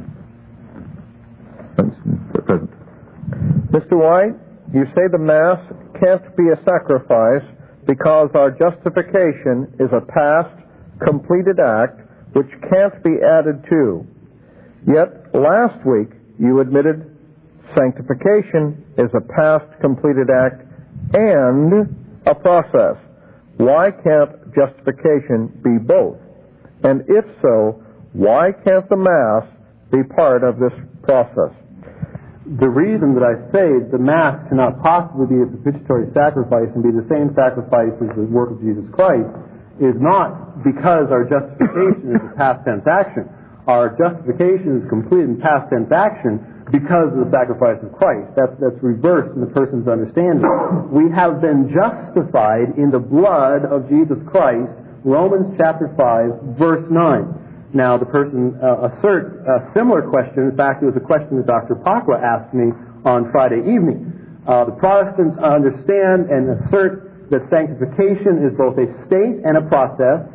Present. Mister White, you say the Mass can't be a sacrifice because our justification is a past, completed act which can't be added to. Yet, last week, you admitted sanctification is a past, completed act and a process. Why can't justification be both? And if so, why can't the Mass be part of this process? The reason that I say the Mass cannot possibly be a propitiatory sacrifice and be the same sacrifice as the work of Jesus Christ is not because our justification is a past tense action. Our justification is complete in past tense action because of the sacrifice of Christ. That's, that's reversed in the person's understanding. We have been justified in the blood of Jesus Christ, Romans chapter five, verse nine. Now, the person uh, asserts a similar question. In fact, it was a question that Doctor Pacwa asked me on Friday evening. Uh, the Protestants understand and assert that sanctification is both a state and a process,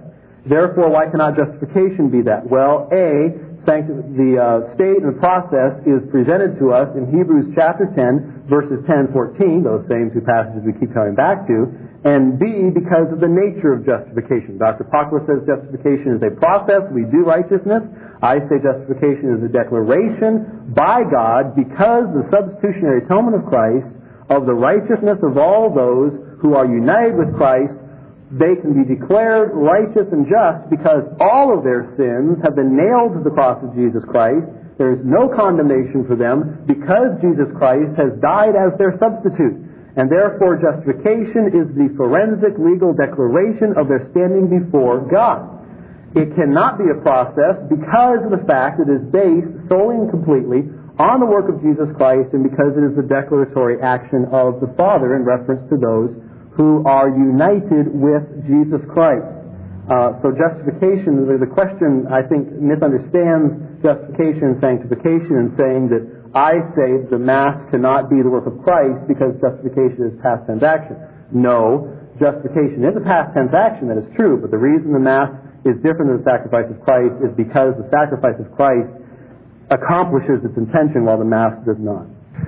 Therefore, why cannot justification be that? Well, A, sancti- the uh, state and the process is presented to us in Hebrews chapter ten, verses ten and fourteen, those same two passages we keep coming back to, and B, because of the nature of justification. Doctor Pakwa says justification is a process. We do righteousness. I say justification is a declaration by God because the substitutionary atonement of Christ of the righteousness of all those who are united with Christ. They can be declared righteous and just because all of their sins have been nailed to the cross of Jesus Christ. There is no condemnation for them because Jesus Christ has died as their substitute. And therefore justification is the forensic legal declaration of their standing before God. It cannot be a process because of the fact it is based solely and completely on the work of Jesus Christ and because it is the declaratory action of the Father in reference to those who are united with Jesus Christ. Uh, so justification, the question I think misunderstands justification and sanctification in saying that I say the Mass cannot be the work of Christ because justification is past tense action. No, justification is a past tense action, that is true, but the reason the Mass is different than the sacrifice of Christ is because the sacrifice of Christ accomplishes its intention while the Mass does not.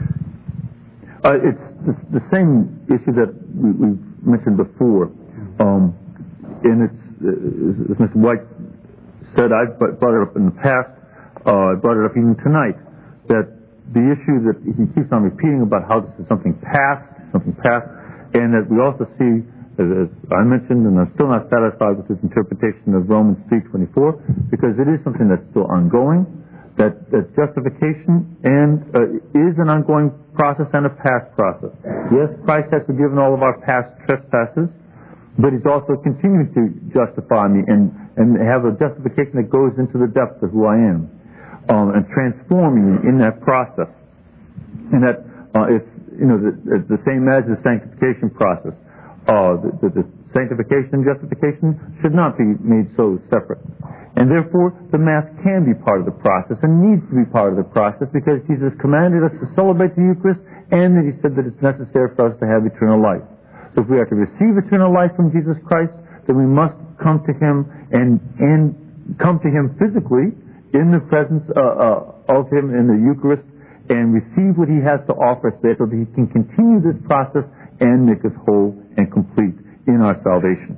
Uh, it's the, the same issue that we, we've mentioned before, um, and it's, uh, as Mister White said, I've brought it up in the past, uh, I brought it up even tonight, that the issue that he keeps on repeating about how this is something past, something past, and that we also see, as, as I mentioned, and I'm still not satisfied with his interpretation of Romans three twenty-four, because it is something that's still ongoing, that, that justification and uh, is an ongoing process and a past process. Yes, Christ has forgiven all of our past trespasses, but he's also continuing to justify me and, and have a justification that goes into the depths of who I am. Um, and transforming me in that process. And that uh, it's, you know, the, the same as the sanctification process. Uh, the, the, the sanctification and justification should not be made so separate. And therefore, the Mass can be part of the process and needs to be part of the process because Jesus commanded us to celebrate the Eucharist and that he said that it's necessary for us to have eternal life. So if we are to receive eternal life from Jesus Christ, then we must come to him and, and come to him physically in the presence uh, uh, of him in the Eucharist and receive what he has to offer us there so that he can continue this process and make us whole and complete in our salvation.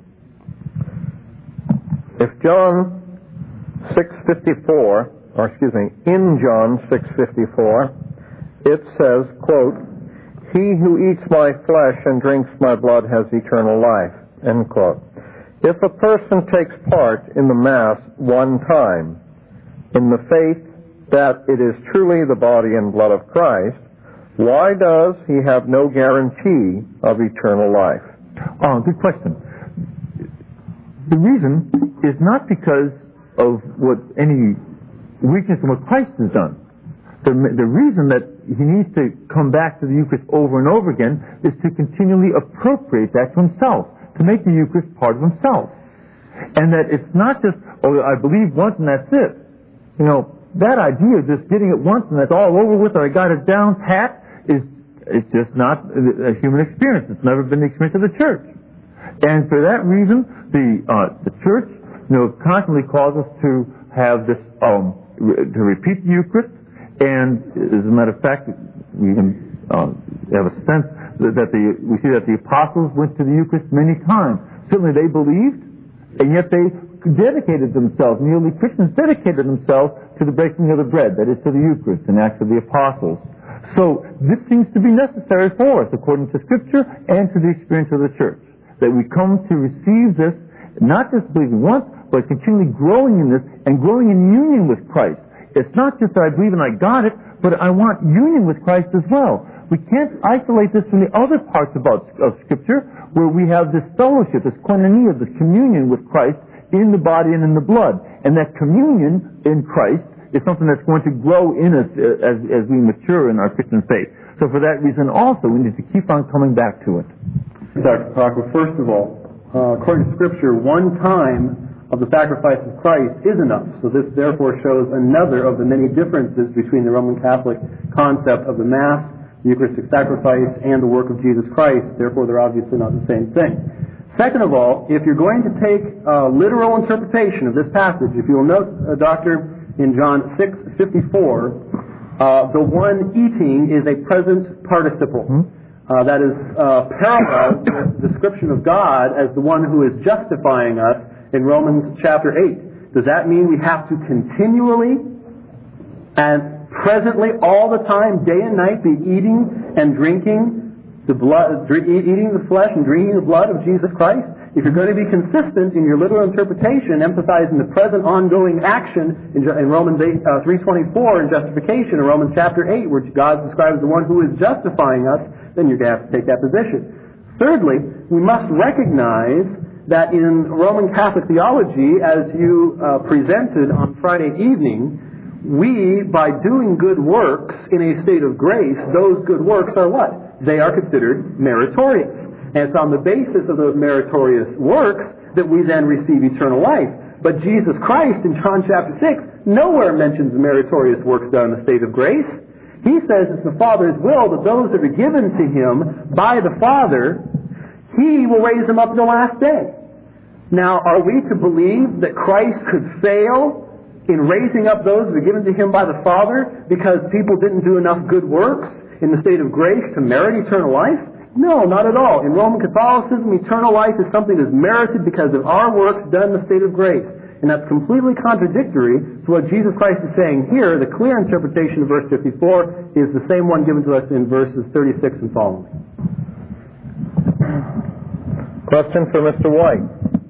If John six fifty-four, or excuse me, in John six fifty-four, it says, quote, "He who eats my flesh and drinks my blood has eternal life," end quote. If a person takes part in the Mass one time, in the faith that it is truly the body and blood of Christ, why does he have no guarantee of eternal life? Oh, good question. The reason is not because of what any weakness in what Christ has done. The, the reason that he needs to come back to the Eucharist over and over again is to continually appropriate that to himself, to make the Eucharist part of himself. And that it's not just, oh, I believe once and that's it. You know, that idea of just getting it once and that's all over with, or I got it down pat, is it's just not a human experience. It's never been the experience of the Church. And for that reason, the uh, the Church, you know, constantly calls us to have this, um, re- to repeat the Eucharist. And as a matter of fact, we can uh, have a sense that, that the we see that the apostles went to the Eucharist many times. Certainly, they believed, and yet they dedicated themselves, the early Christians dedicated themselves to the breaking of the bread, that is to the Eucharist, in Acts of the Apostles. So this seems to be necessary for us, according to Scripture and to the experience of the Church, that we come to receive this, not just believing once, but continually growing in this and growing in union with Christ. It's not just that I believe and I got it, but I want union with Christ as well. We can't isolate this from the other parts about, of Scripture, where we have this fellowship, this koinonia, this communion with Christ, in the body and in the blood. And that communion in Christ is something that's going to grow in us as, as we mature in our Christian faith. So for that reason also, we need to keep on coming back to it. Doctor Crocker, first of all, uh, according to Scripture, one time of the sacrifice of Christ is enough. So this therefore shows another of the many differences between the Roman Catholic concept of the Mass, the Eucharistic sacrifice, and the work of Jesus Christ. Therefore, they're obviously not the same thing. Second of all, if you're going to take a literal interpretation of this passage, if you'll note, uh, Doctor, in John six fifty-four, uh, the one eating is a present participle. Hmm? Uh, that is uh, parallel with the description of God as the one who is justifying us in Romans chapter eight. Does that mean we have to continually and presently, all the time, day and night, be eating and drinking the blood, eating the flesh and drinking the blood of Jesus Christ? If you're going to be consistent in your literal interpretation, emphasizing the present ongoing action in, in Romans uh, three twenty-four in justification, in Romans chapter eight, where God describes the one who is justifying us, then you're going to have to take that position. Thirdly, we must recognize that in Roman Catholic theology, as you uh, presented on Friday evening, we, by doing good works in a state of grace, those good works are what? They are considered meritorious. And it's on the basis of those meritorious works that we then receive eternal life. But Jesus Christ in John chapter six nowhere mentions the meritorious works done in the state of grace. He says it's the Father's will that those that are given to Him by the Father, He will raise them up in the last day. Now, are we to believe that Christ could fail in raising up those that are given to Him by the Father because people didn't do enough good works in the state of grace to merit eternal life? No, not at all. In Roman Catholicism, eternal life is something that's merited because of our works done in the state of grace. And that's completely contradictory to what Jesus Christ is saying here. The clear interpretation of verse fifty-four is the same one given to us in verses thirty-six and following. Question for Mister White.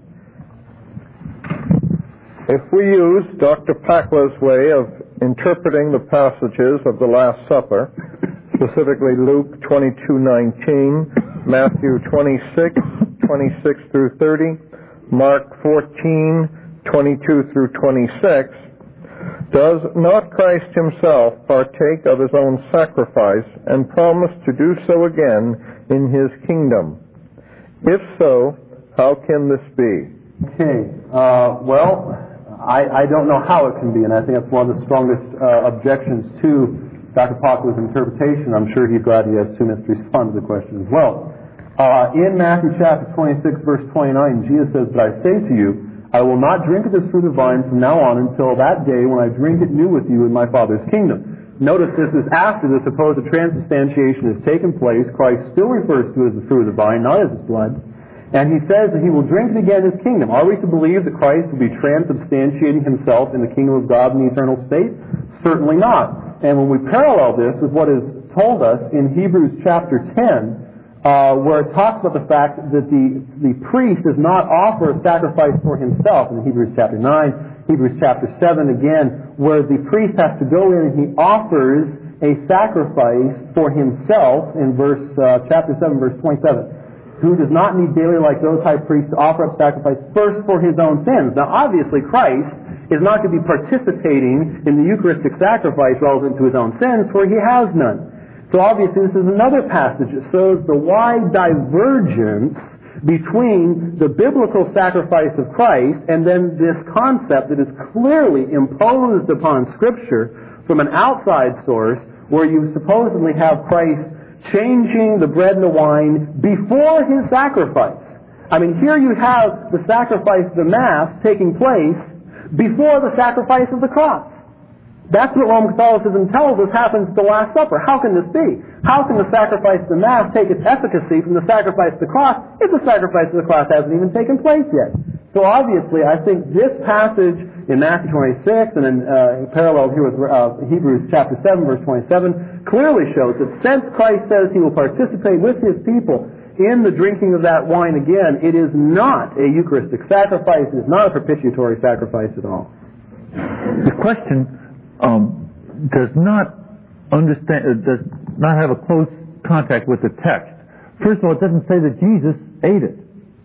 If we use Doctor Packla's way of interpreting the passages of the Last Supper, specifically Luke twenty-two nineteen, Matthew twenty-six, twenty-six through thirty, Mark fourteen, twenty-two through twenty-six, does not Christ Himself partake of His own sacrifice and promise to do so again in His kingdom? If so, how can this be? Okay, uh, well, I, I don't know how it can be, and I think that's one of the strongest uh, objections to Doctor Packla's interpretation. I'm sure he's glad he has two minutes to respond to the question as well. Uh, in Matthew chapter twenty-six, verse twenty-nine, Jesus says, "But I say to you, I will not drink of this fruit of vine from now on until that day when I drink it new with you in my Father's kingdom." Notice this is after the supposed transubstantiation has taken place. Christ still refers to it as the fruit of the vine, not as His blood. And He says that He will drink it again in His kingdom. Are we to believe that Christ will be transubstantiating Himself in the kingdom of God in the eternal state? Certainly not. And when we parallel this with what is told us in Hebrews chapter ten, uh, where it talks about the fact that the, the priest does not offer a sacrifice for himself, in Hebrews chapter nine, Hebrews chapter seven again, where the priest has to go in and he offers a sacrifice for himself in verse uh, chapter seven, verse twenty-seven. Who does not need daily, like those high priests, to offer up sacrifice first for his own sins. Now, obviously, Christ is not going to be participating in the Eucharistic sacrifice relevant to His own sins, for He has none. So obviously, this is another passage that shows the wide divergence between the biblical sacrifice of Christ and then this concept that is clearly imposed upon Scripture from an outside source, where you supposedly have Christ changing the bread and the wine before His sacrifice. I mean, here you have the sacrifice of the Mass taking place before the sacrifice of the cross. That's what Roman Catholicism tells us happens at the Last Supper. How can this be? How can the sacrifice of the Mass take its efficacy from the sacrifice of the cross if the sacrifice of the cross hasn't even taken place yet? So obviously, I think this passage in Matthew twenty-six and in uh, parallel here with uh, Hebrews chapter seven, verse twenty-seven, clearly shows that since Christ says He will participate with His people in the drinking of that wine again, it is not a Eucharistic sacrifice. It is not a propitiatory sacrifice at all. The question um, does not understand, uh, does not have a close contact with the text. First of all, it doesn't say that Jesus ate it,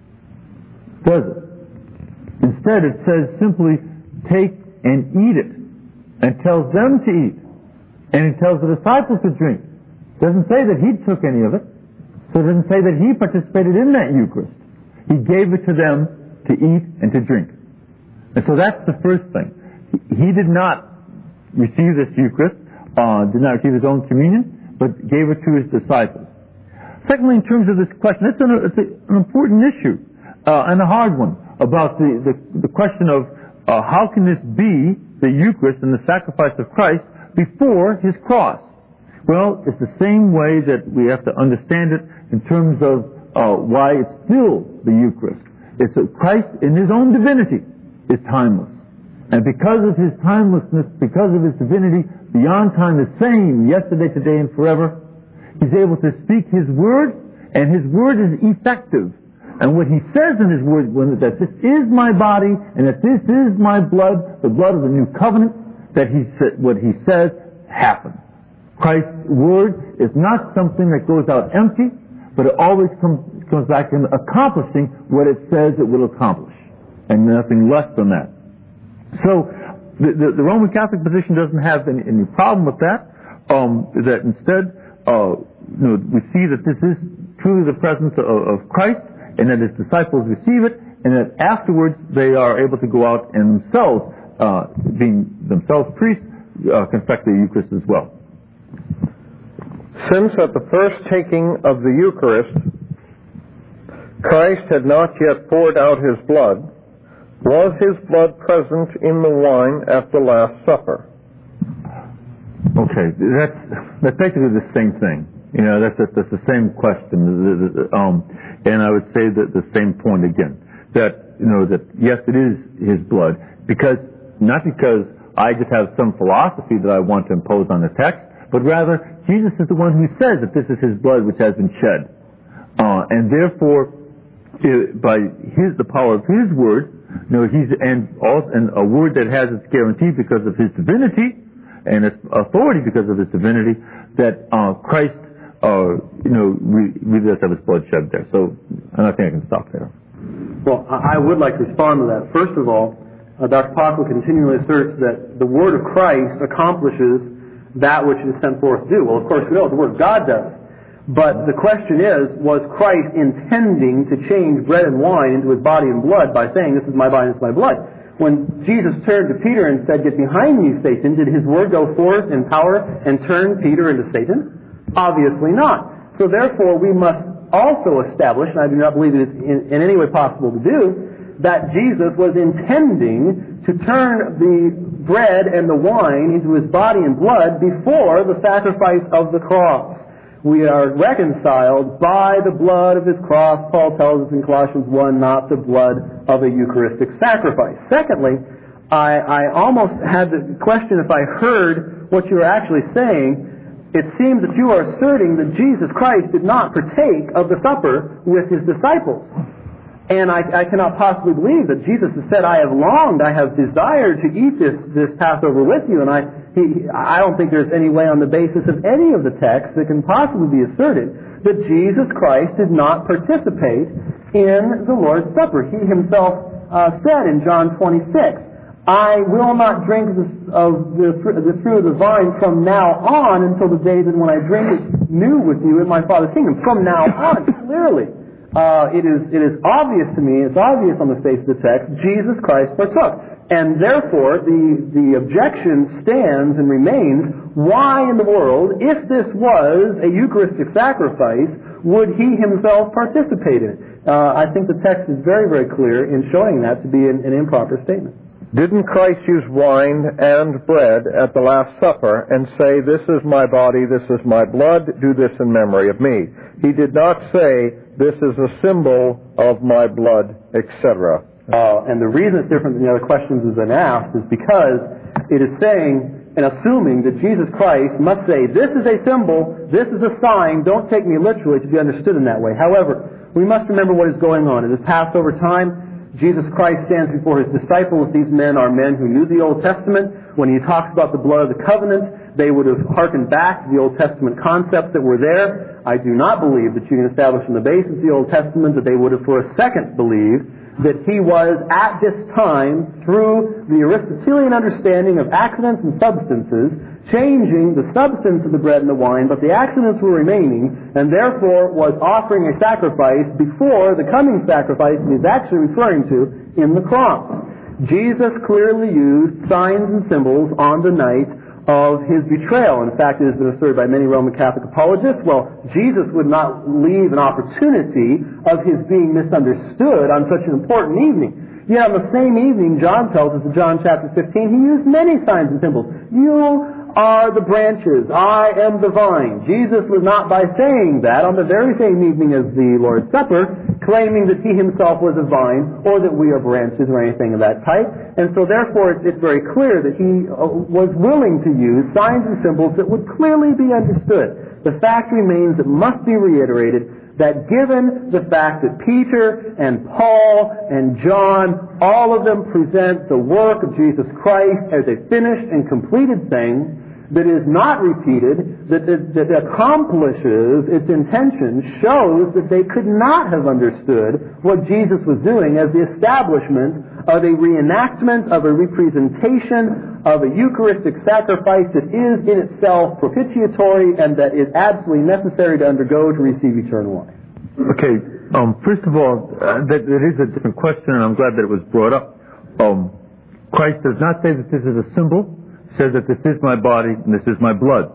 does it? Instead, it says simply, take and eat it, and tells them to eat. And He tells the disciples to drink. It doesn't say that He took any of it. So it doesn't say that He participated in that Eucharist. He gave it to them to eat and to drink. And so that's the first thing. He did not receive this Eucharist, uh, did not receive His own communion, but gave it to His disciples. Secondly, in terms of this question, it's an, it's an important issue. uh, and a hard one about the, the, the question of uh, how can this be the Eucharist and the sacrifice of Christ before His cross? Well, it's the same way that we have to understand it in terms of uh, why it's still the Eucharist. It's that Christ in His own divinity is timeless. And because of His timelessness, because of His divinity, beyond time, the same yesterday, today, and forever, He's able to speak His word, and His word is effective. And what He says in His word, when, that this is my body, and that this is my blood, the blood of the new covenant, that He sa- what He says happens. Christ's word is not something that goes out empty, but it always comes, comes back in accomplishing what it says it will accomplish, and nothing less than that. So the, the, the Roman Catholic position doesn't have any, any problem with that. Um, that instead, uh, you know, we see that this is truly the presence of, of Christ, and that His disciples receive it, and that afterwards they are able to go out and themselves, uh, being themselves priests, uh, confect the Eucharist as well. Since at the first taking of the Eucharist, Christ had not yet poured out His blood, was His blood present in the wine at the Last Supper? Okay, that's that's basically the same thing. You know, that's that's the same question. Um, and I would say that the same point again. That you know that yes, it is His blood, because not because I just have some philosophy that I want to impose on the text, but rather Jesus is the one who says that this is His blood which has been shed, uh, and therefore, it, by His the power of His word, you know, He's and also and a word that has its guarantee because of His divinity and its authority because of His divinity, that uh, Christ, uh, you know, we, we does have His blood shed there. So, and I think I can stop there. Well, I would like to respond to that. First of all, uh, Doctor Pockle continually asserts that the Word of Christ accomplishes that which it is sent forth to do. Well, of course, we know the Word of God does. But the question is, was Christ intending to change bread and wine into His body and blood by saying, this is my body and this is my blood? When Jesus turned to Peter and said, get behind me, Satan, did His word go forth in power and turn Peter into Satan? Obviously not. So therefore, we must also establish, and I do not believe it is in, in any way possible to do, that Jesus was intending to turn the bread and the wine into His body and blood before the sacrifice of the cross. We are reconciled by the blood of His cross, Paul tells us in Colossians one, not the blood of a Eucharistic sacrifice. Secondly, I, I almost had the question, if I heard what you were actually saying, it seems that you are asserting that Jesus Christ did not partake of the supper with His disciples. And I, I cannot possibly believe that Jesus has said, I have longed, I have desired to eat this, this Passover with you. And I, he, I don't think there's any way on the basis of any of the texts that can possibly be asserted that Jesus Christ did not participate in the Lord's Supper. He Himself uh, said in John twenty-six, I will not drink this, of the, the fruit of the vine from now on until the day that when I drink it new with you in my Father's kingdom. From now on, clearly. Uh, it is it is obvious to me, it's obvious on the face of the text, Jesus Christ partook. And therefore, the, the objection stands and remains, why in the world, if this was a Eucharistic sacrifice, would He Himself participate in it? Uh, I think the text is very, very clear in showing that to be an, an improper statement. Didn't Christ use wine and bread at the Last Supper and say, this is my body, this is my blood, do this in memory of me? He did not say, this is a symbol of my blood, et cetera. Uh, and the reason it's different than the other questions that have been asked is because it is saying and assuming that Jesus Christ must say, this is a symbol, this is a sign, don't take me literally to be understood in that way. However, we must remember what is going on. It is Passover time. Jesus Christ stands before His disciples. These men are men who knew the Old Testament. When He talks about the blood of the covenant, they would have hearkened back to the Old Testament concepts that were there. I do not believe that you can establish on the basis of the Old Testament that they would have for a second believed that He was at this time, through the Aristotelian understanding of accidents and substances, changing the substance of the bread and the wine, but the accidents were remaining, and therefore was offering a sacrifice before the coming sacrifice He is actually referring to in the cross. Jesus clearly used signs and symbols on the night of his betrayal. In fact, it has been asserted by many Roman Catholic apologists, well, Jesus would not leave an opportunity of his being misunderstood on such an important evening. Yet on the same evening, John tells us in John chapter fifteen, he used many signs and symbols. You are the branches, I am the vine. Jesus was not, by saying that, on the very same evening as the Lord's Supper, claiming that he himself was a vine, or that we are branches, or anything of that type. And so therefore it's very clear that he was willing to use signs and symbols that would clearly be understood. The fact remains, it must be reiterated, that given the fact that Peter and Paul and John, all of them present the work of Jesus Christ as a finished and completed thing that is not repeated, that, that, that accomplishes its intention, shows that they could not have understood what Jesus was doing as the establishment of a reenactment, of a representation of a Eucharistic sacrifice that is in itself propitiatory and that is absolutely necessary to undergo to receive eternal life. Okay, um, first of all, uh, that, that is a different question, and I'm glad that it was brought up. Um, Christ does not say that this is a symbol. He says that this is my body and this is my blood.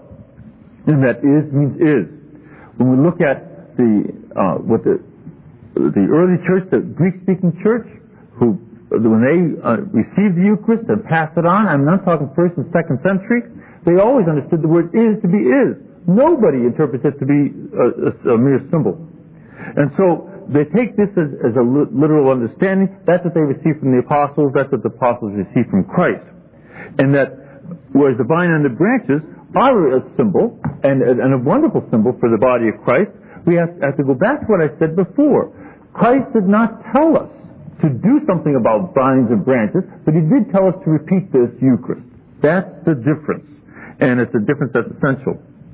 And that is means is. When we look at the uh, what the the early church, the Greek-speaking church, who when they uh, received the Eucharist and passed it on, I'm not talking first and second century, they always understood the word is to be is. Nobody interprets it to be a, a, a mere symbol. And so they take this as, as a literal understanding. That's what they received from the apostles. That's what the apostles received from Christ. And that, whereas the vine and the branches are a symbol, and, and a wonderful symbol for the body of Christ, we have, have to go back to what I said before. Christ did not tell us to do something about vines and branches, but he did tell us to repeat this Eucharist. That's the difference. And it's a difference that's essential.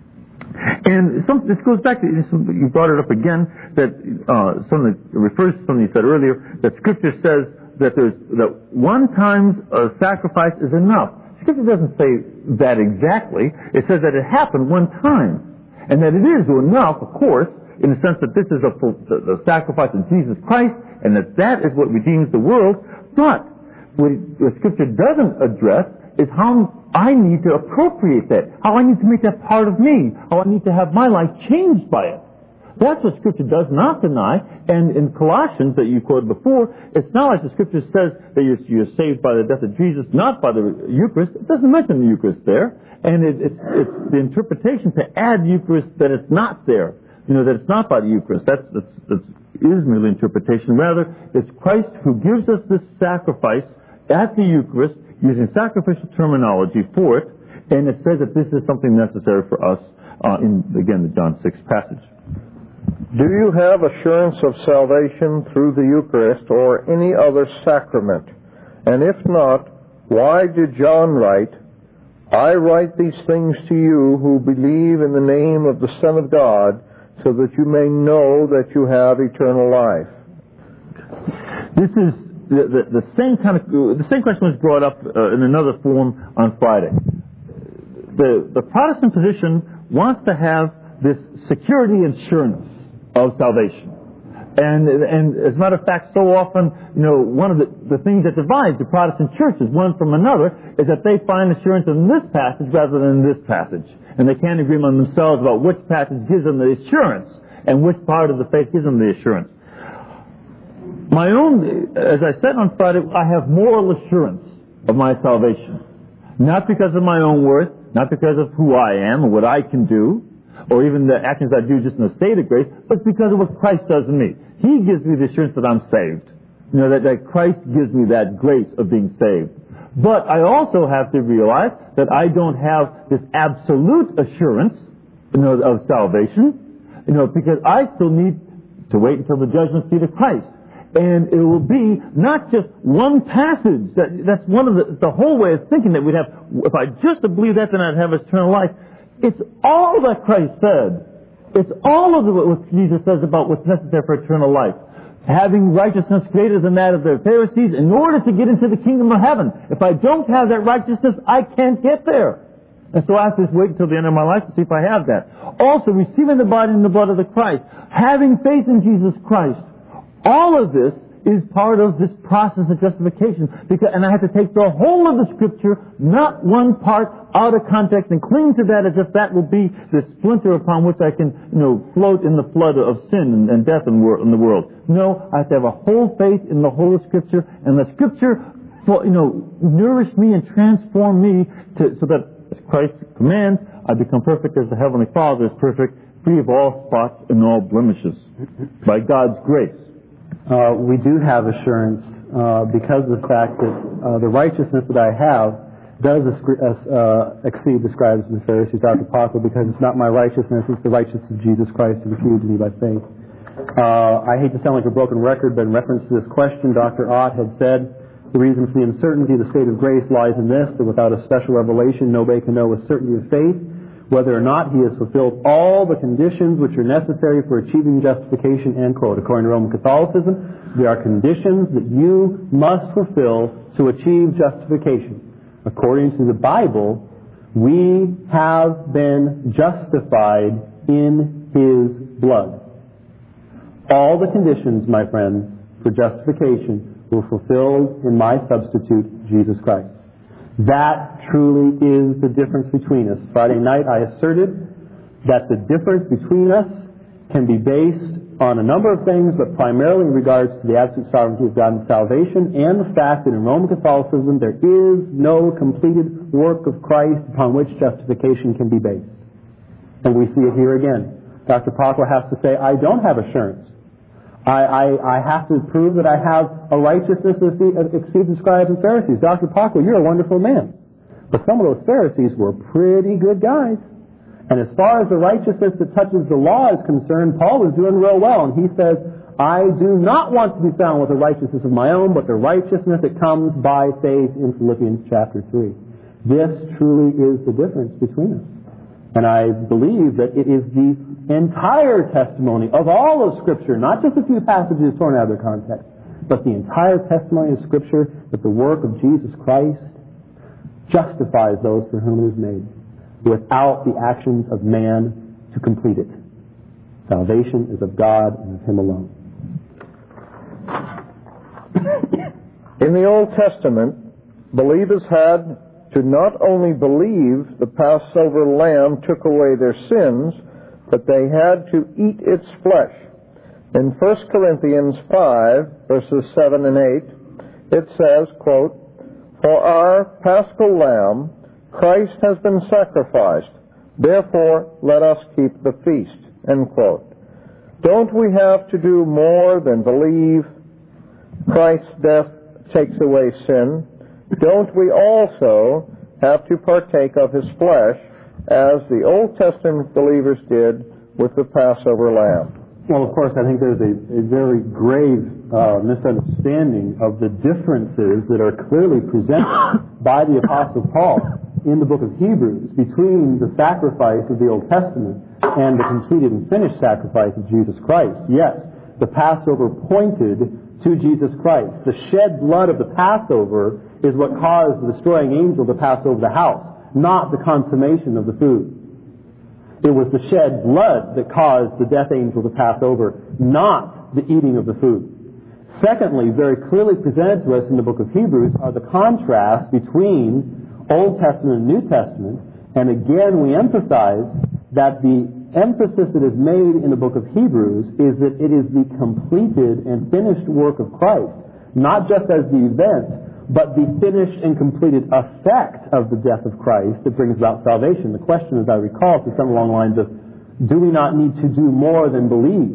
And some, this goes back to, you brought it up again, that uh, something refers to something you said earlier, that Scripture says that there's that one time uh, sacrifice is enough. Scripture doesn't say that exactly. It says that it happened one time, and that it is enough, of course, in the sense that this is a, the, the sacrifice of Jesus Christ, and that that is what redeems the world. But what, what Scripture doesn't address is how I need to appropriate that, how I need to make that part of me, how I need to have my life changed by it. That's what Scripture does not deny. And in Colossians that you quoted before, it's not like the Scripture says that you're, you're saved by the death of Jesus, not by the Eucharist. It doesn't mention the Eucharist there. And it, it's, it's the interpretation to add Eucharist that it's not there. You know, that it's not by the Eucharist. That's, that's, that's is merely interpretation. Rather, it's Christ who gives us this sacrifice at the Eucharist, using sacrificial terminology for it, and it says that this is something necessary for us uh, in, again, the John six passage. Do you have assurance of salvation through the Eucharist or any other sacrament? And if not, why did John write, I write these things to you who believe in the name of the Son of God, so that you may know that you have eternal life? This is The, the, the same kind of the same question was brought up uh, in another form on Friday. The the Protestant position wants to have this security insurance of salvation, and and as a matter of fact, so often, you know, one of the, the things that divides the Protestant churches one from another is that they find assurance in this passage rather than in this passage, and they can't agree among themselves about which passage gives them the assurance and which part of the faith gives them the assurance. My own, as I said on Friday, I have moral assurance of my salvation. Not because of my own worth, not because of who I am or what I can do, or even the actions I do just in a state of grace, but because of what Christ does in me. He gives me the assurance that I'm saved. You know, that, that Christ gives me that grace of being saved. But I also have to realize that I don't have this absolute assurance, you know, of salvation, you know, because I still need to wait until the judgment seat of Christ. And it will be not just one passage. That, that's one of the, the whole way of thinking that we'd have. If I just believe that, then I'd have eternal life. It's all that Christ said. It's all of the, what Jesus says about what's necessary for eternal life. Having righteousness greater than that of the Pharisees in order to get into the kingdom of heaven. If I don't have that righteousness, I can't get there. And so I have to wait until the end of my life to see if I have that. Also, receiving the body and the blood of the Christ. Having faith in Jesus Christ. All of this is part of this process of justification. Because, and I have to take the whole of the Scripture, not one part, out of context and cling to that as if that will be the splinter upon which I can, you know, float in the flood of sin and, and death in, wor- in the world. No, I have to have a whole faith in the whole of Scripture, and the Scripture, you know, nourish me and transform me to, so that as Christ commands, I become perfect as the Heavenly Father is perfect, free of all spots and all blemishes, by God's grace. Uh, we do have assurance uh, because of the fact that uh, the righteousness that I have does uh, exceed the scribes and the Pharisees, Doctor Parker, because it's not my righteousness, it's the righteousness of Jesus Christ who imputed to me by faith. Uh, I hate to sound like a broken record, but in reference to this question, Doctor Ott had said, the reason for the uncertainty of the state of grace lies in this, that without a special revelation, nobody can know with certainty of faith whether or not he has fulfilled all the conditions which are necessary for achieving justification, end quote. According to Roman Catholicism, there are conditions that you must fulfill to achieve justification. According to the Bible, we have been justified in His blood. All the conditions, my friends, for justification were fulfilled in my substitute, Jesus Christ. That truly is the difference between us. Friday night I asserted that the difference between us can be based on a number of things, but primarily in regards to the absolute sovereignty of God and salvation, and the fact that in Roman Catholicism there is no completed work of Christ upon which justification can be based. And we see it here again. Doctor Parker has to say, I don't have assurance. I, I, I have to prove that I have a righteousness that exceeds the scribes and Pharisees. Doctor Parker, you're a wonderful man. But some of those Pharisees were pretty good guys. And as far as the righteousness that touches the law is concerned, Paul was doing real well. And he says, I do not want to be found with a righteousness of my own, but the righteousness that comes by faith in Philippians chapter three. This truly is the difference between us. And I believe that it is the entire testimony of all of Scripture, not just a few passages torn out of their context, but the entire testimony of Scripture that the work of Jesus Christ justifies those for whom it is made, without the actions of man to complete it. Salvation is of God and of Him alone. In the Old Testament, believers had to not only believe the Passover lamb took away their sins, but they had to eat its flesh. In First Corinthians five, verses seven and eight, it says, quote, For our paschal lamb, Christ has been sacrificed. Therefore, let us keep the feast. End quote. Don't we have to do more than believe Christ's death takes away sin? Don't we also have to partake of His flesh as the Old Testament believers did with the Passover lamb? Well, of course, I think there's a, a very grave uh, misunderstanding of the differences that are clearly presented by the Apostle Paul in the book of Hebrews between the sacrifice of the Old Testament and the completed and finished sacrifice of Jesus Christ. Yes, the Passover pointed to Jesus Christ. The shed blood of the Passover is what caused the destroying angel to pass over the house, not the consummation of the food. It was the shed blood that caused the death angel to pass over, not the eating of the food. Secondly, very clearly presented to us in the book of Hebrews are the contrast between Old Testament and New Testament. And again, we emphasize that the emphasis that is made in the book of Hebrews is that it is the completed and finished work of Christ, not just as the event, but the finished and completed effect of the death of Christ that brings about salvation. The question, as I recall, is something along the lines of, do we not need to do more than believe?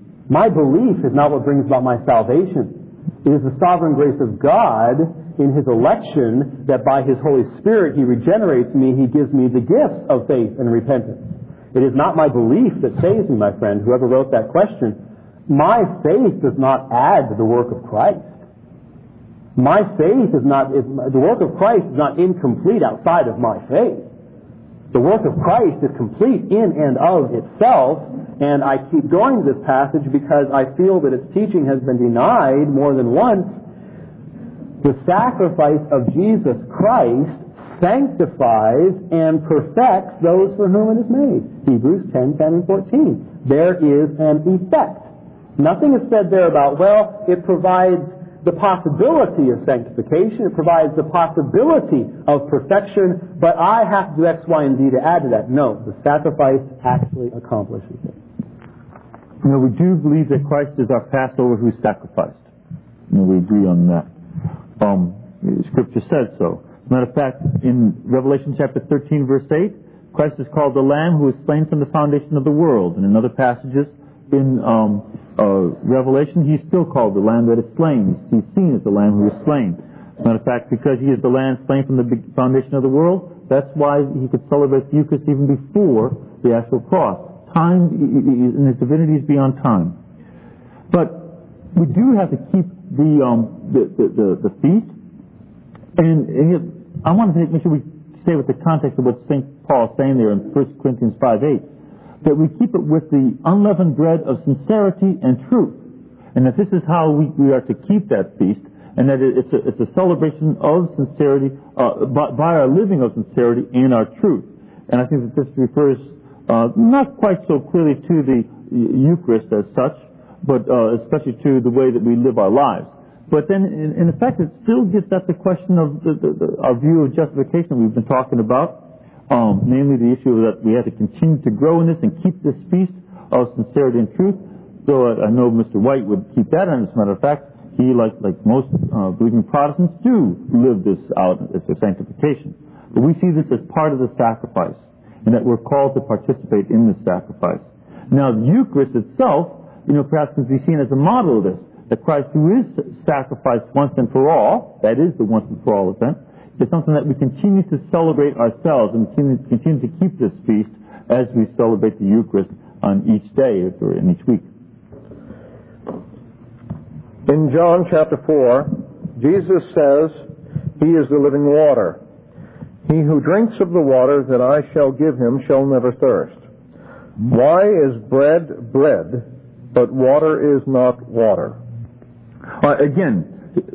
My belief is not what brings about my salvation. It is the sovereign grace of God in His election that by His Holy Spirit He regenerates me, He gives me the gifts of faith and repentance. It is not my belief that saves me, my friend, whoever wrote that question. My faith does not add to the work of Christ. My faith is not, is, the work of Christ is not incomplete outside of my faith. The work of Christ is complete in and of itself, and I keep going to this passage because I feel that its teaching has been denied more than once. The sacrifice of Jesus Christ sanctifies and perfects those for whom it is made. Hebrews ten, ten and fourteen. There is an effect. Nothing is said there about, well, it provides the possibility of sanctification, it provides the possibility of perfection, but I have to do X, Y, and Z to add to that. No, the sacrifice actually accomplishes it. You know, we do believe that Christ is our Passover who sacrificed. You know, we agree on that. Um, Scripture says so. As a matter of fact, in Revelation chapter thirteen, verse eight, Christ is called the Lamb who was slain from the foundation of the world. And in other passages in um, uh, Revelation, he's still called the Lamb that is slain. He's seen as the Lamb who is slain. As a matter of fact, because he is the Lamb slain from the foundation of the world, that's why he could celebrate the Eucharist even before the actual cross. Time in his divinity is beyond time. But we do have to keep the um, the, the, the, the feast. And, and I want to make sure we stay with the context of what Saint Paul is saying there in First Corinthians five eight. That we keep it with the unleavened bread of sincerity and truth. And that this is how we, we are to keep that feast. And that it, it's, a, it's a celebration of sincerity, uh, by, by our living of sincerity and our truth. And I think that this refers uh, not quite so clearly to the Eucharist as such, but uh, especially to the way that we live our lives. But then, in, in effect, it still gets at the question of the, the, the, our view of justification we've been talking about. Um, namely the issue that we have to continue to grow in this and keep this feast of sincerity and truth. So uh, I know Mister White would keep that, and as a matter of fact, he, like like most uh, believing Protestants, do live this out as a sanctification. But we see this as part of the sacrifice, and that we're called to participate in this sacrifice. Now, the Eucharist itself, you know, perhaps can be seen as a model of this, that Christ, who is sacrificed once and for all, that is the once and for all event, is something that we continue to celebrate ourselves and continue, continue to keep this feast as we celebrate the Eucharist on each day or in each week. In John chapter four, Jesus says, He is the living water. He who drinks of the water that I shall give him shall never thirst. Why is bread bread, but water is not water? Uh, again,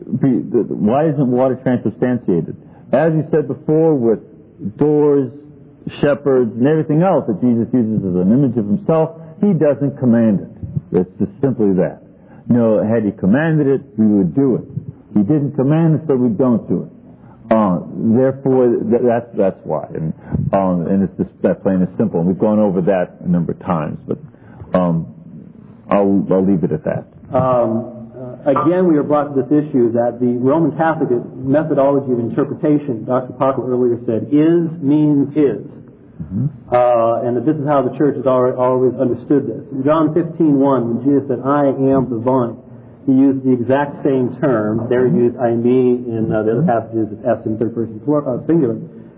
why isn't water transubstantiated? As you said before, with doors, shepherds, and everything else that Jesus uses as an image of himself, he doesn't command it. It's just simply that. You know, had he commanded it, we would do it. He didn't command it, so we don't do it. Uh, therefore, th- that's that's why. And um, and it's just that plain and simple. And we've gone over that a number of times, but um, I'll I'll leave it at that. Um, Again, we are brought to this issue that the Roman Catholic methodology of interpretation, Doctor Pacwa earlier said, is means is. Mm-hmm. Uh, and that this is how the Church has always understood this. In John fifteen one, when Jesus said, I am the vine, he used the exact same term. There he used I, me, in uh, the other passages, it's S in third person uh, singular.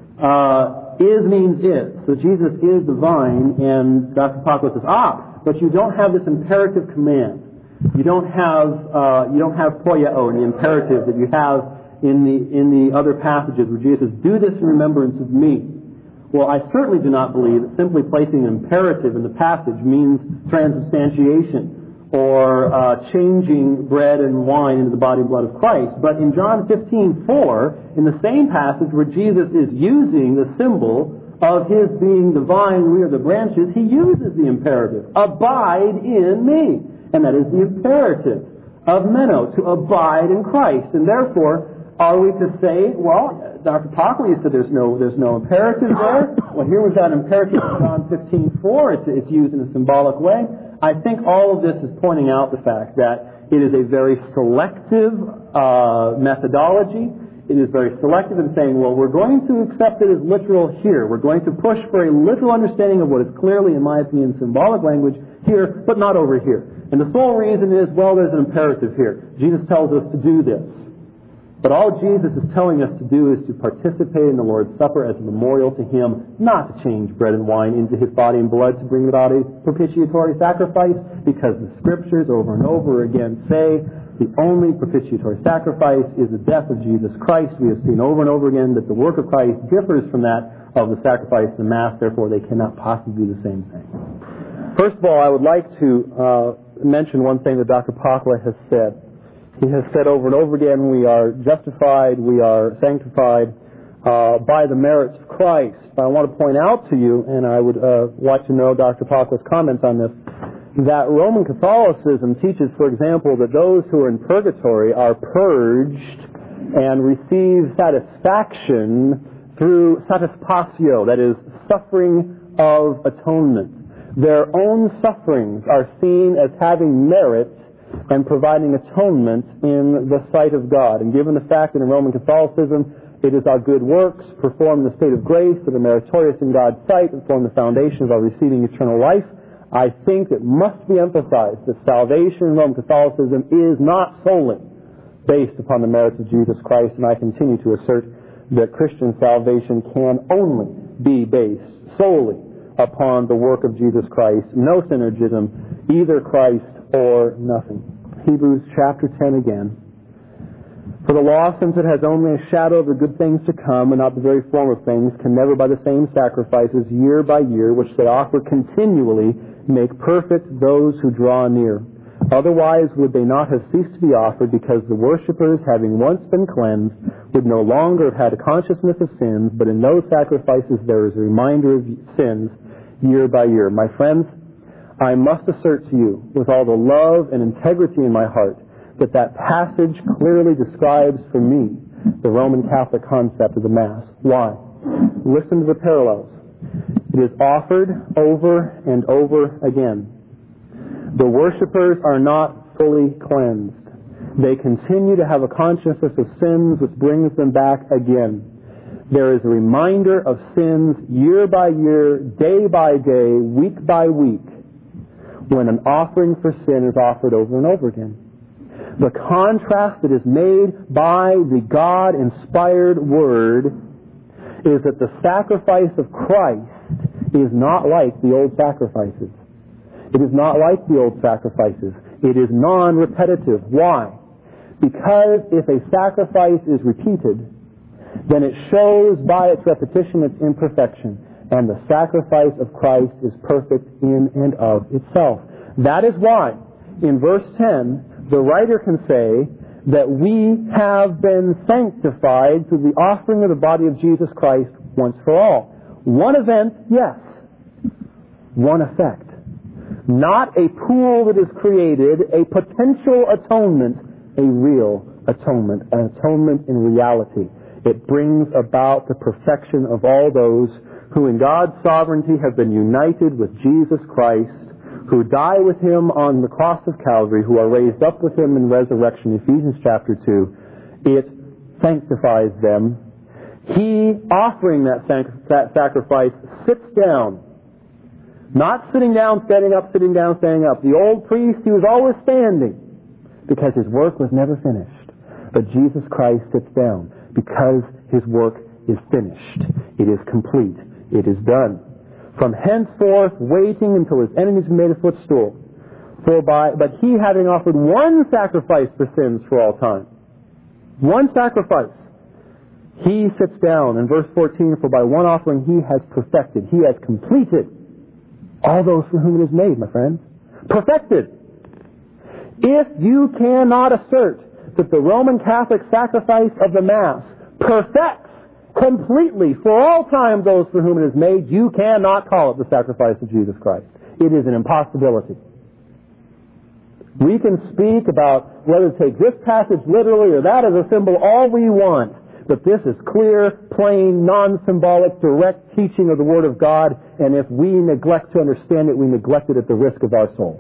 Uh, is means is. So Jesus is the vine, and Doctor Pacwa says, ah, but you don't have this imperative command. You don't have uh, you don't have poieo in the imperative that you have in the in the other passages where Jesus says, "Do this in remembrance of me." Well, I certainly do not believe that simply placing an imperative in the passage means transubstantiation or uh, changing bread and wine into the body and blood of Christ. But in John fifteen four, in the same passage where Jesus is using the symbol of his being the vine, we are the branches, he uses the imperative, "Abide in me." And that is the imperative of meno, to abide in Christ. And therefore, are we to say, well, Doctor Pacwa, you said there's no there's no imperative there. Well, here was that imperative in John fifteen four. It's, it's used in a symbolic way. I think all of this is pointing out the fact that it is a very selective uh, methodology. It is very selective in saying, well, we're going to accept it as literal here. We're going to push for a literal understanding of what is clearly, in my opinion, symbolic language here, but not over here. And the sole reason is, well, there's an imperative here. Jesus tells us to do this. But all Jesus is telling us to do is to participate in the Lord's Supper as a memorial to Him, not to change bread and wine into His body and blood to bring about a propitiatory sacrifice, because the Scriptures over and over again say the only propitiatory sacrifice is the death of Jesus Christ. We have seen over and over again that the work of Christ differs from that of the sacrifice in the Mass, therefore they cannot possibly do the same thing. First of all, I would like to uh, mention one thing that Doctor Pacwa has said. He has said over and over again, we are justified, we are sanctified uh, by the merits of Christ. But I want to point out to you, and I would uh, like to know Doctor Pacwa's comments on this, that Roman Catholicism teaches, for example, that those who are in purgatory are purged and receive satisfaction through satisfatio, that is, suffering of atonement. Their own sufferings are seen as having merit and providing atonement in the sight of God. And given the fact that in Roman Catholicism it is our good works performed in the state of grace that are meritorious in God's sight and form the foundation of our receiving eternal life, I think it must be emphasized that salvation in Roman Catholicism is not solely based upon the merits of Jesus Christ, and I continue to assert that Christian salvation can only be based solely upon the work of Jesus Christ. No synergism, either Christ or nothing. Hebrews chapter ten again. For the law, since it has only a shadow of the good things to come and not the very form of things, can never by the same sacrifices year by year, which they offer continually, make perfect those who draw near. Otherwise would they not have ceased to be offered, because the worshippers, having once been cleansed, would no longer have had a consciousness of sins, but in those sacrifices there is a reminder of sins year by year. My friends, I must assert to you, with all the love and integrity in my heart, that that passage clearly describes for me the Roman Catholic concept of the Mass. Why? Listen to the parallels. It is offered over and over again. The worshippers are not fully cleansed. They continue to have a consciousness of sins which brings them back again. There is a reminder of sins year by year, day by day, week by week, when an offering for sin is offered over and over again. The contrast that is made by the God-inspired Word is that the sacrifice of Christ is not like the old sacrifices. It is not like the old sacrifices. It is non-repetitive. Why? Because if a sacrifice is repeated, then it shows by its repetition its imperfection, and the sacrifice of Christ is perfect in and of itself. That is why, in verse ten, the writer can say that we have been sanctified through the offering of the body of Jesus Christ once for all. One event, yes. One effect. Not a pool that is created, a potential atonement, a real atonement, an atonement in reality. It brings about the perfection of all those who in God's sovereignty have been united with Jesus Christ, who die with Him on the cross of Calvary, who are raised up with Him in resurrection, Ephesians chapter two. It sanctifies them. He, offering that, sanc- that sacrifice, sits down. Not sitting down, standing up, sitting down, standing up. The old priest, he was always standing because his work was never finished. But Jesus Christ sits down because His work is finished. It is complete. It is done. From henceforth, waiting until His enemies are made a footstool. For by, but He, having offered one sacrifice for sins for all time, one sacrifice, He sits down. In verse fourteen, for by one offering He has perfected, He has completed all those for whom it is made, my friends. Perfected. If you cannot assert that the Roman Catholic sacrifice of the Mass perfects completely for all time those for whom it is made, you cannot call it the sacrifice of Jesus Christ. It is an impossibility. We can speak about whether to take this passage literally or that as a symbol all we want, but this is clear, plain, non-symbolic, direct teaching of the Word of God, and if we neglect to understand it, we neglect it at the risk of our souls.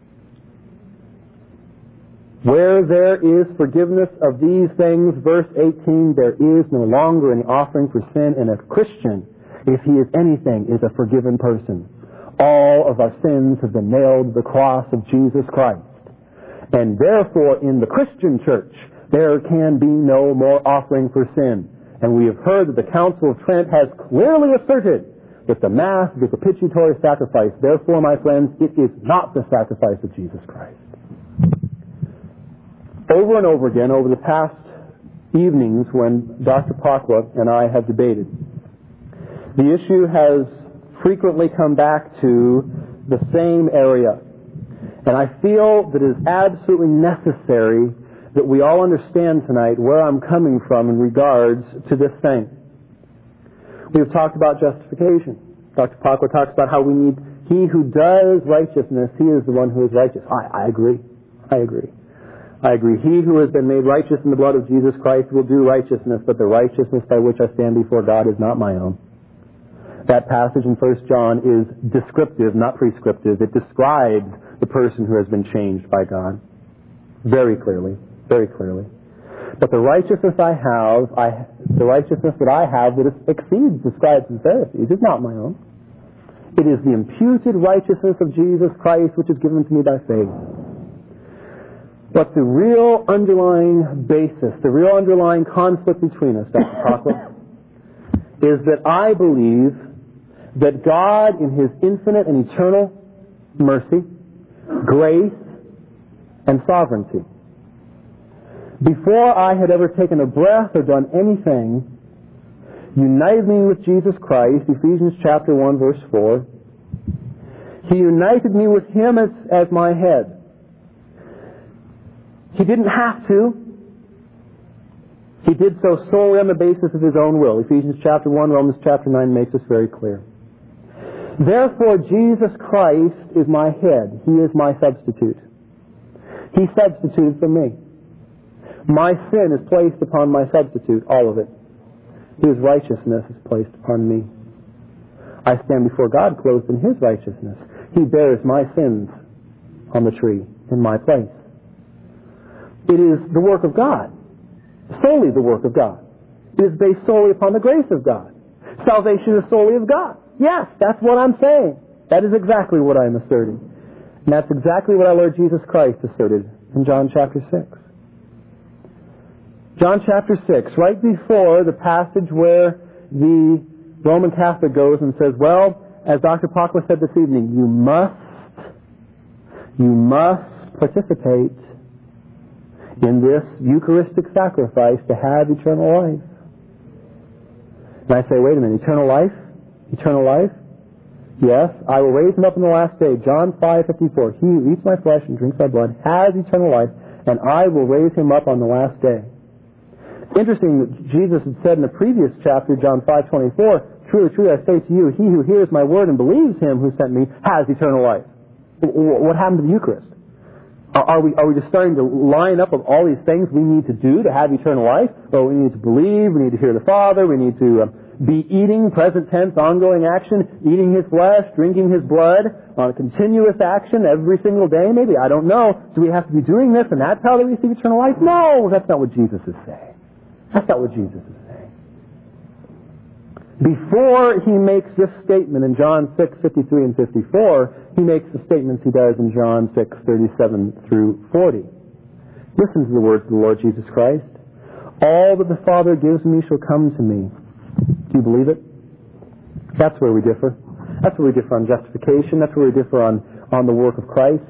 Where there is forgiveness of these things, verse eighteen, there is no longer any offering for sin, and a Christian, if he is anything, is a forgiven person. All of our sins have been nailed to the cross of Jesus Christ. And therefore, in the Christian church, there can be no more offering for sin. And we have heard that the Council of Trent has clearly asserted that the Mass is a propitiatory sacrifice. Therefore, my friends, it is not the sacrifice of Jesus Christ. Over and over again, over the past evenings when Doctor Pakwa and I have debated, the issue has frequently come back to the same area. And I feel that it is absolutely necessary that we all understand tonight where I'm coming from in regards to this thing. We have talked about justification. Doctor Pakwa talks about how we need he who does righteousness, he is the one who is righteous. I, I agree. I agree. I agree. He who has been made righteous in the blood of Jesus Christ will do righteousness, but the righteousness by which I stand before God is not my own. That passage in First John is descriptive, not prescriptive. It describes the person who has been changed by God. Very clearly. Very clearly. But the righteousness I have, I, the righteousness that I have that exceeds the scribes and Pharisees is not my own. It is the imputed righteousness of Jesus Christ which is given to me by faith. But the real underlying basis, the real underlying conflict between us, Doctor Cockle, is that I believe that God, in His infinite and eternal mercy, grace, and sovereignty, before I had ever taken a breath or done anything, united me with Jesus Christ, Ephesians chapter one, verse four. He united me with Him as, as my head. He didn't have to. He did so solely on the basis of His own will. Ephesians chapter one, Romans chapter nine makes this very clear. Therefore, Jesus Christ is my head. He is my substitute. He substituted for me. My sin is placed upon my substitute, all of it. His righteousness is placed upon me. I stand before God clothed in His righteousness. He bears my sins on the tree in my place. It is the work of God. Solely the work of God. It is based solely upon the grace of God. Salvation is solely of God. Yes, that's what I'm saying. That is exactly what I'm asserting. And that's exactly what our Lord Jesus Christ asserted in John chapter six. John chapter six, right before the passage where the Roman Catholic goes and says, well, as Doctor Pacwa said this evening, you must, you must participate in this Eucharistic sacrifice to have eternal life. And I say, wait a minute, eternal life? Eternal life? Yes, I will raise him up in the last day. John five fifty-four. He who eats my flesh and drinks my blood has eternal life, and I will raise him up on the last day. Interesting that Jesus had said in the previous chapter, John five twenty-four, truly, truly, I say to you, he who hears my word and believes him who sent me has eternal life. What happened to the Eucharist? Are we, are we just starting to line up of all these things we need to do to have eternal life? Well, we need to believe, we need to hear the Father, we need to uh, be eating, present tense, ongoing action, eating His flesh, drinking His blood, on a continuous action every single day, maybe, I don't know. Do we have to be doing this and that's how they receive eternal life? No, that's not what Jesus is saying. That's not what Jesus is saying. Before He makes this statement in John six fifty-three and fifty-four, He makes the statements He does in John six thirty-seven through forty. Listen to the words of the Lord Jesus Christ. All that the Father gives me shall come to me. Do you believe it? That's where we differ. That's where we differ on justification. That's where we differ on, on the work of Christ.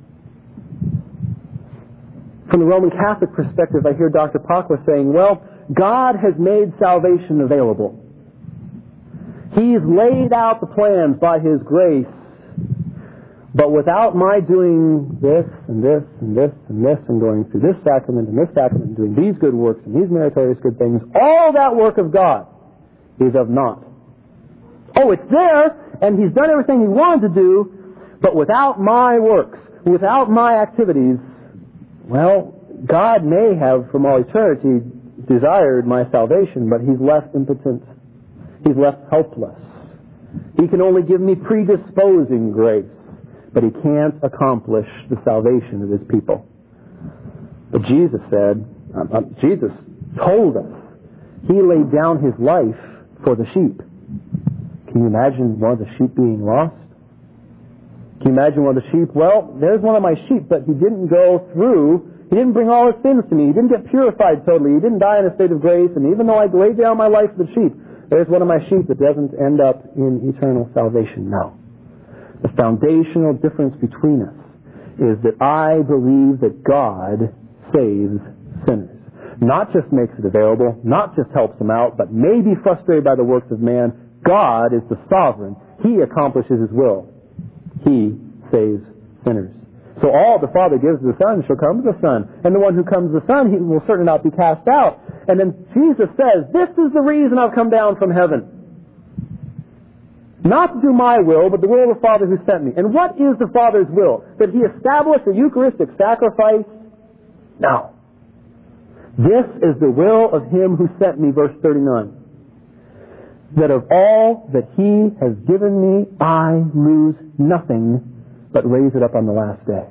From the Roman Catholic perspective, I hear Doctor Pacwa saying, well, God has made salvation available. He's laid out the plans by His grace, but without my doing this and this and this and this and going through this sacrament and this sacrament and doing these good works and these meritorious good things, all that work of God is of naught. Oh, it's there, and He's done everything He wanted to do, but without my works, without my activities, well, God may have from all eternity desired my salvation, but He's left impotent. He's left helpless. He can only give me predisposing grace, but He can't accomplish the salvation of His people. But Jesus said, um, um, Jesus told us, He laid down His life for the sheep. Can you imagine one of the sheep being lost? Can you imagine one of the sheep? Well, there's one of my sheep, but he didn't go through, he didn't bring all his sins to me. He didn't get purified totally. He didn't die in a state of grace, and even though I laid down my life for the sheep, there's one of my sheep that doesn't end up in eternal salvation. No. The foundational difference between us is that I believe that God saves sinners. Not just makes it available, not just helps them out, but may be frustrated by the works of man. God is the sovereign. He accomplishes His will. He saves sinners. So all the Father gives to the Son shall come to the Son. And the one who comes to the Son, he will certainly not be cast out. And then Jesus says, this is the reason I've come down from heaven. Not to do my will, but the will of the Father who sent me. And what is the Father's will? That He establish a Eucharistic sacrifice? No. This is the will of Him who sent me, verse thirty-nine. That of all that He has given me, I lose nothing, but raise it up on the last day.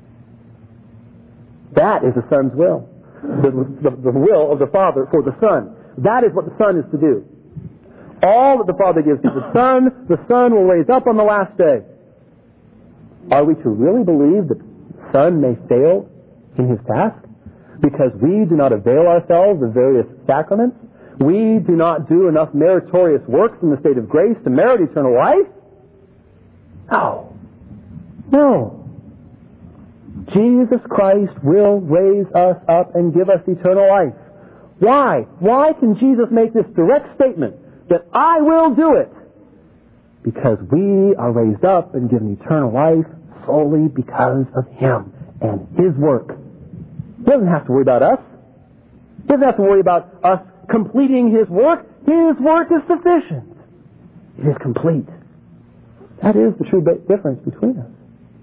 That is the Son's will. The, the, the will of the Father for the Son. That is what the Son is to do. All that the Father gives to the Son, the Son will raise up on the last day. Are we to really believe that the Son may fail in His task? Because we do not avail ourselves of various sacraments? We do not do enough meritorious works in the state of grace to merit eternal life? No. No. Jesus Christ will raise us up and give us eternal life. Why? Why can Jesus make this direct statement that I will do it? Because we are raised up and given eternal life solely because of Him and His work. He doesn't have to worry about us. He doesn't have to worry about us completing His work. His work is sufficient. It is complete. That is the true difference between us.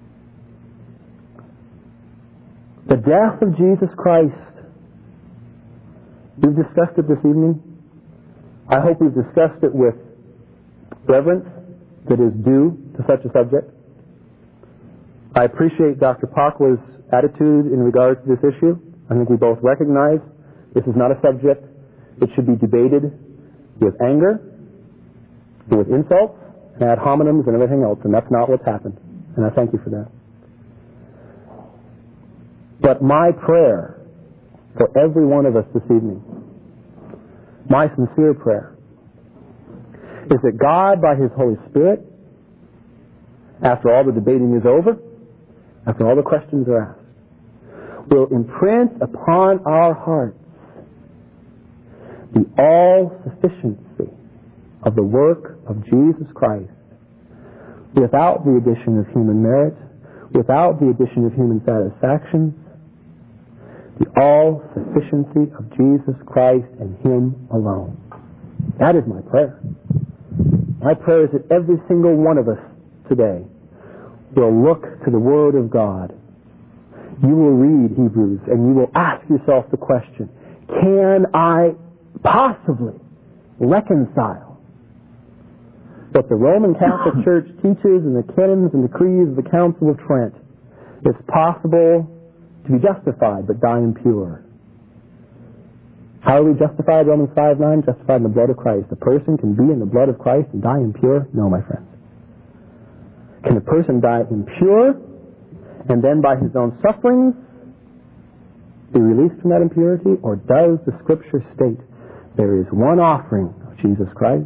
The death of Jesus Christ. We've discussed it this evening. I hope we've discussed it with reverence that is due to such a subject. I appreciate Doctor Pakla's attitude in regards to this issue. I think we both recognize this is not a subject that should be debated with anger, with insults, and ad hominems and everything else, and that's not what's happened. And I thank you for that. But my prayer for every one of us this evening, my sincere prayer, is that God, by His Holy Spirit, after all the debating is over, after all the questions are asked, will imprint upon our hearts the all-sufficiency of the work of Jesus Christ, without the addition of human merit, without the addition of human satisfaction, the all-sufficiency of Jesus Christ and Him alone. That is my prayer. My prayer is that every single one of us today will look to the Word of God. You will read Hebrews and you will ask yourself the question, can I possibly reconcile what the Roman Catholic Church teaches in the canons and decrees of the Council of Trent? It's possible to be justified but die impure. How are we justified? Romans five nine, justified in the blood of Christ. A person can be in the blood of Christ and die impure? No, my friends. Can a person die impure and then by his own sufferings be released from that impurity? Or does the Scripture state there is one offering of Jesus Christ,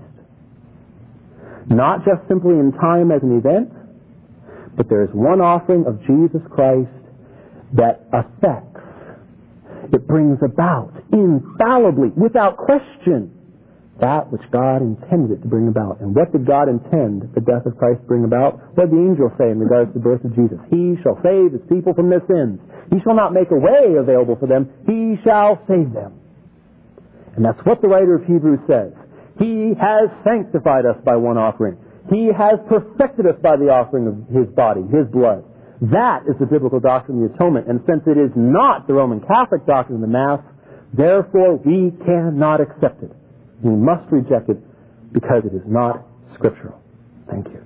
not just simply in time as an event, but there is one offering of Jesus Christ that affects, it brings about infallibly, without question, that which God intended it to bring about. And what did God intend the death of Christ to bring about? What did the angel say in regards to the birth of Jesus? He shall save His people from their sins. He shall not make a way available for them. He shall save them. And that's what the writer of Hebrews says. He has sanctified us by one offering. He has perfected us by the offering of His body, His blood. That is the biblical doctrine of the atonement. And since it is not the Roman Catholic doctrine of the Mass, therefore we cannot accept it. We must reject it because it is not scriptural. Thank you.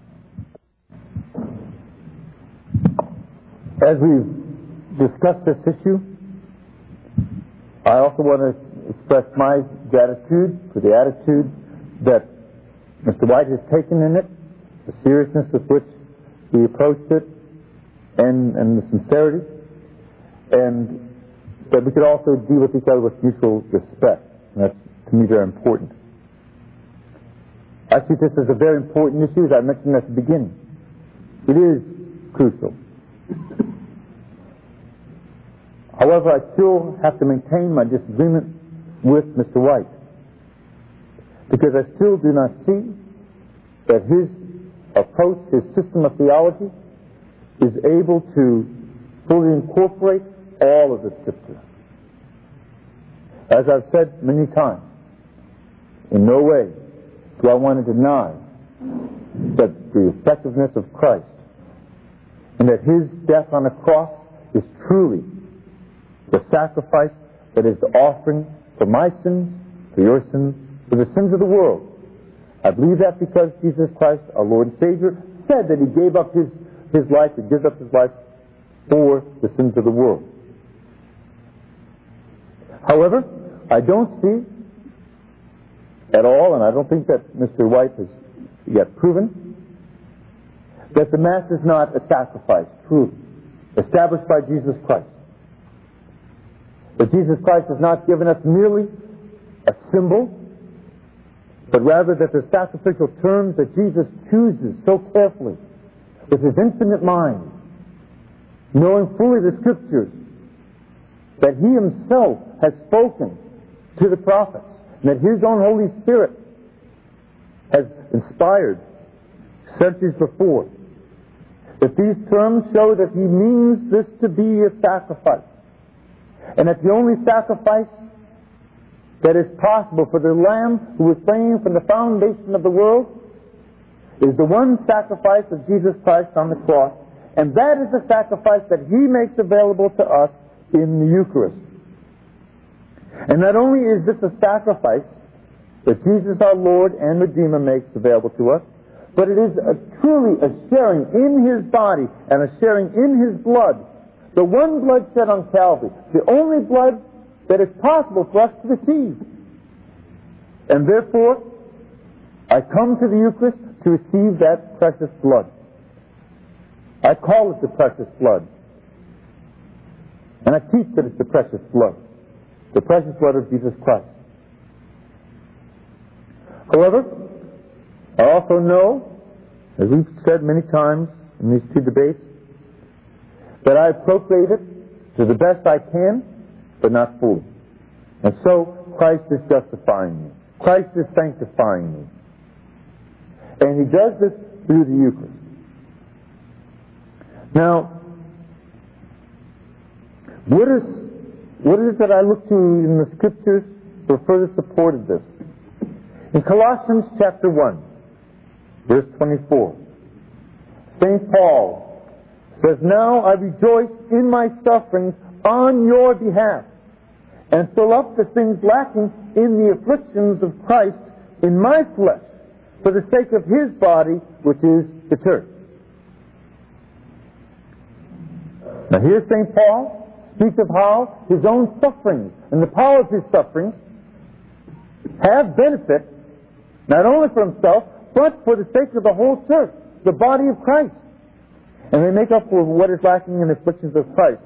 As we've discussed this issue, I also want to express my gratitude for the attitude that Mister White has taken in it, the seriousness with which he approached it, and, and the sincerity, and that we could also deal with each other with mutual respect. And that's, to me, very important. I see this as a very important issue, as I mentioned at the beginning. It is crucial. However, I still have to maintain my disagreement with Mister White, because I still do not see that his approach, his system of theology, is able to fully incorporate all of the Scripture. As I've said many times, in no way do I want to deny that the effectiveness of Christ, and that His death on the cross is truly the sacrifice that is the offering for my sins, for your sins, for the sins of the world. I believe that because Jesus Christ, our Lord and Savior, said that He gave up His, his life, He gives up His life for the sins of the world. However, I don't see at all, and I don't think that Mister White has yet proven, that the Mass is not a sacrifice, truly, established by Jesus Christ. That Jesus Christ has not given us merely a symbol, but rather that the sacrificial terms that Jesus chooses so carefully, with His infinite mind, knowing fully the Scriptures, that He Himself has spoken to the prophets, and that His own Holy Spirit has inspired centuries before, that these terms show that He means this to be a sacrifice, and that the only sacrifice that is possible for the Lamb who was slain from the foundation of the world is the one sacrifice of Jesus Christ on the cross, and that is the sacrifice that He makes available to us in the Eucharist. And not only is this a sacrifice that Jesus our Lord and Redeemer makes available to us, but it is a, truly a sharing in His body and a sharing in His blood, the one blood shed on Calvary, the only blood that is possible for us to receive. And therefore, I come to the Eucharist to receive that precious blood. I call it the precious blood. And I teach that it's the precious blood. The precious blood of Jesus Christ. However, I also know, as we've said many times in these two debates, that I appropriate it to the best I can, but not fully. And so, Christ is justifying me. Christ is sanctifying me. And He does this through the Eucharist. Now, what is, what is it that I look to in the Scriptures for further support of this? In Colossians chapter one, verse twenty-four, Saint Paul says, "Now I rejoice in my sufferings on your behalf, and fill up the things lacking in the afflictions of Christ in my flesh, for the sake of His body, which is the church." Now here Saint Paul speaks of how his own sufferings and the power of his sufferings have benefit not only for himself, but for the sake of the whole church, the body of Christ. And they make up for what is lacking in the afflictions of Christ.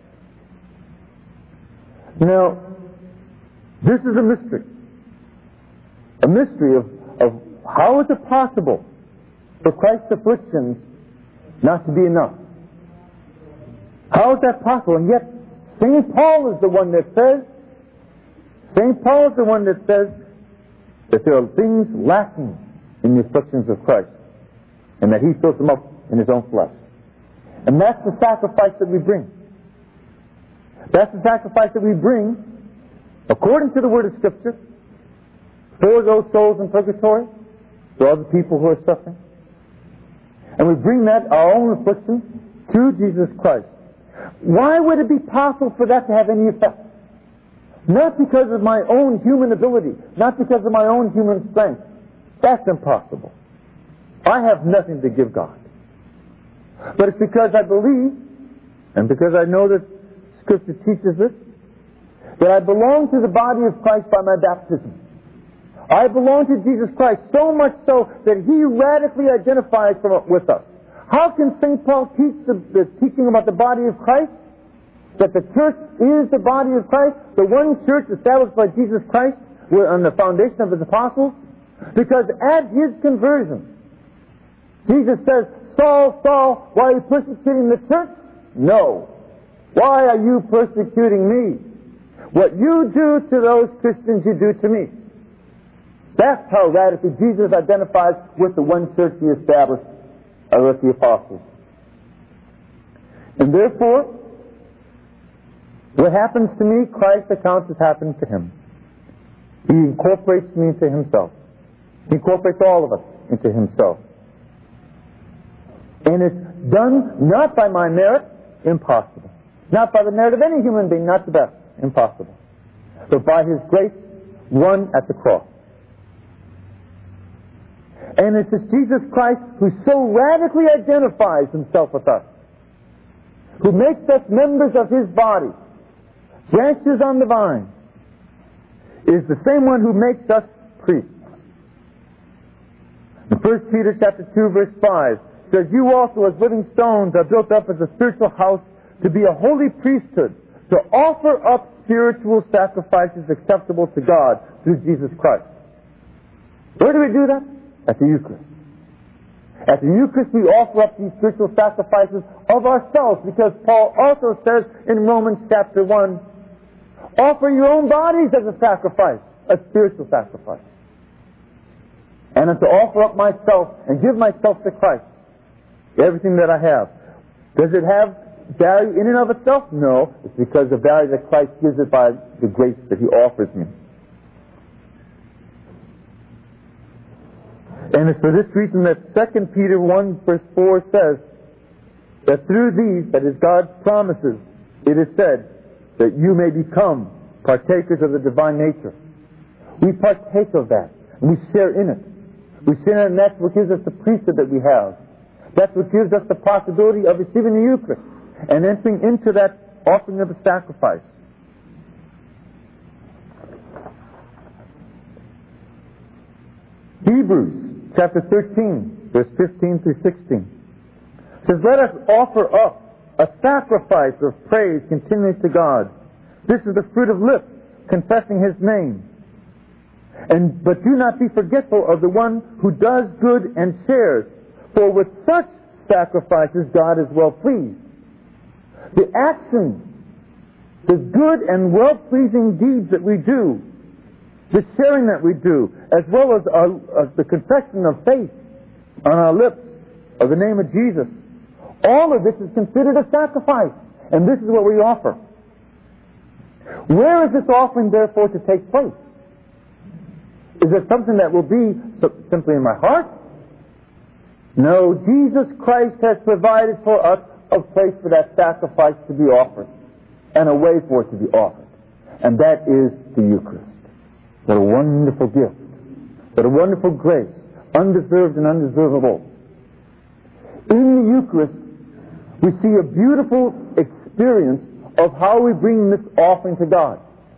Now, this is a mystery. A mystery of, of how is it possible for Christ's afflictions not to be enough? How is that possible? And yet, Saint Paul is the one that says, Saint Paul is the one that says that there are things lacking in the afflictions of Christ, and that He fills them up in His own flesh. And that's the sacrifice that we bring. That's the sacrifice that we bring, according to the Word of Scripture, for those souls in purgatory, for other people who are suffering. And we bring that, our own affliction, to Jesus Christ. Why would it be possible for that to have any effect? Not because of my own human ability, not because of my own human strength. That's impossible. I have nothing to give God. But it's because I believe, and because I know that Scripture teaches this, that I belong to the body of Christ by my baptism. I belong to Jesus Christ so much so that He radically identifies with us. How can Saint Paul teach the, the teaching about the body of Christ? That the church is the body of Christ, the one church established by Jesus Christ on the foundation of His apostles? Because at His conversion, Jesus says, "Saul, Saul, why are you persecuting the church? No. Why are you persecuting me? What you do to those Christians, you do to me." That's how radically Jesus identifies with the one church He established with the apostles. And therefore, what happens to me, Christ accounts as happening to Him. He incorporates me into Himself. He incorporates all of us into himself. And it's done not by my merit, impossible. Not by the merit of any human being, not the best, impossible. But by his grace, won at the cross. And it's this Jesus Christ who so radically identifies himself with us, who makes us members of his body, branches on the vine, is the same one who makes us priests. In First Peter chapter two, verse five, says, "You also as living stones are built up as a spiritual house to be a holy priesthood, to offer up spiritual sacrifices acceptable to God through Jesus Christ." Where do we do that? At the Eucharist. At the Eucharist we offer up these spiritual sacrifices of ourselves, because Paul also says in Romans chapter one, offer your own bodies as a sacrifice, a spiritual sacrifice. And I'm to offer up myself and give myself to Christ, everything that I have. Does it have value in and of itself? No. It's because the value that Christ gives it by the grace that he offers me. And it's for this reason that Second Peter one verse four says that through these, that is God's promises, it is said that you may become partakers of the divine nature. We partake of that, and we share in it. We share in it, and that's what gives us the priesthood that we have. That's what gives us the possibility of receiving the Eucharist and entering into that offering of the sacrifice. Hebrews chapter thirteen, verse fifteen through sixteen says, "Let us offer up a sacrifice of praise continually to God. This is the fruit of lips, confessing his name. And but do not be forgetful of the one who does good and shares, for with such sacrifices God is well pleased." The actions, the good and well-pleasing deeds that we do, the sharing that we do, as well as our, uh, the confession of faith on our lips of the name of Jesus, all of this is considered a sacrifice, and this is what we offer. Where is this offering, therefore, to take place? Is it something that will be simply in my heart? No, Jesus Christ has provided for us a place for that sacrifice to be offered, and a way for it to be offered. And that is the Eucharist. What a wonderful gift. What a wonderful grace, undeserved and undeservable. In the Eucharist, we see a beautiful experience of how we bring this offering to God.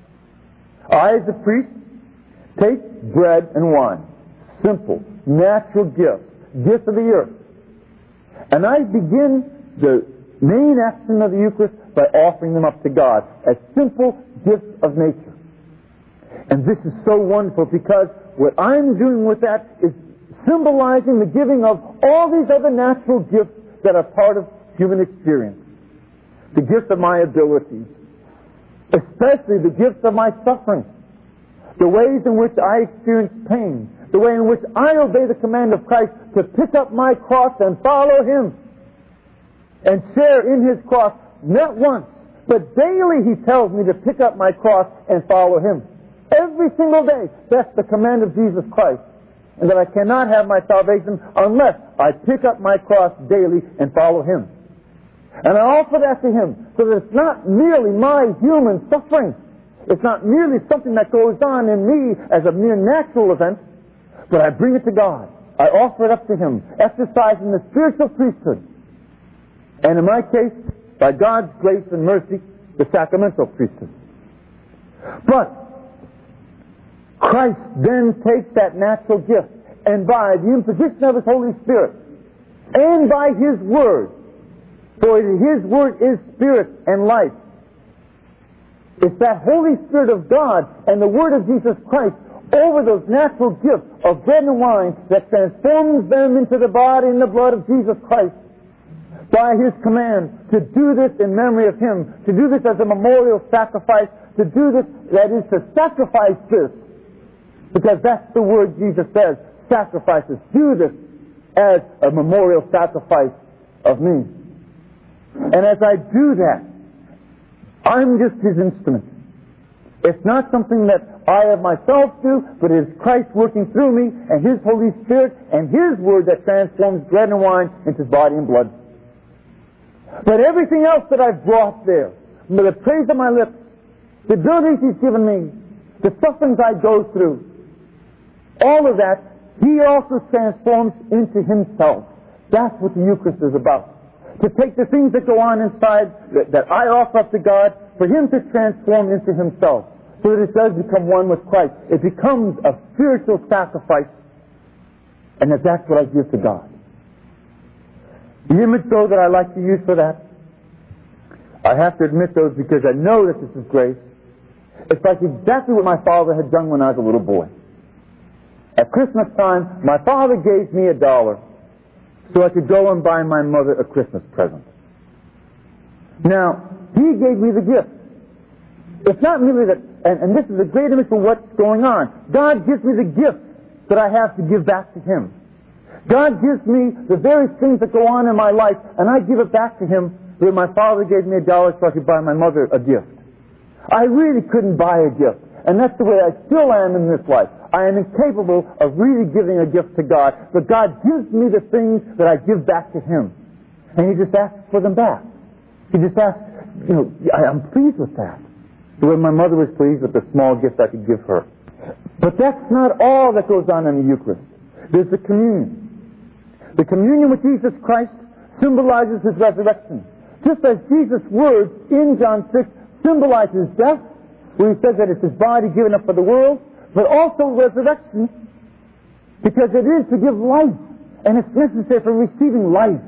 I, as a priest, take bread and wine, simple, natural gifts, gifts of the earth, and I begin the main action of the Eucharist by offering them up to God as simple gifts of nature. And this is so wonderful, because what I'm doing with that is symbolizing the giving of all these other natural gifts that are part of human experience. The gifts of my abilities, especially the gifts of my suffering, the ways in which I experience pain, the way in which I obey the command of Christ to pick up my cross and follow him and share in his cross, not once, but daily he tells me to pick up my cross and follow him. Every single day. That's the command of Jesus Christ. And that I cannot have my salvation unless I pick up my cross daily and follow him. And I offer that to him, so that it's not merely my human suffering. It's not merely something that goes on in me as a mere natural event, but I bring it to God. I offer it up to him, exercising the spiritual priesthood. And in my case, by God's grace and mercy, the sacramental priesthood. But Christ then takes that natural gift, and by the imposition of his Holy Spirit, and by his Word, for his Word is spirit and life. It's that Holy Spirit of God and the Word of Jesus Christ over those natural gifts of bread and wine that transforms them into the body and the blood of Jesus Christ by his command to do this in memory of him, to do this as a memorial sacrifice, to do this, that is, to sacrifice this, because that's the word Jesus says, sacrifices. Do this as a memorial sacrifice of me. And as I do that, I'm just his instrument. It's not something that I of myself do, but it is Christ working through me and His Holy Spirit and His Word that transforms bread and wine into body and blood. But everything else that I've brought there, the praise of my lips, the abilities He's given me, the sufferings I go through, all of that, He also transforms into Himself. That's what the Eucharist is about. To take the things that go on inside that, that I offer up to God, for Him to transform into Himself, so that it does become one with Christ. It becomes a spiritual sacrifice, and that that's what I give to God. The image, though, that I like to use for that, I have to admit, though, because I know that this is grace, it's like exactly what my father had done when I was a little boy. At Christmas time, my father gave me a dollar so I could go and buy my mother a Christmas present. Now, he gave me the gift. It's not merely that, and, and this is a great image for what's going on. God gives me the gift that I have to give back to Him. God gives me the very things that go on in my life, and I give it back to Him, where my father gave me a dollar so I could buy my mother a gift. I really couldn't buy a gift, and that's the way I still am in this life. I am incapable of really giving a gift to God, but God gives me the things that I give back to Him. And He just asks for them back. He just asks, you know, I, I'm pleased with that. The way my mother was pleased with the small gift I could give her. But that's not all that goes on in the Eucharist. There's the communion. The communion with Jesus Christ symbolizes His resurrection. Just as Jesus' words in John six symbolize His death, where He says that it's His body given up for the world, but also resurrection, because it is to give life, and it's necessary for receiving life.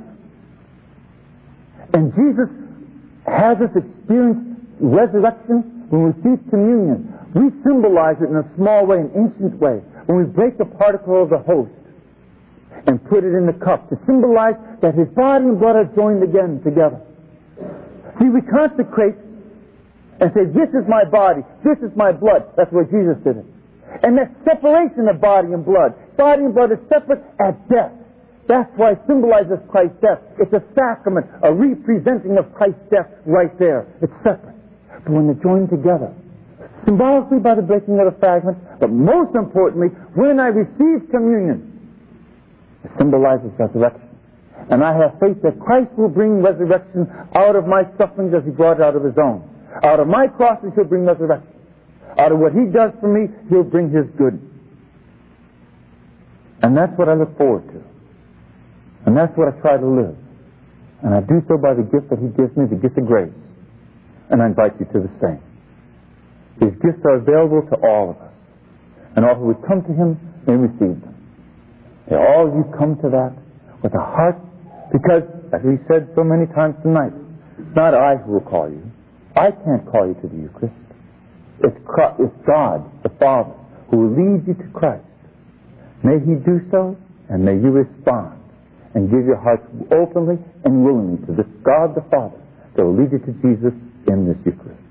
And Jesus has us experience resurrection when we receive communion. We symbolize it in a small way, an ancient way, when we break the particle of the host and put it in the cup to symbolize that His body and blood are joined again together. See, we consecrate and say, this is my body, this is my blood. That's where Jesus did it. And that separation of body and blood. Body and blood is separate at death. That's why it symbolizes Christ's death. It's a sacrament, a representing of Christ's death right there. It's separate. But when they're joined together, symbolically by the breaking of the fragment, but most importantly, when I receive communion, it symbolizes resurrection. And I have faith that Christ will bring resurrection out of my sufferings as He brought it out of His own. Out of my crosses, He'll bring resurrection. Out of what He does for me, He'll bring His good. And that's what I look forward to. And that's what I try to live. And I do so by the gift that He gives me, the gift of grace. And I invite you to the same. These gifts are available to all of us. And all who would come to Him may receive them. May all of you come to that with a heart, because, as we said so many times tonight, it's not I who will call you. I can't call you to the Eucharist. It's, Christ, it's God, the Father, who will lead you to Christ. May He do so, and may you respond and give your hearts openly and willingly to this God the Father that will lead you to Jesus in this Eucharist.